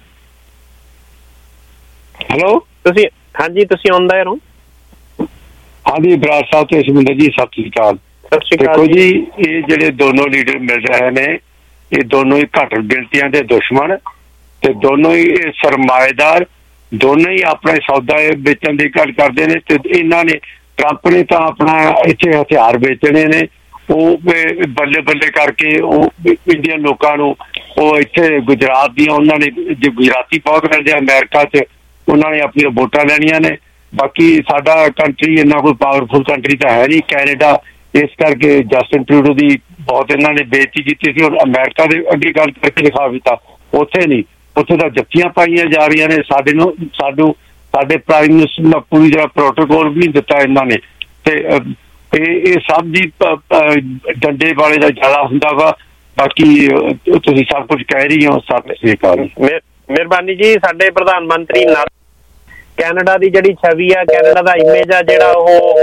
ਹੈਲੋ ਤੁਸੀਂ ਆਉਂਦਾ ਹੋ? ਹਾਂਜੀ ਬਰਾੜ ਸਾਹਿਬ ਤੇ ਸ਼ਿਵਿੰਦਰ ਜੀ ਸਤਿ ਸ੍ਰੀ ਅਕਾਲ। ਦੇਖੋ ਜੀ, ਇਹ ਜਿਹੜੇ ਦੋਨੋਂ ਲੀਡਰ ਮਿਲ ਰਹੇ ਨੇ, ਇਹ ਦੋਨੋਂ ਹੀ ਘੱਟ ਗਿਣਤੀਆਂ ਦੇ ਦੁਸ਼ਮਣ ਤੇ ਦੋਨੋਂ ਹੀ ਸਰਮਾਏਦਾਰ, ਦੋਨੋਂ ਹੀ ਆਪਣੇ ਸੌਦਾ ਵੇਚਣ ਦੀ ਗੱਲ ਕਰਦੇ ਨੇ। ਤੇ ਇਹਨਾਂ ਨੇ ਟਰੰਪ ਨੇ ਤਾਂ ਆਪਣਾ ਇੱਥੇ ਹਥਿਆਰ ਵੇਚਣੇ ਨੇ, ਉਹ ਬੱਲੇ ਬੱਲੇ ਕਰਕੇ ਉਹ ਇੰਡੀਅਨ ਲੋਕਾਂ ਨੂੰ, ਉਹ ਇੱਥੇ ਗੁਜਰਾਤ ਦੀਆਂ ਉਹਨਾਂ ਨੇ ਜੋ ਗੁਜਰਾਤੀ ਬਹੁਤ ਰਹਿੰਦੇ ਅਮਰੀਕਾ 'ਚ, ਉਹਨਾਂ ਨੇ ਆਪਣੀਆਂ ਵੋਟਾਂ ਲੈਣੀਆਂ ਨੇ। ਬਾਕੀ ਸਾਡਾ ਕੰਟਰੀ ਇੰਨਾ ਕੋਈ ਪਾਵਰਫੁਲ ਕੰਟਰੀ ਤਾਂ ਹੈ ਨਹੀਂ ਕੈਨੇਡਾ, ਇਸ ਕਰਕੇ ਜਸਟਿਨ ਟਰੂਡੋ ਦੀ ਬਹੁਤ ਇਹਨਾਂ ਨੇ ਬੇਇੱਜ਼ਤੀ ਕੀਤੀ ਸੀ। ਹੁਣ ਅਮਰੀਕਾ ਦੇ ਅੱਗੇ ਗੱਲ ਕਰਕੇ ਦਿਖਾ ਦਿੱਤਾ, ਉੱਥੇ ਨਹੀਂ, ਉੱਥੇ ਤਾਂ ਜੱਫੀਆਂ ਪਾਈਆਂ ਜਾ ਰਹੀਆਂ ਨੇ। ਸਾਡੇ ਪ੍ਰਾਈਮ ਮਿਨਿਸਟਰ ਦਾ ਪੂਰੀ ਜਿਹੜਾ ਪ੍ਰੋਟੋਕੋਲ ਵੀ ਨਹੀਂ ਦਿੱਤਾ ਇਹਨਾਂ ਨੇ। ਤੇ ਇਹ ਸਭ ਦੀ ਡੰਡੇ ਵਾਲੇ ਦਾ ਜ਼ਿਆਦਾ ਹੁੰਦਾ ਵਾ। ਬਾਕੀ ਤੁਸੀਂ ਸਭ ਕੁਝ ਕਹਿ ਰਹੀ ਹੋ। ਸਤਿ ਸ੍ਰੀ ਅਕਾਲ। ਮਿਹਰਬਾਨੀ ਜੀ। ਸਾਡੇ ਪ੍ਰਧਾਨ ਮੰਤਰੀ ਕੈਨੇਡਾ ਦੀ ਜਿਹੜੀ ਛਵੀ ਆ, ਕੈਨੇਡਾ ਦਾ ਇਮੇਜ ਆ, ਜਿਹੜਾ ਉਹ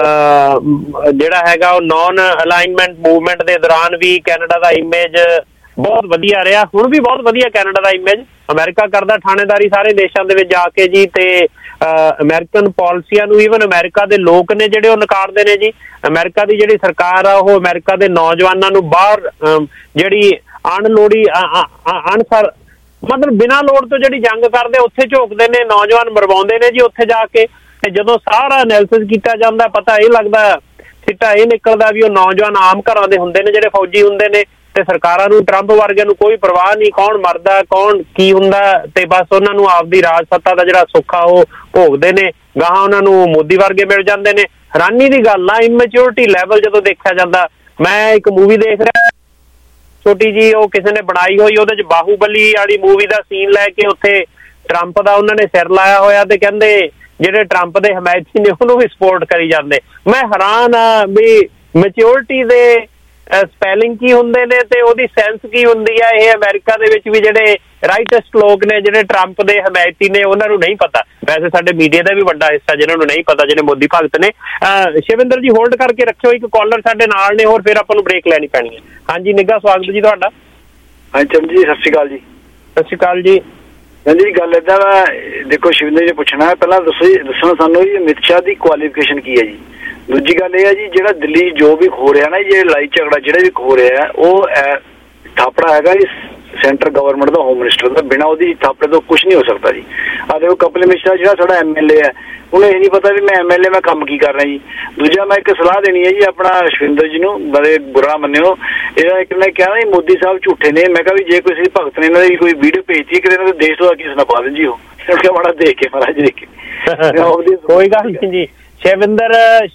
ਹੈਗਾ ਉਹ ਨੌਨ ਅਲਾਈਨਮੈਂਟ ਮੂਵਮੈਂਟ ਦੇ ਦੌਰਾਨ ਵੀ ਕੈਨੇਡਾ ਦਾ ਇਮੇਜ ਬਹੁਤ ਵਧੀਆ ਰਿਹਾ। ਹੁਣ ਵੀ ਬਹੁਤ ਵਧੀਆ ਕੈਨੇਡਾ ਦਾ ਇਮੇਜ। ਅਮਰੀਕਾ ਕਰਦਾ ਥਾਣੇਦਾਰੀ ਸਾਰੇ ਦੇਸ਼ਾਂ ਦੇ ਵਿੱਚ ਜਾ ਕੇ ਜੀ, ਤੇ ਅਮਰੀਕਨ ਪਾਲਿਸੀਆਂ ਨੂੰ ਈਵਨ ਅਮਰੀਕਾ ਦੇ ਲੋਕ ਨੇ ਜਿਹੜੇ ਉਹ ਨਕਾਰਦੇ ਨੇ ਜੀ। ਅਮਰੀਕਾ ਦੀ ਜਿਹੜੀ ਸਰਕਾਰ ਆ ਉਹ ਅਮਰੀਕਾ ਦੇ ਨੌਜਵਾਨਾਂ ਨੂੰ ਬਾਹਰ ਜਿਹੜੀ ਅਣਲੋੜੀ ਅਨਸਰ ਮਤਲਬ ਬਿਨਾਂ ਲੋੜ ਤੋਂ ਜਿਹੜੀ ਜੰਗ ਕਰਦੇ ਉੱਥੇ ਝੋਕਦੇ ਨੇ, ਨੌਜਵਾਨ ਮਰਵਾਉਂਦੇ ਨੇ ਜੀ ਉੱਥੇ ਜਾ ਕੇ। ਤੇ ਜਦੋਂ ਸਾਰਾ ਐਨਾਲਿਸਿਸ ਕੀਤਾ ਜਾਂਦਾ ਪਤਾ ਇਹ ਲੱਗਦਾ, ਸਿੱਟਾ ਇਹ ਨਿਕਲਦਾ ਵੀ ਉਹ ਨੌਜਵਾਨ ਆਮ ਘਰਾਂ ਦੇ ਹੁੰਦੇ ਨੇ ਜਿਹੜੇ ਫੌਜੀ ਹੁੰਦੇ ਨੇ, ਤੇ ਸਰਕਾਰਾਂ ਨੂੰ ਟਰੰਪ ਵਰਗਿਆਂ ਨੂੰ ਕੋਈ ਪਰਵਾਹ ਨਹੀਂ ਕੌਣ ਮਰਦਾ ਕੌਣ ਕੀ ਹੁੰਦਾ, ਤੇ ਬਸ ਉਹਨਾਂ ਨੂੰ ਆਪਦੀ ਰਾਜ ਸੱਤਾ ਦਾ ਜਿਹੜਾ ਸੁੱਖ ਆ ਉਹ ਭੋਗਦੇ ਨੇ। ਗਾਹਾਂ ਉਹਨਾਂ ਨੂੰ ਮੋਦੀ ਵਰਗੇ ਮਿਲ ਜਾਂਦੇ ਨੇ। ਹੈਰਾਨੀ ਦੀ ਗੱਲ ਆ ਇਮੈਚਿਓਰਿਟੀ ਲੈਵਲ ਜਦੋਂ ਦੇਖਿਆ ਜਾਂਦਾ। ਮੈਂ ਇੱਕ ਮੂਵੀ ਦੇਖ ਰਿਹਾ ਛੋਟੀ ਜੀ, ਉਹ ਕਿਸੇ ਨੇ ਬਣਾਈ ਹੋਈ, ਉਹਦੇ ਚ ਬਾਹੂਬਲੀ ਵਾਲੀ ਮੂਵੀ ਦਾ ਸੀਨ ਲੈ ਕੇ ਉੱਥੇ ਟਰੰਪ ਦਾ ਉਹਨਾਂ ਨੇ ਸਿਰ ਲਾਇਆ ਹੋਇਆ, ਤੇ ਕਹਿੰਦੇ ਜਿਹੜੇ ਟਰੰਪ ਦੇ ਹਮਾਇਤੀ ਨੇ ਉਹਨੂੰ ਵੀ ਸਪੋਰਟ ਕਰੀ ਜਾਂਦੇ। ਮੈਂ ਹੈਰਾਨ ਆ ਵੀ ਮੈਚਿਓਰਿਟੀ ਦੇ ਸਪੈਲਿੰਗ ਕੀ ਹੁੰਦੇ ਨੇ ਤੇ ਉਹਦੀ ਸੈਂਸ ਕੀ ਹੁੰਦੀ ਆ। ਇਹ ਅਮਰੀਕਾ ਦੇ ਵਿੱਚ ਵੀ ਜਿਹੜੇ ਰਾਈਟੈਸਟ ਲੋਕ ਨੇ, ਜਿਹੜੇ ਟਰੰਪ ਦੇ ਹਮਾਇਤੀ ਨੇ, ਉਹਨਾਂ ਨੂੰ ਨਹੀਂ ਪਤਾ। ਵੈਸੇ ਸਾਡੇ ਮੀਡੀਆ ਦਾ ਵੀ ਵੱਡਾ ਹਿੱਸਾ ਜਿਹਨਾਂ ਨੂੰ ਨਹੀਂ ਪਤਾ, ਜਿਹੜੇ ਮੋਦੀ ਭਗਤ ਨੇ। ਸ਼ਿਵਿੰਦਰ ਜੀ ਹੋਲਡ ਕਰਕੇ ਰੱਖਿਓ, ਇੱਕ ਕਾਲਰ ਸਾਡੇ ਨਾਲ ਨੇ, ਹੋਰ ਫਿਰ ਆਪਾਂ ਨੂੰ ਬ੍ਰੇਕ ਲੈਣੀ ਪੈਣੀ ਹੈ। ਹਾਂਜੀ ਨਿੱਘਾ ਸਵਾਗਤ ਜੀ ਤੁਹਾਡਾ। ਹਾਂਜੀ ਚੰਦ ਜੀ ਸਤਿ ਸ਼੍ਰੀ ਅਕਾਲ ਜੀ। ਸਤਿ ਸ਼੍ਰੀ ਅਕਾਲ ਜੀ। ਜੀ ਗੱਲ ਏਦਾਂ ਵਾ, ਦੇਖੋ ਸ਼ਿਵਿੰਦਰ ਜੀ ਪੁੱਛਣਾ ਪਹਿਲਾਂ ਦੱਸਣਾ ਸਾਨੂੰ ਜੀ ਅਮਿਤ ਸ਼ਾਹ ਦੀ ਕੁਆਲੀਫਿਕੇਸ਼ਨ ਕੀ ਹੈ ਜੀ। ਦੂਜੀ ਗੱਲ ਇਹ ਹੈ ਜੀ ਜਿਹੜਾ ਦਿੱਲੀ ਜੋ ਵੀ ਖੋ ਰਿਹਾ ਨਾ, ਜੇ ਲੜਾਈ ਝਗੜਾ ਜਿਹੜਾ ਵੀ ਖੋ ਰਿਹਾ ਉਹ ਥਾਪੜਾ ਹੈਗਾ ਜੀ ਸੈਂਟਰ ਗਵਰਨਮੈਂਟ ਦਾ, ਹੋਮ ਮਿਨਿਸਟਰ ਦਾ। ਬਿਨਾਂ ਉਹਦੀ ਥਾਪੜੇ ਤੋਂ ਕੁਝ ਨਹੀਂ ਹੋ ਸਕਦਾ ਜੀ। ਆ ਦੇਖੋ ਕਪਿਲ ਮਿਸ਼ਰਾ ਜਿਹੜਾ ਸਾਡਾ ਐਮਐਲਏ ਹੈ, ਉਹਨੂੰ ਇਹ ਨਹੀਂ ਪਤਾ ਵੀ ਮੈਂ ਐਮਐਲਏ ਮੈਂ ਕੰਮ ਕੀ ਕਰਨਾ ਜੀ। ਦੂਜਾ ਮੈਂ ਇੱਕ ਸਲਾਹ ਦੇਣੀ ਹੈ ਜੀ ਆਪਣਾ ਸ਼ਿਵਿੰਦਰ ਜੀ ਨੂੰ, ਬੜੇ ਬੁਰਾ ਮੰਨਿਓ। ਇਹਦਾ ਇੱਕ ਨੇ ਕਿਹਾ ਜੀ ਮੋਦੀ ਸਾਹਿਬ ਝੂਠੇ ਨੇ। ਮੈਂ ਕਿਹਾ ਵੀ ਜੇ ਕਿਸੇ ਭਗਤ ਨੇ ਇਹਨਾਂ ਦੀ ਕੋਈ ਵੀਡੀਓ ਭੇਜਤੀ ਕਿਤੇ ਇਹਨਾਂ ਦੇ ਦੇਸ਼ ਤੋਂ ਕੀ ਸੁਣਾ ਪਾ ਦੇਣ ਜੀ। ਉਹ ਕਿਹਾ ਮਾੜਾ ਦੇਖ ਕੇ ਮਹਾਰਾਜ ਦੇਖ ਕੇ ਕੋਈ ਗੱਲ ਨਹੀਂ ਜੀ। ਸ਼ਿਵਿੰਦਰ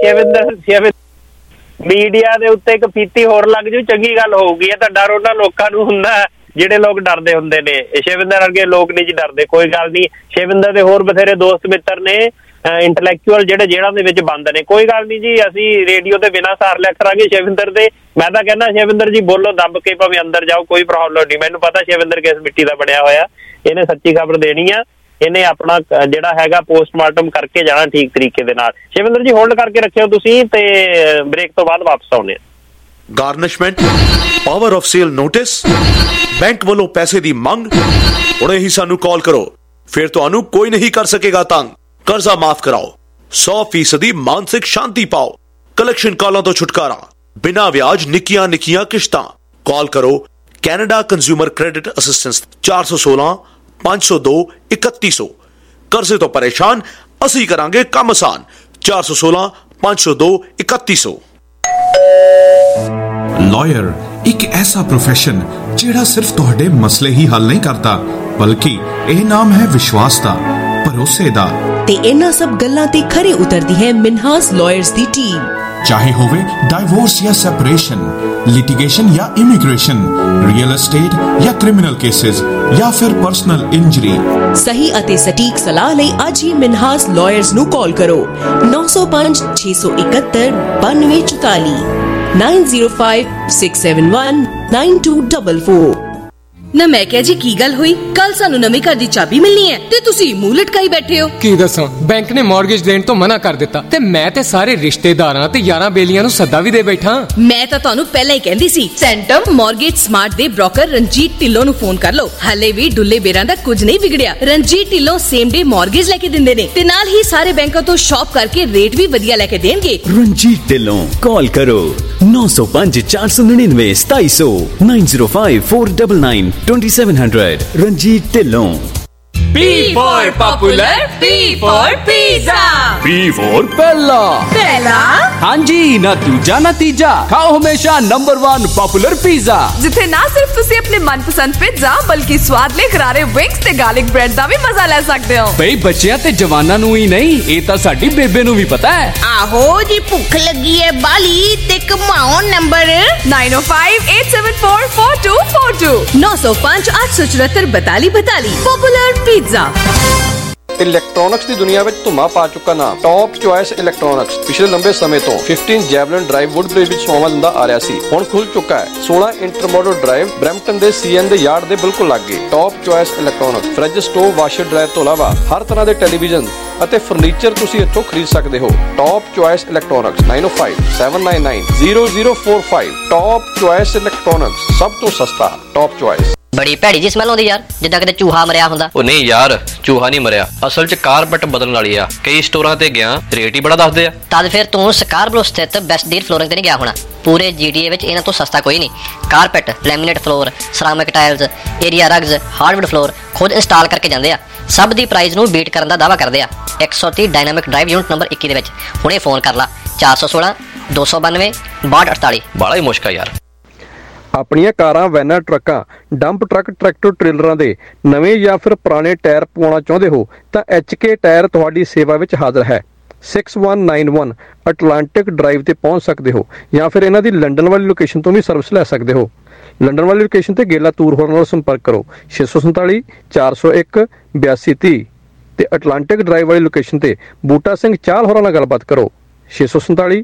ਮੀਡੀਆ ਦੇ ਉੱਤੇ ਇੱਕ ਫੀਤੀ ਹੋਰ ਲੱਗ ਜੂ ਚੰਗੀ ਗੱਲ ਹੋਊਗੀ। ਇਹ ਤਾਂ ਡਰ ਉਹਨਾਂ ਲੋਕਾਂ ਨੂੰ ਹੁੰਦਾ ਜਿਹੜੇ ਲੋਕ ਡਰਦੇ ਹੁੰਦੇ ਨੇ। ਸ਼ਿਵਿੰਦਰ ਵਰਗੇ ਲੋਕ ਨਹੀਂ ਜੀ ਡਰਦੇ। ਕੋਈ ਗੱਲ ਨਹੀਂ, ਸ਼ਿਵਿੰਦਰ ਦੇ ਹੋਰ ਬਥੇਰੇ ਦੋਸਤ ਮਿੱਤਰ ਨੇ ਇੰਟੈਲੈਕਚੁਅਲ ਜਿਹੜੇ ਜੇਲ੍ਹਾਂ ਦੇ ਵਿੱਚ ਬੰਦ ਨੇ। ਕੋਈ ਗੱਲ ਨਹੀਂ ਜੀ, ਅਸੀਂ ਰੇਡੀਓ ਤੇ ਬਿਨਾਂ ਸਾਰ ਲਿਆ ਕਰਾਂਗੇ ਸ਼ਿਵਿੰਦਰ ਦੇ। ਮੈਂ ਤਾਂ ਕਹਿੰਦਾ ਸ਼ਿਵਿੰਦਰ ਜੀ ਬੋਲੋ ਦੱਬ ਕੇ, ਭਾਵੇਂ ਅੰਦਰ ਜਾਓ, ਕੋਈ ਪ੍ਰੋਬਲਮ ਨਹੀਂ। ਮੈਨੂੰ ਪਤਾ ਸ਼ਿਵਿੰਦਰ ਕਿਸ ਮਿੱਟੀ ਦਾ ਬਣਿਆ ਹੋਇਆ। ਇਹਨੇ ਸੱਚੀ ਖਬਰ ਦੇਣੀ ਆ, ਇਹਨੇ ਆਪਣਾ ਜਿਹੜਾ ਹੈਗਾ ਪੋਸਟਮਾਰਟਮ ਕਰਕੇ ਜਾਣਾ ਠੀਕ ਤਰੀਕੇ ਦੇ ਨਾਲ। ਸ਼ਿਵਿੰਦਰ ਜੀ ਹੋਲਡ ਕਰਕੇ ਰੱਖਿਓ ਤੁਸੀਂ, ਤੇ ਬ੍ਰੇਕ ਤੋਂ ਬਾਅਦ ਵਾਪਸ ਆਉਣੇ ਆ। Garnishment, power of sale notice, bank ਵੱਲੋਂ ਪੈਸੇ ਦੀ ਮੰਗ। ਹੁਣੇ ਹੀ ਸਾਨੂੰ ਕਾਲ ਕਰੋ, ਫਿਰ ਤੁਹਾਨੂੰ ਕੋਈ ਨਹੀਂ ਕਰ ਸਕੇਗਾ ਤੰਗ। ਕਰਜ਼ਾ ਮਾਫ ਕਰਾਓ, 100% ਮਾਨਸਿਕ ਸ਼ਾਂਤੀ ਪਾਓ। ਕਲੈਕਸ਼ਨ ਕਾਲਾਂ ਤੋਂ ਛੁਟਕਾਰਾ, ਬਿਨਾਂ ਵਿਆਜ ਨਿੱਕੀਆਂ ਨਿੱਕੀਆਂ ਕਿਸ਼ਤਾਂ। ਕਾਲ ਕਰੋ ਕੈਨੇਡਾ ਕੰਜ਼ਿਊਮਰ ਕ੍ਰੈਡਿਟ ਅਸਿਸਟੈਂਸ 416-502-3100। ਕਰਜ਼ੇ ਤੋਂ ਪਰੇਸ਼ਾਨ, ਅਸੀਂ ਕਰਾਂਗੇ ਕੰਮ ਆਸਾਨ। 416-502-3100। ਲਾਇਰ ਇੱਕ ਐਸਾ ਪ੍ਰੋਫੈਸ਼ਨ ਜਿਹੜਾ ਸਿਰਫ ਤੁਹਾਡੇ ਮਸਲੇ ਹੀ ਹੱਲ ਨਹੀਂ ਕਰਦਾ, ਬਲਕਿ ਇਹ ਨਾਮ ਹੈ ਵਿਸ਼ਵਾਸ ਦਾ, ਭਰੋਸੇ ਦਾ। ਤੇ ਇਹਨਾਂ ਸਭ ਗੱਲਾਂ ਤੇ ਖਰੇ ਉਤਰਦੀ ਹੈ ਮਿਨਹਾਸ ਲਾਇਰਸ ਦੀ ਟੀਮ। ਚਾਹੇ ਹੋਵੇ ਡਾਈਵੋਰਸ ਜਾਂ ਸੈਪਰੇਸ਼ਨ, ਲਿਟੀਗੇਸ਼ਨ ਜਾਂ ਇਮੀਗ੍ਰੇਸ਼ਨ, ਰੀਅਲ ਏਸਟੇਟ ਜਾਂ ਕ੍ਰਿਮੀਨਲ ਕੇसेस ਜਾਂ ਫਿਰ ਪਰਸਨਲ ਇੰਜਰੀ। ਸਹੀ ਅਤੇ ਸਟੀਕ ਸਲਾਹ ਲਈ ਅੱਜ ਹੀ ਮਿਨਹਾਸ ਲਾਇਰਸ ਨੂੰ ਕਾਲ ਕਰੋ 905-671-9244 9056719244। ਨਾ ਮੈਂ ਕਿਹਾ ਜੀ ਕੀ ਗੱਲ ਹੋਈ? ਕੱਲ ਸਾਨੂੰ ਨਵੇਂ ਘਰ ਦੀ ਚਾਬੀ ਮਿਲਣੀ ਹੈ ਤੇ ਤੁਸੀਂ ਮੂੰਹ ਲਟਕਾਈ ਬੈਠੇ ਹੋ। ਕੀ ਦੱਸਾਂ, ਬੈਂਕ ਨੇ ਮਾਰਗੇਜ ਦੇਣ ਤੋਂ ਮਨਾ ਕਰ ਦਿੱਤਾ ਤੇ ਮੈਂ ਤੇ ਸਾਰੇ ਰਿਸ਼ਤੇਦਾਰਾਂ ਤੇ ਯਾਰਾਂ ਬੇਲੀਆਂ ਨੂੰ ਸੱਦਾ ਵੀ ਦੇ ਬੈਠਾ। ਮੈਂ ਤਾਂ ਤੁਹਾਨੂੰ ਪਹਿਲਾਂ ਹੀ ਕਹਿੰਦੀ ਸੀ, ਸੈਂਟਮ ਮਾਰਗੇਜ ਸਮਾਰਟ ਦੇ ਬ੍ਰੋਕਰ ਰਣਜੀਤ ਢਿੱਲੋਂ ਨੂੰ ਫੋਨ ਕਰ ਲਓ। ਹਲੇ ਵੀ ਡੁੱਲੇ ਬੇਰਾਂ ਦਾ ਕੁਝ ਨਹੀਂ ਵਿਗੜਿਆ। Ranjit Dhillon same day mortgage ਲੈ ਕੇ ਦਿੰਦੇ ਨੇ ਤੇ ਨਾਲ ਹੀ ਸਾਰੇ ਬੈਂਕਾਂ ਤੋਂ ਸ਼ਾਪ ਕਰਕੇ ਰੇਟ ਵੀ ਵਧੀਆ ਲੈ ਕੇ ਦੇਣਗੇ। ਰਣਜੀਤ ਢਿੱਲੋਂ, ਕਾਲ ਕਰੋ 905-499-2700 905-499-2700। Ranjit Dhillon. P for popular, P for pizza, P for पहला। पहला हाँ जी, ना दूजा ना तीजा, खाओ हमेशा नंबर 1 पॉपुलर पिज़्ज़ा, जिथे ना सिर्फ तुसी अपने मनपसंद पिज़्ज़ा बल्कि स्वाद ले करारे विंग्स ते गार्लिक ब्रेड दा भी मजा ले सकते हो। बई बच्चियां ते जवानां नूं ही नहीं, ये तां साडी बेबे नूं भी पता है। आहो जी, भुख लगी है बाली ते कमाओ नंबर 9058744242 905 874 4242। Popular pizza. ਇਲੈਕਟ੍ਰੋਨਿਕਸ ਦੀ ਦੁਨੀਆ ਵਿੱਚ ਧੁੰਮਾ ਪਾ ਚੁੱਕਾ ਨਾਮ ਟੌਪ ਚੁਆਇਸ ਇਲੈਕਟ੍ਰੋਨਿਕਸ ਪਿਛਲੇ ਲੰਬੇ ਸਮੇਂ ਤੋਂ 15 ਜੈਵਲਿਨ ਡਰਾਈਵ ਵੁੱਡਬ੍ਰਿਜ ਵਿੱਚ ਸੇਵਾ ਦਿੰਦਾ ਆ ਰਿਹਾ ਸੀ। ਹੁਣ ਖੁੱਲ ਚੁੱਕਾ ਹੈ 16 ਇੰਟਰਮੋਡਲ ਡਰਾਈਵ ਬਰੈਂਪਟਨ ਦੇ ਸੀਐਨ ਦੇ ਯਾਰਡ ਦੇ ਬਿਲਕੁਲ ਲਾਗੇ। Top choice electronics fridge, stove, washer dryer ਤੋਂ ਇਲਾਵਾ ਹਰ ਤਰ੍ਹਾਂ ਦੇ ਟੈਲੀਵਿਜ਼ਨ ਅਤੇ ਫਰਨੀਚਰ ਤੁਸੀਂ ਇੱਥੋਂ ਖਰੀਦ ਸਕਦੇ ਹੋ। Top choice electronics 9057990045। Top choice electronics ਸਭ ਤੋਂ ਸਸਤਾ। Top choice. ਬੜੀ ਭੈੜੀ ਜੀ ਸਮੈਲ ਆਉਂਦੀ ਯਾਰ, ਜਿੱਦਾਂ ਕਿਤੇ ਚੂਹਾ ਮਰਿਆ ਹੁੰਦਾ। ਉਹ ਨਹੀਂ ਯਾਰ, ਚੂਹਾ ਨਹੀਂ ਮਰਿਆ, ਅਸਲ 'ਚ ਕਾਰਪੈਟ ਬਦਲਣ ਵਾਲੀ ਆ। ਕਈ ਸਟੋਰਾਂ ਤੇ ਗਿਆ, ਰੇਟ ਹੀ ਬੜਾ ਦੱਸਦੇ ਆ। ਤਦ ਫਿਰ ਤੂੰ ਸਕਾਰਬਰੋ ਸਥਿਤ ਬੈਸਟ ਡੀਲ ਫਲੋਰਿੰਗ ਤੇ ਨਹੀਂ ਗਿਆ ਹੋਣਾ। ਪੂਰੇ GTA ਵਿੱਚ ਇਹਨਾਂ ਤੋਂ ਸਸਤਾ ਕੋਈ ਨਹੀਂ। Carpet, laminate floor, ceramic tiles, area rugs, hardwood floor ਖੁਦ ਇੰਸਟਾਲ ਕਰਕੇ ਜਾਂਦੇ ਆ। ਸਭ ਦੀ ਪ੍ਰਾਈਸ ਨੂੰ ਬੀਟ ਕਰਨ ਦਾ ਦਾਅਵਾ ਕਰਦੇ ਆ। 130 ਡਾਇਨਾਮਿਕ ਡਰਾਈਵ ਯੂਨਿਟ ਨੰਬਰ 21 ਦੇ ਵਿੱਚ ਹੁਣੇ ਫੋਨ ਕਰ ਲਾ 416 292 6248। ਬੜਾ ਹੀ ਮੁਸ਼ਕਲ ਯਾਰ। ਆਪਣੀਆਂ ਕਾਰਾਂ, ਵੈਨਾਂ, ਟਰੱਕਾਂ, ਡੰਪ ਟਰੱਕ, ਟਰੈਕਟਰ ਟ੍ਰੇਲਰਾਂ ਦੇ ਨਵੇਂ ਜਾਂ ਫਿਰ ਪੁਰਾਣੇ ਟਾਇਰ ਪਵਾਉਣਾ ਚਾਹੁੰਦੇ ਹੋ ਤਾਂ HK ਟਾਇਰ ਤੁਹਾਡੀ ਸੇਵਾ ਵਿੱਚ ਹਾਜ਼ਰ ਹੈ। 6191 ਅਟਲਾਂਟਿਕ ਡਰਾਈਵ ਤੇ ਪਹੁੰਚ ਸਕਦੇ ਹੋ ਜਾਂ ਫਿਰ ਇਹਨਾਂ ਦੀ ਲੰਡਨ ਵਾਲੀ ਲੋਕੇਸ਼ਨ ਤੋਂ ਵੀ ਸਰਵਿਸ ਲੈ ਸਕਦੇ ਹੋ। ਲੰਡਨ ਵਾਲੀ ਲੋਕੇਸ਼ਨ ਤੇ ਗੇਲਾ ਤੂਰ ਹੋਰਾਂ ਨਾਲ ਸੰਪਰਕ ਕਰੋ 647 401 8230 ਤੇ ਅਟਲਾਂਟਿਕ ਡਰਾਈਵ ਵਾਲੀ ਲੋਕੇਸ਼ਨ ਤੇ ਬੂਟਾ ਸਿੰਘ ਚਾਹਲ ਹੋਰਾਂ ਨਾਲ ਗੱਲਬਾਤ ਕਰੋ 647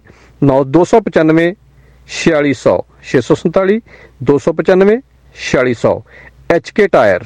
295 4600 647 295 4600। HK tyre.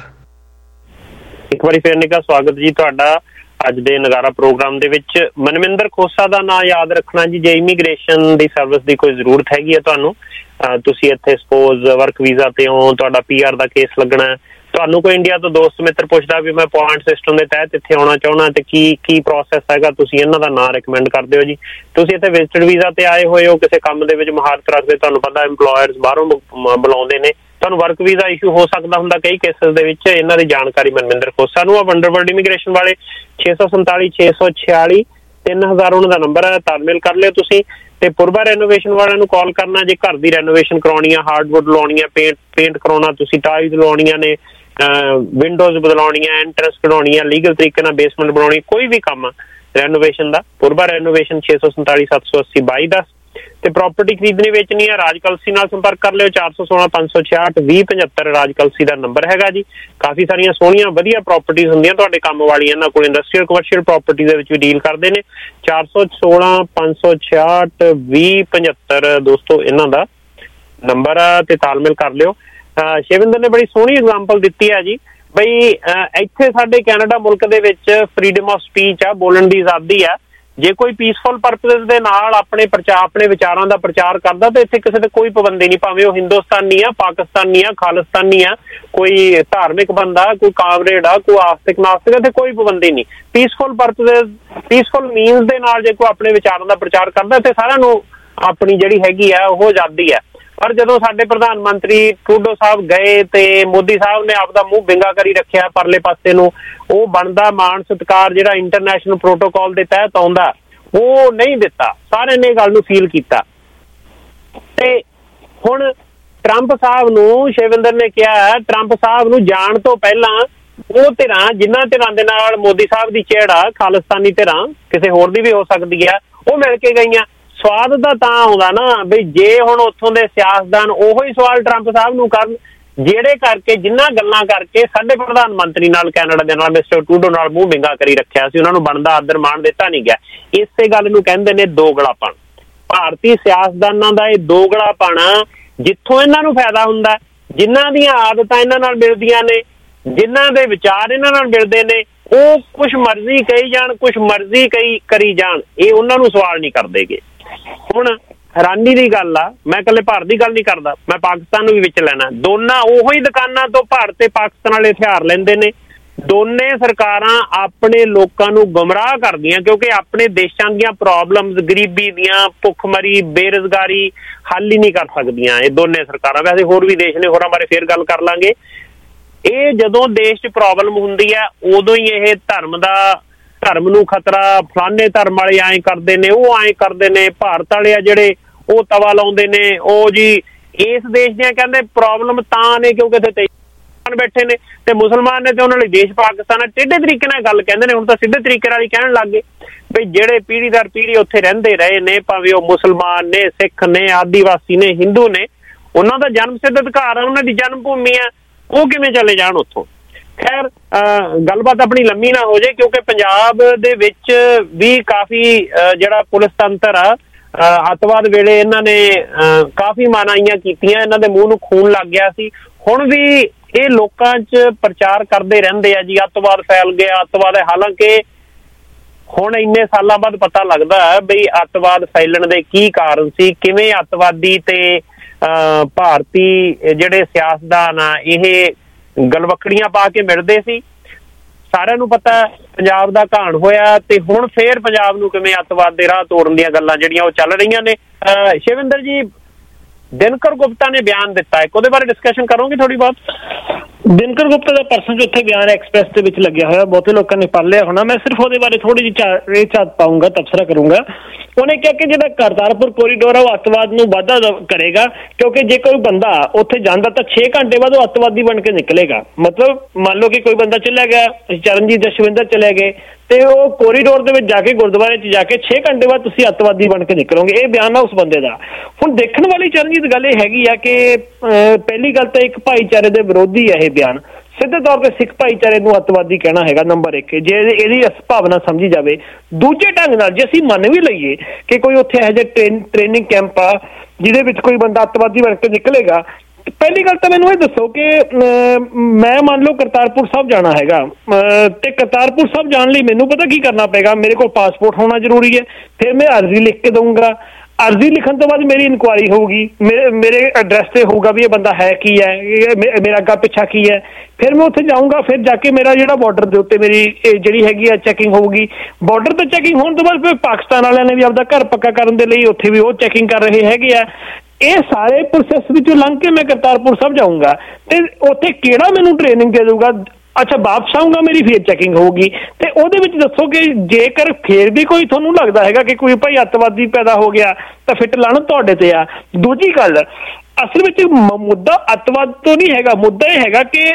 ਇੱਕ ਵਾਰੀ ਫੇਰ ਨਿੱਘਾ ਸਵਾਗਤ ਜੀ ਤੁਹਾਡਾ ਅੱਜ ਦੇ ਨਗਾਰਾ ਪ੍ਰੋਗਰਾਮ ਦੇ ਵਿੱਚ। ਮਨਵਿੰਦਰ ਖੋਸਾ ਦਾ ਨਾਂ ਯਾਦ ਰੱਖਣਾ ਜੀ। ਜੇ ਇਮੀਗ੍ਰੇਸ਼ਨ ਦੀ ਸਰਵਿਸ ਦੀ ਕੋਈ ਜ਼ਰੂਰਤ ਹੈਗੀ ਹੈ ਤੁਹਾਨੂੰ, ਤੁਸੀਂ ਇੱਥੇ ਸਪੋਜ਼ ਵਰਕ ਵੀਜ਼ਾ ਤੇ ਹੋ, ਤੁਹਾਡਾ PR ਦਾ ਕੇਸ ਲੱਗਣਾ, ਤੁਹਾਨੂੰ ਕੋਈ ਇੰਡੀਆ ਤੋਂ ਦੋਸਤ ਮਿੱਤਰ ਪੁੱਛਦਾ ਵੀ ਮੈਂ ਪੁਆਇੰਟ ਸਿਸਟਮ ਦੇ ਤਹਿਤ ਇੱਥੇ ਆਉਣਾ ਚਾਹੁੰਦਾ ਤੇ ਕੀ ਪ੍ਰੋਸੈਸ ਹੈਗਾ, ਤੁਸੀਂ ਇਹਨਾਂ ਦਾ ਨਾਂ ਰਿਕਮੈਂਡ ਕਰਦੇ ਹੋ ਜੀ। ਤੁਸੀਂ ਇੱਥੇ ਵਿਜ਼ਿਟਡ ਵੀਜ਼ਾ ਤੇ ਆਏ ਹੋਏ ਹੋ, ਕਿਸੇ ਕੰਮ ਦੇ ਵਿੱਚ ਮਹਾਰਤ ਰੱਖਦੇ, ਤੁਹਾਨੂੰ ਪਤਾ ਇੰਪਲੋਇਰਸ ਬਾਹਰੋਂ ਬੁਲਾਉਂਦੇ ਨੇ, ਤੁਹਾਨੂੰ ਵਰਕ ਵੀਜ਼ਾ ਇਸ਼ੂ ਹੋ ਸਕਦਾ ਹੁੰਦਾ ਕਈ ਕੇਸਿਸ ਦੇ ਵਿੱਚ। ਇਹਨਾਂ ਦੀ ਜਾਣਕਾਰੀ ਮਨਵਿੰਦਰ ਖੋਸਾ ਨੂੰ ਆ। ਵੰਡਰਵਰਲਡ ਇਮੀਗ੍ਰੇਸ਼ਨ ਵਾਲੇ 647 646 3000 ਉਹਨਾਂ ਦਾ ਨੰਬਰ ਹੈ, ਤਾਲਮੇਲ ਕਰ ਲਿਓ ਤੁਸੀਂ। ਤੇ ਪੁਰਬਾ ਰੈਨੋਵੇਸ਼ਨ ਵਾਲਿਆਂ ਨੂੰ ਕਾਲ ਕਰਨਾ ਜੇ ਘਰ ਦੀ ਰੈਨੋਵੇਸ਼ਨ ਕਰਾਉਣੀ ਆ, ਹਾਰਡਵੁੱਡ ਲਾਉਣੀ ਆ, ਪੇਂਟ ਕਰਾਉਣਾ, ਤੁਸੀਂ ਟਾਈਲਸ ਲਾਉਣੀਆਂ ਨੇ, ਵਿੰਡੋਜ਼ ਬਦਲਾਉਣੀਆਂ, ਐਂਟਰੈਂਸ ਕਢਾਉਣੀ ਆ, ਲੀਗਲ ਤਰੀਕੇ ਨਾਲ ਬੇਸਮੈਂਟ ਬਣਾਉਣੀ, ਕੋਈ ਵੀ ਕੰਮ ਆ ਰੈਨੋਵੇਸ਼ਨ ਦਾ, ਪੁਰਬਾ ਰੈਨੋਵੇਸ਼ਨ 647 780 2210। ਤੇ ਪ੍ਰਾਪਰਟੀ ਖਰੀਦਣੀ ਵੇਚਣੀ ਆ, ਰਾਜ ਕਲਸੀ ਨਾਲ ਸੰਪਰਕ ਕਰ ਲਿਓ 416 566 2075 ਰਾਜ ਕਲਸੀ ਦਾ ਨੰਬਰ ਹੈਗਾ ਜੀ। ਕਾਫੀ ਸਾਰੀਆਂ ਸੋਹਣੀਆਂ ਵਧੀਆ ਪ੍ਰਾਪਰਟੀਆਂ ਹੁੰਦੀਆਂ ਤੁਹਾਡੇ ਕੰਮ ਵਾਲੀਆਂ। ਇਹਨਾਂ ਕੋਲ ਇੰਡਸਟਰੀਅਲ ਕਮਰਸ਼ੀਅਲ ਪ੍ਰਾਪਰਟੀ ਦੇ ਵਿੱਚ ਵੀ ਡੀਲ ਕਰਦੇ ਨੇ। 416 566 2075 ਦੋਸਤੋ ਇਹਨਾਂ ਦਾ ਨੰਬਰ ਆ ਤੇ ਤਾਲਮੇਲ ਕਰ ਲਿਓ। ਸ਼ਿਵਿੰਦਰ ਨੇ ਬੜੀ ਸੋਹਣੀ ਐਗਜ਼ਾਮਪਲ ਦਿੱਤੀ ਹੈ ਜੀ ਬਈ ਇੱਥੇ ਸਾਡੇ ਕੈਨੇਡਾ ਮੁਲਕ ਦੇ ਵਿੱਚ ਫਰੀडम ਆਫ ਸਪੀਚ ਆ, ਬੋਲਣ ਦੀ ਆਜ਼ਾਦੀ ਆ। ਜੇ ਕੋਈ ਪੀਸਫੁਲ ਪਰਪਸ ਦੇ ਨਾਲ ਆਪਣੇ ਵਿਚਾਰਾਂ ਦਾ ਪ੍ਰਚਾਰ ਕਰਦਾ ਤਾਂ ਇੱਥੇ ਕਿਸੇ ਤੇ ਕੋਈ ਪਾਬੰਦੀ ਨਹੀਂ, ਭਾਵੇਂ ਉਹ ਹਿੰਦੁਸਤਾਨੀ ਆ, ਪਾਕਿਸਤਾਨੀ ਆ, ਖਾਲਿਸਤਾਨੀ ਆ, ਕੋਈ ਧਾਰਮਿਕ ਬੰਦਾ, ਕੋਈ ਕਾਮਰੇਡ ਆ, ਕੋਈ ਆਸਤਿਕ ਨਾਸਤਿਕ, ਇੱਥੇ ਕੋਈ ਪਾਬੰਦੀ ਨਹੀਂ। ਪੀਸਫੁਲ ਪਰਪਸ, ਪੀਸਫੁਲ ਮੀਨਸ ਦੇ ਨਾਲ ਜੇ ਕੋਈ ਆਪਣੇ ਵਿਚਾਰਾਂ ਦਾ ਪ੍ਰਚਾਰ ਕਰਦਾ ਤੇ ਸਾਰਿਆਂ ਨੂੰ ਆਪਣੀ ਜਿਹੜੀ ਹੈਗੀ ਆ ਉਹ ਆਜ਼ਾਦੀ ਆ। ਪਰ ਜਦੋਂ ਸਾਡੇ ਪ੍ਰਧਾਨ ਮੰਤਰੀ ਟਰੂਡੋ ਸਾਹਿਬ ਗਏ ਤੇ ਮੋਦੀ ਸਾਹਿਬ ਨੇ ਆਪਦਾ ਮੂੰਹ ਵਿੰਗਾ ਕਰੀ ਰੱਖਿਆ ਪਰਲੇ ਪਾਸੇ ਨੂੰ, ਉਹ ਬਣਦਾ ਮਾਣ ਸਤਿਕਾਰ ਜਿਹੜਾ ਇੰਟਰਨੈਸ਼ਨਲ ਪ੍ਰੋਟੋਕਾਲ ਦੇ ਤਹਿਤ ਆਉਂਦਾ ਉਹ ਨਹੀਂ ਦਿੱਤਾ। ਸਾਰਿਆਂ ਨੇ ਗੱਲ ਨੂੰ ਫੀਲ ਕੀਤਾ। ਤੇ ਹੁਣ ਟਰੰਪ ਸਾਹਿਬ ਨੂੰ, ਸ਼ਿਵਿੰਦਰ ਨੇ ਕਿਹਾ ਟਰੰਪ ਸਾਹਿਬ ਨੂੰ ਜਾਣ ਤੋਂ ਪਹਿਲਾਂ ਉਹ ਧਿਰਾਂ ਜਿਨ੍ਹਾਂ ਧਿਰਾਂ ਦੇ ਨਾਲ ਮੋਦੀ ਸਾਹਿਬ ਦੀ ਚਿਹੜ ਆ, ਖਾਲਿਸਤਾਨੀ ਧਿਰਾਂ, ਕਿਸੇ ਹੋਰ ਦੀ ਵੀ ਹੋ ਸਕਦੀ ਆ, ਉਹ ਮਿਲ ਕੇ ਗਈਆਂ। ਸਵਾਦ ਦਾ ਤਾਂ ਆਉਂਦਾ ਨਾ ਬਈ ਜੇ ਹੁਣ ਉੱਥੋਂ ਦੇ ਸਿਆਸਤਦਾਨ ਉਹੋ ਹੀ ਸਵਾਲ ਟਰੰਪ ਸਾਹਿਬ ਨੂੰ ਕਰਨ ਜਿਹੜੇ ਕਰਕੇ ਜਿੰਨਾ ਗੱਲਾਂ ਕਰਕੇ ਸਾਡੇ ਪ੍ਰਧਾਨ ਮੰਤਰੀ ਨਾਲ, ਕੈਨੇਡਾ ਦੇ ਨਾਲ, ਮਿਸਟਰ ਟਰੂਡੋ ਨਾਲ ਮੂੰਹ ਵਿੰਗਾ ਕਰੀ ਰੱਖਿਆ ਸੀ, ਉਹਨਾਂ ਨੂੰ ਬਣਦਾ ਆਦਰ ਮਾਣ ਦਿੱਤਾ ਨਹੀਂ ਗਿਆ। ਇਸੇ ਗੱਲ ਨੂੰ ਕਹਿੰਦੇ ਨੇ ਦੋਗਲਾਪਣ। ਭਾਰਤੀ ਸਿਆਸਤਦਾਨਾਂ ਦਾ ਇਹ ਦੋਗਲਾਪਣ, ਜਿੱਥੋਂ ਇਹਨਾਂ ਨੂੰ ਫਾਇਦਾ ਹੁੰਦਾ, ਜਿਨ੍ਹਾਂ ਦੀਆਂ ਆਦਤਾਂ ਇਹਨਾਂ ਨਾਲ ਮਿਲਦੀਆਂ ਨੇ, ਜਿਨ੍ਹਾਂ ਦੇ ਵਿਚਾਰ ਇਹਨਾਂ ਨਾਲ ਮਿਲਦੇ ਨੇ, ਉਹ ਕੁਛ ਮਰਜ਼ੀ ਕਹੀ ਜਾਣ, ਕੁਛ ਮਰਜ਼ੀ ਕਰੀ ਜਾਣ, ਇਹ ਉਹਨਾਂ ਨੂੰ ਸਵਾਲ ਨਹੀਂ ਕਰਦੇਗੇ। ਹੁਣ ਹੈਰਾਨੀ ਦੀ ਗੱਲ ਆ, ਮੈਂ ਇਕੱਲੇ ਭਾਰਤ ਦੀ ਗੱਲ ਨਹੀਂ ਕਰਦਾ, ਮੈਂ ਪਾਕਿਸਤਾਨ ਨੂੰ ਵੀ ਵਿੱਚ ਲੈਣਾ। ਦੋਨਾਂ ਉਹੋ ਹੀ ਦੁਕਾਨਾਂ ਤੋਂ ਭਾਰਤ ਤੇ ਪਾਕਿਸਤਾਨ ਵਾਲੇ ਹਥਿਆਰ ਲੈਂਦੇ ਨੇ। ਦੋਨੇ ਸਰਕਾਰਾਂ ਆਪਣੇ ਲੋਕਾਂ ਨੂੰ ਗੁੰਮਰਾਹ ਕਰਦੀਆਂ ਕਿਉਂਕਿ ਆਪਣੇ ਦੇਸ਼ਾਂ ਦੀਆਂ ਪ੍ਰੋਬਲਮਸ, ਗਰੀਬੀ ਦੀਆਂ, ਭੁੱਖਮਰੀ, ਇਹ ਜਦੋਂ ਦੇਸ਼ 'ਚ ਪ੍ਰੋਬਲਮ ਹੁੰਦੀ ਹੈ ਉਦੋਂ ਹੀ ਇਹ ਧਰਮ ਨੂੰ ਖਤਰਾ, ਫਲਾਣੇ ਧਰਮ ਵਾਲੇ ਐਂ ਕਰਦੇ ਨੇ, ਉਹ ਐਂ ਕਰਦੇ ਨੇ, ਭਾਰਤ ਵਾਲੇ ਆ ਜਿਹੜੇ ਉਹ ਤਵਾ ਲਾਉਂਦੇ ਨੇ, ਉਹ ਜੀ ਇਸ ਦੇਸ਼ ਦੀਆਂ ਕਹਿੰਦੇ ਪ੍ਰੋਬਲਮ ਤਾਂ ਨੇ ਕਿਉਂਕਿ ਇੱਥੇ ਬੈਠੇ ਨੇ ਤੇ ਮੁਸਲਮਾਨ ਨੇ ਤੇ ਉਹਨਾਂ ਲਈ ਦੇਸ਼ ਪਾਕਿਸਤਾਨ ਹੈ। ਟੇਢੇ ਤਰੀਕੇ ਨਾਲ ਗੱਲ ਕਹਿੰਦੇ ਨੇ, ਹੁਣ ਤਾਂ ਸਿੱਧੇ ਤਰੀਕੇ ਨਾਲ ਹੀ ਕਹਿਣ ਲੱਗ ਗਏ ਬਈ ਜਿਹੜੇ ਪੀੜ੍ਹੀ ਦਰ ਪੀੜ੍ਹੀ ਉੱਥੇ ਰਹਿੰਦੇ ਰਹੇ ਨੇ, ਭਾਵੇਂ ਉਹ ਮੁਸਲਮਾਨ ਨੇ, ਸਿੱਖ ਨੇ, ਆਦੀਵਾਸੀ ਨੇ, ਹਿੰਦੂ ਨੇ, ਉਹਨਾਂ ਦਾ ਜਨਮ ਸਿੱਧ ਅਧਿਕਾਰ ਹੈ, ਉਹਨਾਂ ਦੀ ਜਨਮ ਭੂਮੀ ਹੈ, ਉਹ ਕਿਵੇਂ ਚਲੇ ਜਾਣ ਉੱਥੋਂ। ਖੈਰ ਗੱਲਬਾਤ ਆਪਣੀ ਲੰਮੀ ਨਾ ਹੋ ਜਾਏ ਕਿਉਂਕਿ ਪੰਜਾਬ ਦੇ ਵਿੱਚ ਵੀ ਕਾਫੀ ਜਿਹੜਾ ਪੁਲਿਸ ਤੰਤਰ ਆ ਅੱਤਵਾਦ ਵੇਲੇ ਇਹਨਾਂ ਨੇ ਕਾਫੀ ਮਨਾਹੀਆਂ ਕੀਤੀਆਂ, ਇਹਨਾਂ ਦੇ ਮੂੰਹ ਨੂੰ ਖੂਨ ਲੱਗ ਗਿਆ ਸੀ। ਹੁਣ ਵੀ ਇਹ ਲੋਕਾਂ 'ਚ ਪ੍ਰਚਾਰ ਕਰਦੇ ਰਹਿੰਦੇ ਆ ਜੀ ਅੱਤਵਾਦ ਫੈਲ ਗਿਆ, ਅੱਤਵਾਦ ਹੈ। ਹਾਲਾਂਕਿ ਹੁਣ ਇੰਨੇ ਸਾਲਾਂ ਬਾਅਦ ਪਤਾ ਲੱਗਦਾ ਬਈ ਅੱਤਵਾਦ ਫੈਲਣ ਦੇ ਕੀ ਕਾਰਨ ਸੀ, ਕਿਵੇਂ ਅੱਤਵਾਦੀ ਤੇ ਭਾਰਤੀ ਜਿਹੜੇ ਸਿਆਸਤਦਾਨ ਆ ਇਹ ਗਲਵੱਕੜੀਆਂ ਪਾ ਕੇ ਮਿਲਦੇ ਸੀ। ਸਾਰਿਆਂ ਨੂੰ ਪਤਾ ਪੰਜਾਬ ਦਾ ਘਾਣ ਹੋਇਆ ਤੇ ਹੁਣ ਫੇਰ ਪੰਜਾਬ ਨੂੰ ਕਿਵੇਂ ਅੱਤਵਾਦ ਦੇ ਰਾਹ ਤੋੜਨ ਦੀਆਂ ਗੱਲਾਂ ਜਿਹੜੀਆਂ ਉਹ ਚੱਲ ਰਹੀਆਂ ਨੇ। ਸ਼ਿਵਿੰਦਰ ਜੀ, ਦਿਨਕਰ ਗੁਪਤਾ ਨੇ ਬਿਆਨ ਦਿੱਤਾ ਹੈ, ਉਹਦੇ ਬਾਰੇ ਡਿਸਕਸ਼ਨ ਕਰੋਗੇ ਥੋੜੀ ਬਹੁਤ? ਦਿਨਕਰ ਗੁਪਤਾ ਦਾ ਪਰਸਨ ਜੋ ਉੱਥੇ ਬਿਆਨ ਐਕਸਪ੍ਰੈਸ ਦੇ ਵਿੱਚ ਲੱਗਿਆ ਹੋਇਆ, ਬਹੁਤੇ ਲੋਕਾਂ ਨੇ ਪੜ੍ਹ ਲਿਆ ਹੋਣਾ, ਮੈਂ ਸਿਰਫ ਉਹਦੇ ਬਾਰੇ ਥੋੜੀ ਜਿਹੀ ਝਾਤ ਪਾਊਂਗਾ, ਤਬਸਰਾ ਕਰੂੰਗਾ। ਉਹਨੇ ਕਿਹਾ ਕਿ ਜਿਹੜਾ ਕਰਤਾਰਪੁਰ ਕੋਰੀਡੋਰ ਆ ਉਹ ਅੱਤਵਾਦ ਨੂੰ ਵਾਧਾ ਕਰੇਗਾ ਕਿਉਂਕਿ ਜੇ ਕੋਈ ਬੰਦਾ ਉੱਥੇ ਜਾਂਦਾ ਤਾਂ 6 ਘੰਟੇ ਬਾਅਦ ਉਹ ਅੱਤਵਾਦੀ ਬਣ ਕੇ ਨਿਕਲੇਗਾ। ਮਤਲਬ ਮੰਨ ਲਓ ਕਿ ਕੋਈ ਬੰਦਾ ਚਲਿਆ ਗਿਆ, ਚਰਨਜੀਤ ਜਸਵਿੰਦਰ ਚਲੇ ਗਏ ਤੇ ਉਹ ਕੋਰੀਡੋਰ ਦੇ ਵਿੱਚ ਜਾ ਕੇ ਗੁਰਦੁਆਰੇ 'ਚ ਜਾ ਕੇ 6 ਘੰਟੇ ਬਾਅਦ ਤੁਸੀਂ ਅੱਤਵਾਦੀ ਬਣ ਕੇ ਨਿਕਲੋਗੇ। ਇਹ ਬਿਆਨ ਆ ਉਸ ਬੰਦੇ ਦਾ। ਹੁਣ ਦੇਖਣ ਵਾਲੀ ਚਰਨਜੀਤ ਗੱਲ ਇਹ ਹੈਗੀ ਆ ਕਿ ਪਹਿਲੀ ਗੱਲ ਤਾਂ ਇੱਕ ਭਾਈਚਾਰੇ ਦੇ ਵਿਰੋਧੀ ਹੈ ਇਹ ਬਿਆਨ। ਸਿੱਧੇ ਤੌਰ ਤੇ ਸਿੱਖ ਭਾਈਚਾਰੇ ਨੂੰ ਅੱਤਵਾਦੀ ਕਹਿਣਾ ਹੈਗਾ ਨੰਬਰ 1 ਜੇ ਇਹਦੀ ਭਾਵਨਾ ਸਮਝੀ ਜਾਵੇ। ਦੂਜੇ ਢੰਗ ਨਾਲ ਜੇ ਅਸੀਂ ਮੰਨ ਵੀ ਲਈਏ ਕਿ ਕੋਈ ਉੱਥੇ ਇਹੋ ਜਿਹਾ ਟ੍ਰੇਨਿੰਗ ਕੈਂਪ ਆ ਜਿਹਦੇ ਵਿੱਚ ਕੋਈ ਬੰਦਾ ਅੱਤਵਾਦੀ ਬਣ ਕੇ ਨਿਕਲੇਗਾ, ਪਹਿਲੀ ਗੱਲ ਤਾਂ ਮੈਨੂੰ ਇਹ ਦੱਸੋ ਕਿ ਮੈਂ ਮੰਨ ਲਓ ਕਰਤਾਰਪੁਰ ਸਾਹਿਬ ਜਾਣਾ ਹੈਗਾ ਤੇ ਕਰਤਾਰਪੁਰ ਸਾਹਿਬ ਜਾਣ ਲਈ ਮੈਨੂੰ ਪਤਾ ਕੀ ਕਰਨਾ ਪਏਗਾ, ਮੇਰੇ ਕੋਲ ਪਾਸਪੋਰਟ ਹੋਣਾ ਜ਼ਰੂਰੀ ਹੈ। ਫਿਰ ਮੈਂ ਅਰਜ਼ੀ ਲਿਖ ਕੇ ਦਊਂਗਾ, ਅਰਜ਼ੀ ਲਿਖਣ ਤੋਂ ਬਾਅਦ ਮੇਰੀ ਇਨਕੁਆਇਰੀ ਹੋਊਗੀ, ਮੇਰੇ ਐਡਰੈਸ ਤੇ ਹੋਊਗਾ ਵੀ ਇਹ ਬੰਦਾ ਹੈ ਕੀ ਹੈ, ਮੇਰਾ ਅੱਗਾ ਪਿੱਛਾ ਕੀ ਹੈ। ਫਿਰ ਮੈਂ ਉੱਥੇ ਜਾਊਂਗਾ, ਫਿਰ ਜਾ ਕੇ ਮੇਰਾ ਜਿਹੜਾ ਬਾਰਡਰ ਦੇ ਉੱਤੇ ਮੇਰੀ ਜਿਹੜੀ ਹੈਗੀ ਆ ਚੈਕਿੰਗ ਹੋਊਗੀ। ਬਾਰਡਰ ਤੇ ਚੈਕਿੰਗ ਹੋਣ ਤੋਂ ਬਾਅਦ ਫਿਰ ਪਾਕਿਸਤਾਨ ਵਾਲਿਆਂ ਨੇ ਵੀ ਆਪਦਾ ਘਰ ਪੱਕਾ ਕਰਨ ਦੇ ਲਈ ਉੱਥੇ ਵੀ ਉਹ ਚੈਕਿੰਗ ਕਰ ਰਹੇ ਹੈਗੇ ਆ। ਇਹ ਸਾਰੇ ਪ੍ਰੋਸੈਸ ਵਿੱਚੋਂ ਲੰਘ ਕੇ ਮੈਂ ਕਰਤਾਰਪੁਰ ਸਾਹਿਬ ਜਾਊਂਗਾ ਤੇ ਉੱਥੇ ਕਿਹੜਾ ਮੈਨੂੰ ਟ੍ਰੇਨਿੰਗ ਦੇ ਦਊਗਾ। ਅੱਛਾ, ਵਾਪਸ ਆਊਂਗਾ, ਮੇਰੀ ਫੇਰ ਚੈਕਿੰਗ ਹੋਊਗੀ ਤੇ ਉਹਦੇ ਵਿੱਚ ਦੱਸੋ ਕਿ ਜੇਕਰ ਫੇਰ ਵੀ ਕੋਈ ਤੁਹਾਨੂੰ ਲੱਗਦਾ ਹੈਗਾ ਕਿ ਕੋਈ ਭਾਈ ਅੱਤਵਾਦੀ ਪੈਦਾ ਹੋ ਗਿਆ ਤਾਂ ਫਿੱਟ ਲਾਹਨਤ ਤੁਹਾਡੇ ਤੇ ਆ। ਦੂਜੀ ਗੱਲ, ਅਸਲ ਵਿੱਚ ਮੁੱਦਾ ਅੱਤਵਾਦ ਤੋਂ ਨਹੀਂ ਹੈਗਾ, ਮੁੱਦਾ ਇਹ ਹੈਗਾ ਕਿ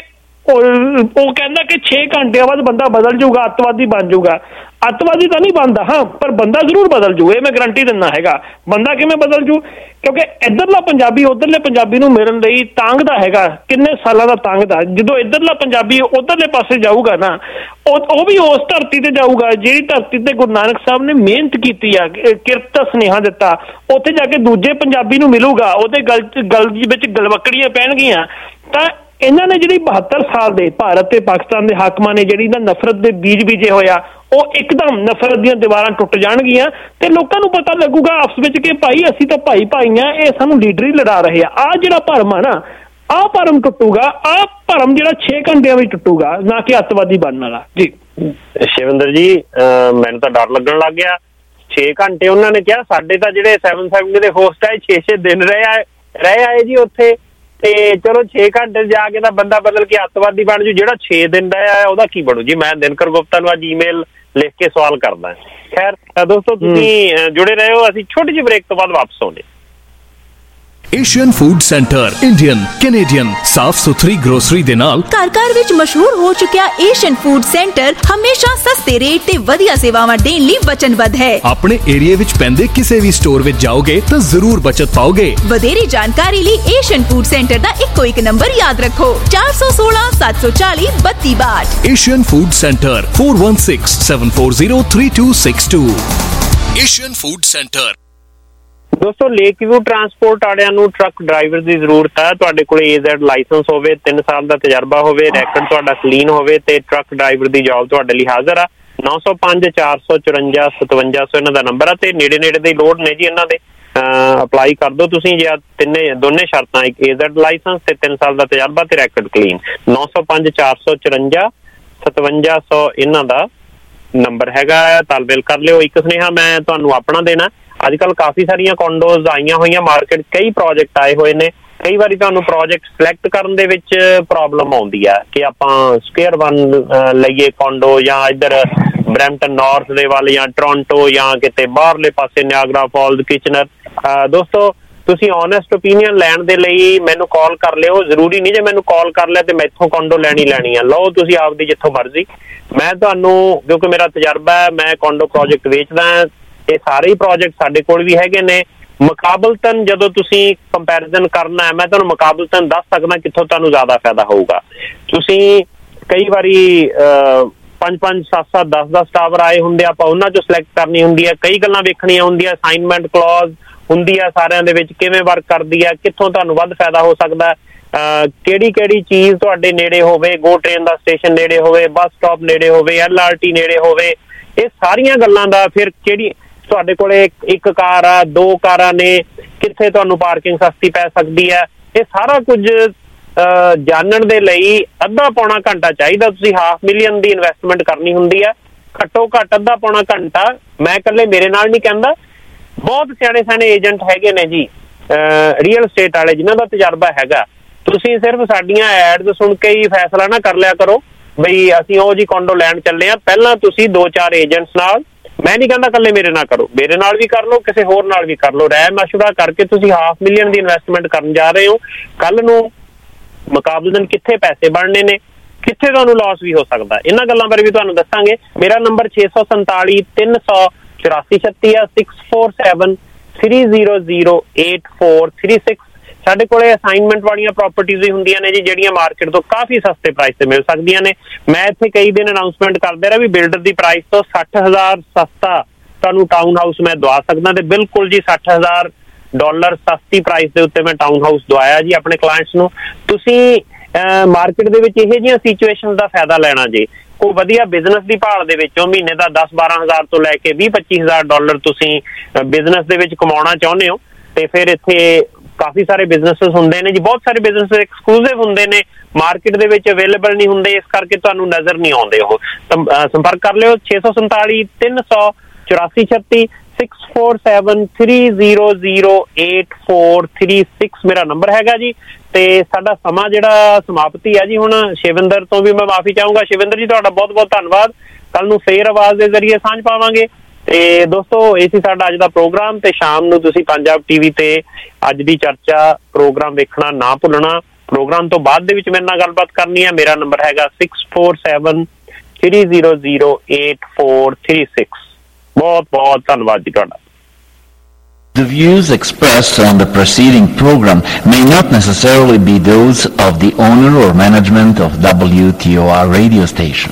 ਉਹ ਕਹਿੰਦਾ ਕਿ 6 ਘੰਟਿਆਂ ਬਾਅਦ ਬੰਦਾ ਬਦਲ ਜਾਊਗਾ, ਅੱਤਵਾਦੀ ਬਣ ਜਾਊਗਾ। ਅੱਤਵਾਦੀ ਤਾਂ ਨਹੀਂ ਬਣਦਾ, ਹਾਂ, ਪਰ ਬੰਦਾ ਜ਼ਰੂਰ ਬਦਲ ਜੂ, ਇਹ ਮੈਂ ਗਰੰਟੀ ਦਿੰਦਾ ਹੈਗਾ। ਬੰਦਾ ਕਿਵੇਂ ਬਦਲ ਜੂ? ਕਿਉਂਕਿ ਇੱਧਰਲਾ ਪੰਜਾਬੀ ਉੱਧਰਲੇ ਪੰਜਾਬੀ ਨੂੰ ਮਿਲਣ ਲਈ ਤਾਂਘਦਾ ਹੈਗਾ, ਕਿੰਨੇ ਸਾਲਾਂ ਦਾ ਤਾਂਘਦਾ। ਜਦੋਂ ਇੱਧਰਲਾ ਪੰਜਾਬੀ ਉੱਧਰਲੇ ਪਾਸੇ ਜਾਊਗਾ ਨਾ, ਉਹ ਵੀ ਉਸ ਧਰਤੀ ਤੇ ਜਾਊਗਾ ਜਿਹੜੀ ਧਰਤੀ ਤੇ ਗੁਰੂ ਨਾਨਕ ਸਾਹਿਬ ਨੇ ਮਿਹਨਤ ਕੀਤੀ ਆ, ਕਿਰਤ ਦਾ ਸੁਨੇਹਾ ਦਿੱਤਾ। ਉੱਥੇ ਜਾ ਕੇ ਦੂਜੇ ਪੰਜਾਬੀ ਨੂੰ ਮਿਲੂਗਾ, ਉਹਦੇ ਗਲ ਵਿੱਚ ਗਲਵੱਕੜੀਆਂ ਪੈਣਗੀਆਂ। ਤਾਂ ਇਹਨਾਂ ਨੇ ਜਿਹੜੀ 72 ਸਾਲ ਦੇ ਭਾਰਤ ਤੇ ਪਾਕਿਸਤਾਨ ਦੇ ਹਾਕਮਾਂ ਨੇ ਜਿਹੜੀ ਨਾ ਨਫ਼ਰਤ ਦੇ ਬੀਜ ਬੀਜੇ ਹੋਇਆ, ਉਹ ਇੱਕਦਮ ਨਫ਼ਰਤ ਦੀਆਂ ਦੀਵਾਰਾਂ ਟੁੱਟ ਜਾਣਗੀਆਂ ਤੇ ਲੋਕਾਂ ਨੂੰ ਪਤਾ ਲੱਗੂਗਾ ਆਪਸ ਵਿੱਚ ਕਿ ਭਾਈ ਅਸੀਂ ਤਾਂ ਭਾਈ ਆ, ਇਹ ਸਾਨੂੰ ਲੀਡਰ ਹੀ ਲੜਾ ਰਹੇ ਆ। ਆਹ ਜਿਹੜਾ ਭਰਮ ਆ ਨਾ, ਆਹ ਭਰਮ ਟੁੱਟੂਗਾ, ਆਹ ਭਰਮ ਜਿਹੜਾ 6 ਘੰਟਿਆਂ ਵਿੱਚ ਟੁੱਟੂਗਾ, ਨਾ ਕਿ ਅੱਤਵਾਦੀ ਬਣਨ ਵਾਲਾ। ਜੀ ਸ਼ਿਵਿੰਦਰ ਜੀ, ਮੈਨੂੰ ਤਾਂ ਡਰ ਲੱਗਣ ਲੱਗ ਗਿਆ। 6 ਘੰਟੇ ਉਹਨਾਂ ਨੇ ਕਿਹਾ, ਸਾਡੇ ਤਾਂ ਜਿਹੜੇ 770 ਦੇ ਹੋਸਟ ਆ 6-6 ਦਿਨ ਰਹੇ ਆਏ ਜੀ ਉੱਥੇ, ਤੇ ਚਲੋ 6 ਘੰਟੇ ਜਾ ਕੇ ਤਾਂ ਬੰਦਾ ਬਦਲ ਕੇ ਅੱਤਵਾਦੀ ਬਣ ਜੂ। ਜਿਹੜਾ 6 ਦਿਨ ਦਾ ਆ ਉਹਦਾ ਕੀ ਬਣੂ ਜੀ? ਮੈਂ ਦਿਨਕਰ ਗੁਪਤਾ ਨੂੰ ਅੱਜ ਈਮੇਲ ਲਿਖ ਕੇ ਸਵਾਲ ਕਰਦਾ। ਖੈਰ ਦੋਸਤੋ, ਤੁਸੀਂ ਜੁੜੇ ਰਹੇ ਹੋ, ਅਸੀਂ ਛੋਟੀ ਜਿਹੀ ਬ੍ਰੇਕ ਤੋਂ ਬਾਅਦ ਵਾਪਸ ਆਉਂਦੇ। Asian food centre Indian Canadian ਸਾਫ ਸੁਥਰੀ ਗਰੋਸਰੀ ਦੇ ਨਾਲ ਘਰ ਵਿੱਚ ਮਸ਼ਹੂਰ ਹੋ ਚੁੱਕਿਆ ਏਸ਼ੀਅਨ ਫੂਡ ਸੈਂਟਰ ਹਮੇਸ਼ਾ ਸਸਤੇ ਰੇਟ ਤੇ ਵਧੀਆ ਸੇਵਾਵਾਂ ਦੇਣ ਲਈ ਵਚਨਬੱਧ ਹੈ। ਆਪਣੇ ਏਰੀਆ ਵਿੱਚ ਪੈਂਦੇ ਕਿਸੇ ਵੀ ਸਟੋਰ ਵਿੱਚ ਜਾਓਗੇ ਤਾਂ ਜ਼ਰੂਰ ਬਚਤ ਪਾਓਗੇ। ਵਧੇਰੀ ਜਾਣਕਾਰੀ ਲਈ ਏਸ਼ੀਅਨ ਫੂਡ ਸੈਂਟਰ ਦਾ ਇੱਕੋ ਇੱਕ ਨੰਬਰ ਯਾਦ ਰੱਖੋ, 416 740 3262। Asian food centre 4167403262। Asian food centre. ਦੋਸਤੋ, ਲੇਕ ਵਿਊ ਟਰਾਂਸਪੋਰਟ ਵਾਲਿਆਂ ਨੂੰ ਟਰੱਕ ਡਰਾਈਵਰ ਦੀ ਜ਼ਰੂਰਤ ਹੈ। ਤੁਹਾਡੇ ਕੋਲ AZ ਲਾਇਸੈਂਸ ਹੋਵੇ, 3 ਸਾਲ ਦਾ ਤਜਰਬਾ ਹੋਵੇ, ਰੈਕਡ ਤੁਹਾਡਾ ਕਲੀਨ ਹੋਵੇ ਤੇ ਟਰੱਕ ਡਰਾਈਵਰ ਦੀ ਜੌਬ ਤੁਹਾਡੇ ਲਈ ਹਾਜ਼ਰ ਆ। 905 454 5700 ਇਹਨਾਂ ਦਾ ਨੰਬਰ ਆ ਤੇ ਨੇੜੇ ਦੀ ਲੋੜ ਨੇ ਜੀ ਇਹਨਾਂ ਦੇ। ਅਪਲਾਈ ਕਰ ਦਿਓ ਤੁਸੀਂ ਜੇ ਦੋਨੇ ਸ਼ਰਤਾਂ, ਇੱਕ AZ ਲਾਇਸੈਂਸ ਤੇ 3 ਸਾਲ ਦਾ ਤਜਰਬਾ ਤੇ ਰੈਕਡ ਕਲੀਨ। 905 454 5700 ਇਹਨਾਂ ਦਾ ਨੰਬਰ ਹੈਗਾ, ਤਾਲਮੇਲ ਕਰ ਲਿਓ। ਇੱਕ ਸੁਨੇਹਾ ਮੈਂ ਤੁਹਾਨੂੰ ਆਪਣਾ ਦੇਣਾ, ਅੱਜ ਕੱਲ੍ਹ ਕਾਫੀ ਸਾਰੀਆਂ ਕੰਡੋਜ਼ ਆਈਆਂ ਹੋਈਆਂ ਮਾਰਕੀਟ, ਕਈ ਪ੍ਰੋਜੈਕਟ ਆਏ ਹੋਏ ਨੇ ਕਈ ਵਾਰੀ ਤੁਹਾਨੂੰ ਪ੍ਰੋਜੈਕਟ ਸਿਲੈਕਟ ਕਰਨ ਦੇ ਵਿੱਚ ਪ੍ਰੋਬਲਮ ਆਉਂਦੀ ਆ ਕਿ ਆਪਾਂ ਸਕੁਅਰ 1 ਲਈਏ ਕੋਂਡੋ ਜਾਂ ਇੱਧਰ ਬਰੈਂਪਟਨ ਨਾਰਥ ਦੇ ਵੱਲ ਜਾਂ ਟੋਰਾਂਟੋ ਜਾਂ ਕਿਤੇ ਬਾਹਰਲੇ ਪਾਸੇ ਨਿਆਗਰਾ ਫਾਲਜ਼ ਕਿਚਨਰ। ਦੋਸਤੋ ਤੁਸੀਂ ਓਨੈਸਟ ਓਪੀਨੀਅਨ ਲੈਣ ਦੇ ਲਈ ਮੈਨੂੰ ਕਾਲ ਕਰ ਲਿਓ। ਜ਼ਰੂਰੀ ਨਹੀਂ ਜੇ ਮੈਨੂੰ ਕਾਲ ਕਰ ਲਿਆ ਤੇ ਮੈਂ ਇੱਥੋਂ ਕੋਂਡੋ ਲੈਣੀ ਆ। ਲਓ ਤੁਸੀਂ ਆਪਦੀ ਜਿੱਥੋਂ ਮਰਜ਼ੀ। ਮੈਂ ਤੁਹਾਨੂੰ, ਕਿਉਂਕਿ ਮੇਰਾ ਤਜਰਬਾ ਹੈ, ਮੈਂ ਕੋਂਡੋ ਪ੍ਰੋਜੈਕਟ ਵੇਚਦਾ। ਇਹ ਸਾਰੇ ਹੀ ਪ੍ਰੋਜੈਕਟ ਸਾਡੇ ਕੋਲ ਵੀ ਹੈਗੇ ਨੇ। ਮੁਕਾਬਲਤਨ ਜਦੋਂ ਤੁਸੀਂ ਕੰਪੈਰੀਜ਼ਨ ਕਰਨਾ ਹੈ, ਮੈਂ ਤੁਹਾਨੂੰ ਮੁਕਾਬਲਤਨ ਦੱਸ ਸਕਦਾ ਕਿੱਥੋਂ ਤੁਹਾਨੂੰ ਜ਼ਿਆਦਾ ਫਾਇਦਾ ਹੋਊਗਾ। ਤੁਸੀਂ ਕਈ ਵਾਰੀ 5-5, 7-7, 10-10 ਟਾਵਰ ਆਏ ਹੁੰਦੇ, ਆਪਾਂ ਉਹਨਾਂ ਚੋਂ ਸਿਲੈਕਟ ਕਰਨੀ ਹੁੰਦੀ ਹੈ। ਕਈ ਗੱਲਾਂ ਵੇਖਣੀਆਂ ਹੁੰਦੀਆਂ, ਅਸਾਈਨਮੈਂਟ ਕਲੌਜ਼ ਹੁੰਦੀ ਆ ਸਾਰਿਆਂ ਦੇ ਵਿੱਚ, ਕਿਵੇਂ ਵਰਕ ਕਰਦੀ ਆ, ਕਿੱਥੋਂ ਤੁਹਾਨੂੰ ਵੱਧ ਫਾਇਦਾ ਹੋ ਸਕਦਾ, ਕਿਹੜੀ ਚੀਜ਼ ਤੁਹਾਡੇ ਨੇੜੇ ਹੋਵੇ, ਗੋ ਟ੍ਰੇਨ ਦਾ ਸਟੇਸ਼ਨ ਨੇੜੇ ਹੋਵੇ, ਬੱਸ ਸਟਾਪ ਨੇੜੇ ਹੋਵੇ, LRT ਨੇੜੇ ਹੋਵੇ, ਇਹ ਸਾਰੀਆਂ ਗੱਲਾਂ ਦਾ। ਫਿਰ ਕਿਹੜੀ ਤੁਹਾਡੇ ਕੋਲੇ ਇੱਕ ਕਾਰ ਆ, 2 ਕਾਰਾਂ ਨੇ, ਕਿੱਥੇ ਤੁਹਾਨੂੰ ਪਾਰਕਿੰਗ ਸਸਤੀ ਪੈ ਸਕਦੀ ਹੈ, ਇਹ ਸਾਰਾ ਕੁਝ ਜਾਣਨ ਦੇ ਲਈ ਅੱਧਾ ਪੌਣਾ ਘੰਟਾ ਚਾਹੀਦਾ। ਤੁਸੀਂ $500,000 ਦੀ ਇਨਵੈਸਟਮੈਂਟ ਕਰਨੀ ਹੁੰਦੀ ਹੈ। ਘੱਟੋ ਘੱਟ ਅੱਧਾ ਪੌਣਾ ਘੰਟਾ। ਮੈਂ ਇਕੱਲੇ ਮੇਰੇ ਨਾਲ ਨਹੀਂ ਕਹਿੰਦਾ, ਬਹੁਤ ਸਿਆਣੇ ਏਜੰਟ ਹੈਗੇ ਨੇ ਜੀ ਰੀਅਲ ਸਟੇਟ ਵਾਲੇ ਜਿਨ੍ਹਾਂ ਦਾ ਤਜਰਬਾ ਹੈਗਾ। ਤੁਸੀਂ ਸਿਰਫ ਸਾਡੀਆਂ ਐਡਸ ਸੁਣ ਕੇ ਹੀ ਫੈਸਲਾ ਨਾ ਕਰ ਲਿਆ ਕਰੋ ਬਈ ਅਸੀਂ ਉਹ ਜੀ ਕੋਂਡੋ ਲੈਣ ਚੱਲੇ ਆ। ਪਹਿਲਾਂ ਤੁਸੀਂ 2-4 ਏਜੰਟਸ ਨਾਲ, ਮੈਂ ਨਹੀਂ ਕਹਿੰਦਾ ਇਕੱਲੇ ਮੇਰੇ ਨਾਲ ਕਰੋ, ਮੇਰੇ ਨਾਲ ਵੀ ਕਰ ਲਓ, ਕਿਸੇ ਹੋਰ ਨਾਲ ਵੀ ਕਰ ਲਓ, ਰਾਏ ਮਸ਼ਵਰਾ ਕਰਕੇ ਤੁਸੀਂ $500,000 ਦੀ ਇਨਵੈਸਟਮੈਂਟ ਕਰਨ ਜਾ ਰਹੇ ਹੋ। ਕੱਲ ਨੂੰ ਮੁਕਾਬਲਤਨ ਕਿੱਥੇ ਪੈਸੇ ਬਣਨੇ ਨੇ, ਕਿੱਥੇ ਤੁਹਾਨੂੰ ਲਾਸ ਵੀ ਹੋ ਸਕਦਾ, ਇਹਨਾਂ ਗੱਲਾਂ ਬਾਰੇ ਵੀ ਤੁਹਾਨੂੰ ਦੱਸਾਂਗੇ। ਮੇਰਾ ਨੰਬਰ 647-384-36 ਆ, 647-300-8436। ਸਾਡੇ ਕੋਲੇ ਅਸਾਈਨਮੈਂਟ ਵਾਲੀਆਂ ਪ੍ਰਾਪਰਟੀਜ਼ ਵੀ ਹੁੰਦੀਆਂ ਨੇ ਜੀ, ਜਿਹੜੀਆਂ ਮਾਰਕੀਟ ਤੋਂ ਕਾਫੀ ਸਸਤੇ ਪ੍ਰਾਈਸ ਤੇ ਮਿਲ ਸਕਦੀਆਂ ਨੇ। ਮੈਂ ਇੱਥੇ ਕਈ ਦਿਨ ਅਨਾਊਂਸਮੈਂਟ ਕਰਦੇ ਰਿਹਾ ਵੀ ਬਿਲਡਰ ਦੀ ਪ੍ਰਾਈਸ ਤੋਂ $60,000 ਸਸਤਾ ਤੁਹਾਨੂੰ ਟਾਊਨ ਹਾਊਸ ਮੈਂ ਦਵਾ ਸਕਦਾ, ਤੇ ਬਿਲਕੁਲ ਜੀ $60,000 ਸਸਤੀ ਪ੍ਰਾਈਸ ਦੇ ਉੱਤੇ ਮੈਂ ਟਾਊਨ ਹਾਊਸ ਦਵਾਇਆ ਜੀ ਆਪਣੇ ਕਲਾਇੰਟਸ ਨੂੰ। ਤੁਸੀਂ ਮਾਰਕੀਟ ਦੇ ਵਿੱਚ ਇਹੋ ਜਿਹੀਆਂ ਸਿਚੁਏਸ਼ਨ ਦਾ ਫਾਇਦਾ ਲੈਣਾ ਜੇ, ਕੋਈ ਵਧੀਆ ਬਿਜ਼ਨਸ ਦੀ ਭਾਲ ਦੇ ਵਿੱਚੋਂ ਮਹੀਨੇ ਦਾ $10-12,000 ਤੋਂ ਲੈ ਕੇ $20-25,000 ਤੁਸੀਂ ਬਿਜ਼ਨਸ ਦੇ ਵਿੱਚ ਕਮਾਉਣਾ ਚਾਹੁੰਦੇ ਹੋ, ਤੇ ਫਿਰ ਇੱਥੇ ਕਾਫੀ ਸਾਰੇ ਬਿਜ਼ਨਸਿਸ ਹੁੰਦੇ ਨੇ ਜੀ। ਬਹੁਤ ਸਾਰੇ ਬਿਜ਼ਨਸ ਐਕਸਕਲੂਸਿਵ ਹੁੰਦੇ ਨੇ, ਮਾਰਕੀਟ ਦੇ ਵਿੱਚ ਅਵੇਲੇਬਲ ਨਹੀਂ ਹੁੰਦੇ, ਇਸ ਕਰਕੇ ਤੁਹਾਨੂੰ ਨਜ਼ਰ ਨਹੀਂ ਆਉਂਦੇ ਉਹ। ਸੰਪਰਕ ਕਰ ਲਿਓ 647-300-8436, 647-300-8436 ਮੇਰਾ ਨੰਬਰ ਹੈਗਾ ਜੀ। ਤੇ ਸਾਡਾ ਸਮਾਂ ਜਿਹੜਾ ਸਮਾਪਤੀ ਹੈ ਜੀ ਹੁਣ। ਸ਼ਿਵਿੰਦਰ ਤੋਂ ਵੀ ਮੈਂ ਮਾਫੀ ਚਾਹੂੰਗਾ। ਸ਼ਿਵਿੰਦਰ ਜੀ ਤੁਹਾਡਾ ਬਹੁਤ ਬਹੁਤ ਧੰਨਵਾਦ। ਕੱਲ ਨੂੰ ਫੇਰ ਆਵਾਜ਼ ਦੇ ਜ਼ਰੀਏ ਸਾਂਝ ਪਾਵਾਂਗੇ। ਤੇ ਦੋਸਤੋ ਇਹ ਸੀ ਸਾਡਾ ਅੱਜ ਦਾ ਪ੍ਰੋਗਰਾਮ, ਤੇ ਸ਼ਾਮ ਨੂੰ ਤੁਸੀਂ ਪੰਜਾਬ TV ਤੇ ਅੱਜ ਦੀ ਚਰਚਾ ਪ੍ਰੋਗਰਾਮ ਵੇਖਣਾ ਨਾ ਭੁੱਲਣਾ। ਪ੍ਰੋਗਰਾਮ ਤੋਂ ਬਾਅਦ ਦੇ ਵਿੱਚ ਮੇਰੇ ਨਾਲ ਗੱਲਬਾਤ ਕਰਨੀ ਹੈ। ਮੇਰਾ ਨੰਬਰ ਹੈਗਾ 647-300-8436। ਬਹੁਤ ਬਹੁਤ ਧੰਨਵਾਦ ਜੀ ਤੁਹਾਡਾ। The views expressed on the preceding program may not necessarily be those of the owner or management of WTOR radio station.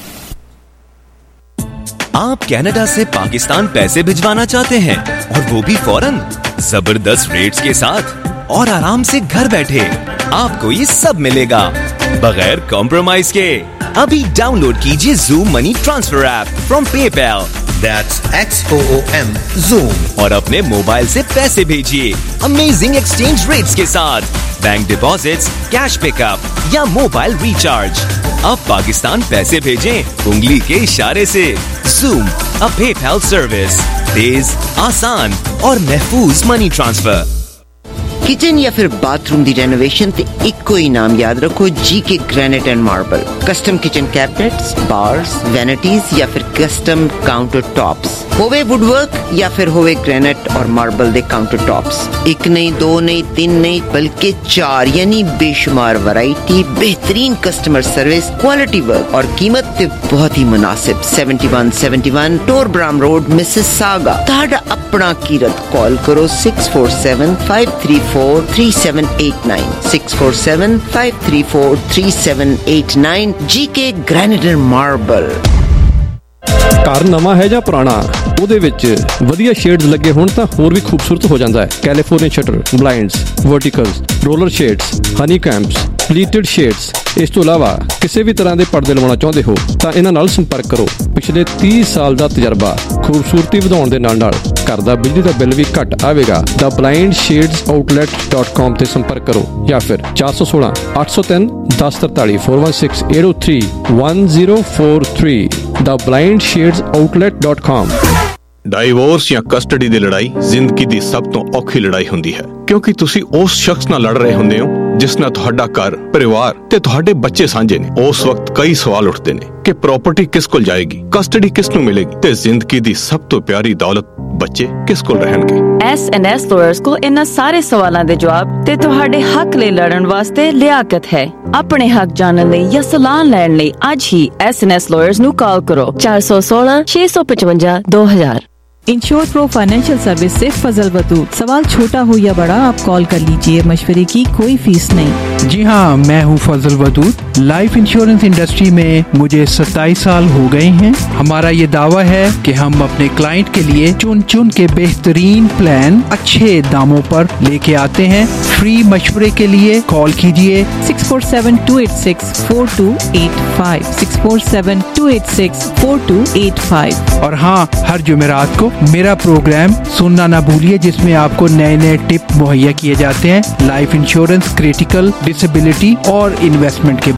आप कनाडा से पाकिस्तान पैसे भिजवाना चाहते हैं और वो भी फौरन, जबरदस्त रेट्स के साथ और आराम से घर बैठे। आपको ये सब मिलेगा बगैर कॉम्प्रोमाइज के। अभी डाउनलोड कीजिए Zoom money transfer app from PayPal, that's XOOM Zoom, और अपने मोबाइल से पैसे भेजिए अमेजिंग एक्सचेंज रेट्स के साथ। बैंक डिपॉजिट्स, कैश पिकअप या मोबाइल रिचार्ज। अब पाकिस्तान पैसे भेजें उंगली के इशारे से। Zoom, a PayPal सर्विस, तेज, आसान और महफूज मनी ट्रांसफर। किचन या फिर बाथरूम दी रेनोवेशन ते इको ही नाम याद रखो, GK granite and marble. Custom kitchen cabinets, bars, vanities या फिर कस्टम काउंटर टॉप्स, होवे वुडवर्क या फिर होवे ग्रेनाइट और मार्बल दे काउंटर टॉप्स। एक नहीं, 2 नहीं, 3 नहीं, बल्कि 4 यानी बेशुमार वैरायटी, बेहतरीन कस्टमर सर्विस, क्वालिटी वर्क और कीमत ते बहुत ही मुनासिब। 7171 टोरब्राम रोड, मिसिसागा। ताड़ा अपना कीरत कॉल करो 647-534-3789, 647-534-3789। GK granite and marble. ਘਰ ਨਵਾਂ ਹੈ ਜਾਂ ਪੁਰਾਣਾ, ਉਹਦੇ ਵਿੱਚ ਵਧੀਆ ਸ਼ੇਡਸ ਲੱਗੇ ਹੋਣ ਤਾਂ ਹੋਰ ਵੀ ਖੂਬਸੂਰਤ ਹੋ ਜਾਂਦਾ ਹੈ। California shutter, blinds, verticals, roller shades, honey combs, pleated shades. ਇਸ ਤੋਂ ਇਲਾਵਾ ਕਿਸੇ ਵੀ ਤਰ੍ਹਾਂ ਦੇ ਪਰਦੇ ਲਵਾਉਣਾ ਚਾਹੁੰਦੇ ਹੋ ਤਾਂ ਇਹਨਾਂ ਨਾਲ ਸੰਪਰਕ ਕਰੋ। ਪਿਛਲੇ 30 ਸਾਲ ਦਾ ਤਜਰਬਾ, ਖੂਬਸੂਰਤੀ ਵਧਾਉਣ ਦੇ ਨਾਲ ਘਰ ਦਾ ਬਿਜਲੀ ਦਾ ਬਿੱਲ ਵੀ ਘੱਟ ਆਵੇਗਾ। ਦਾ blindshadesOutlet.com ਤੇ ਸੰਪਰਕ ਕਰੋ ਜਾਂ ਫਿਰ 416-803-1043 416-803-1043। The blindshadesOutlet.com। ਡਾਈਵੋਰਸ ਜਾਂ ਕਸਟਡੀ ਦੀ ਲੜਾਈ ਜ਼ਿੰਦਗੀ ਦੀ ਸਭ ਤੋਂ ਔਖੀ ਲੜਾਈ ਹੁੰਦੀ ਹੈ, ਕਿਉਂਕਿ ਤੁਸੀਂ ਉਸ ਸ਼ਖਸ ਨਾਲ ਲੜ ਰਹੇ ਹੁੰਦੇ ਹੋ ਜਿਸ ਨਾਲ ਤੁਹਾਡਾ ਘਰ, ਪਰਿਵਾਰ ਤੇ ਤੁਹਾਡੇ ਬੱਚੇ ਸਾਂਝੇ ਨੇ। ਉਸ ਵਕਤ ਕਈ ਸਵਾਲ ਉੱਠਦੇ ਨੇ ਕਿ ਪ੍ਰਾਪਰਟੀ ਕਿਸ ਕੋਲ ਜਾਏਗੀ, ਕਸਟਡੀ ਕਿਸ ਨੂੰ ਮਿਲੇਗੀ ਤੇ ਜ਼ਿੰਦਗੀ ਦੀ ਸਭ ਤੋਂ ਪਿਆਰੀ ਦੌਲਤ ਬੱਚੇ ਕਿਸ ਕੋਲ ਰਹਿਣਗੇ। S&S ਲਾਇਰਸ ਕੋਲ ਇਹਨਾਂ ਸਾਰੇ ਸਵਾਲਾਂ ਦੇ ਜਵਾਬ ਤੇ ਤੁਹਾਡੇ ਹੱਕ ਲਈ ਲੜਨ ਵਾਸਤੇ ਲਿਆਕਤ ਹੈ। ਆਪਣੇ ਹੱਕ ਜਾਣਨ ਲਈ ਜਾਂ ਸਲਾਹ ਲੈਣ ਲਈ ਅੱਜ ਹੀ S&S ਲਾਇਰਸ ਨੂੰ ਕਾਲ ਕਰੋ 416 655 2000। इंश्योर प्रो फाइनेंशियल सर्विस से फजल बतूत। सवाल छोटा हो या बड़ा, आप कॉल कर लीजिए, मशवरे की कोई फीस नहीं। जी हाँ, मैं हूँ Fazal Batoot. Life insurance industry में मुझे 27 साल हो गए हैं। हमारा ये दावा है कि हम अपने क्लाइंट के लिए चुन चुन के बेहतरीन प्लान अच्छे दामों पर लेके आते हैं। फ्री मशवरे के लिए कॉल कीजिए 647-286-4285 647-286-4285। और हाँ, हर जुमेरात को मेरा प्रोग्राम सुनना ना भूलिए, जिसमें आपको नए नए टिप मुहैया किए जाते हैं लाइफ इंश्योरेंस, क्रिटिकल, डिसेबिलिटी और इन्वेस्टमेंट के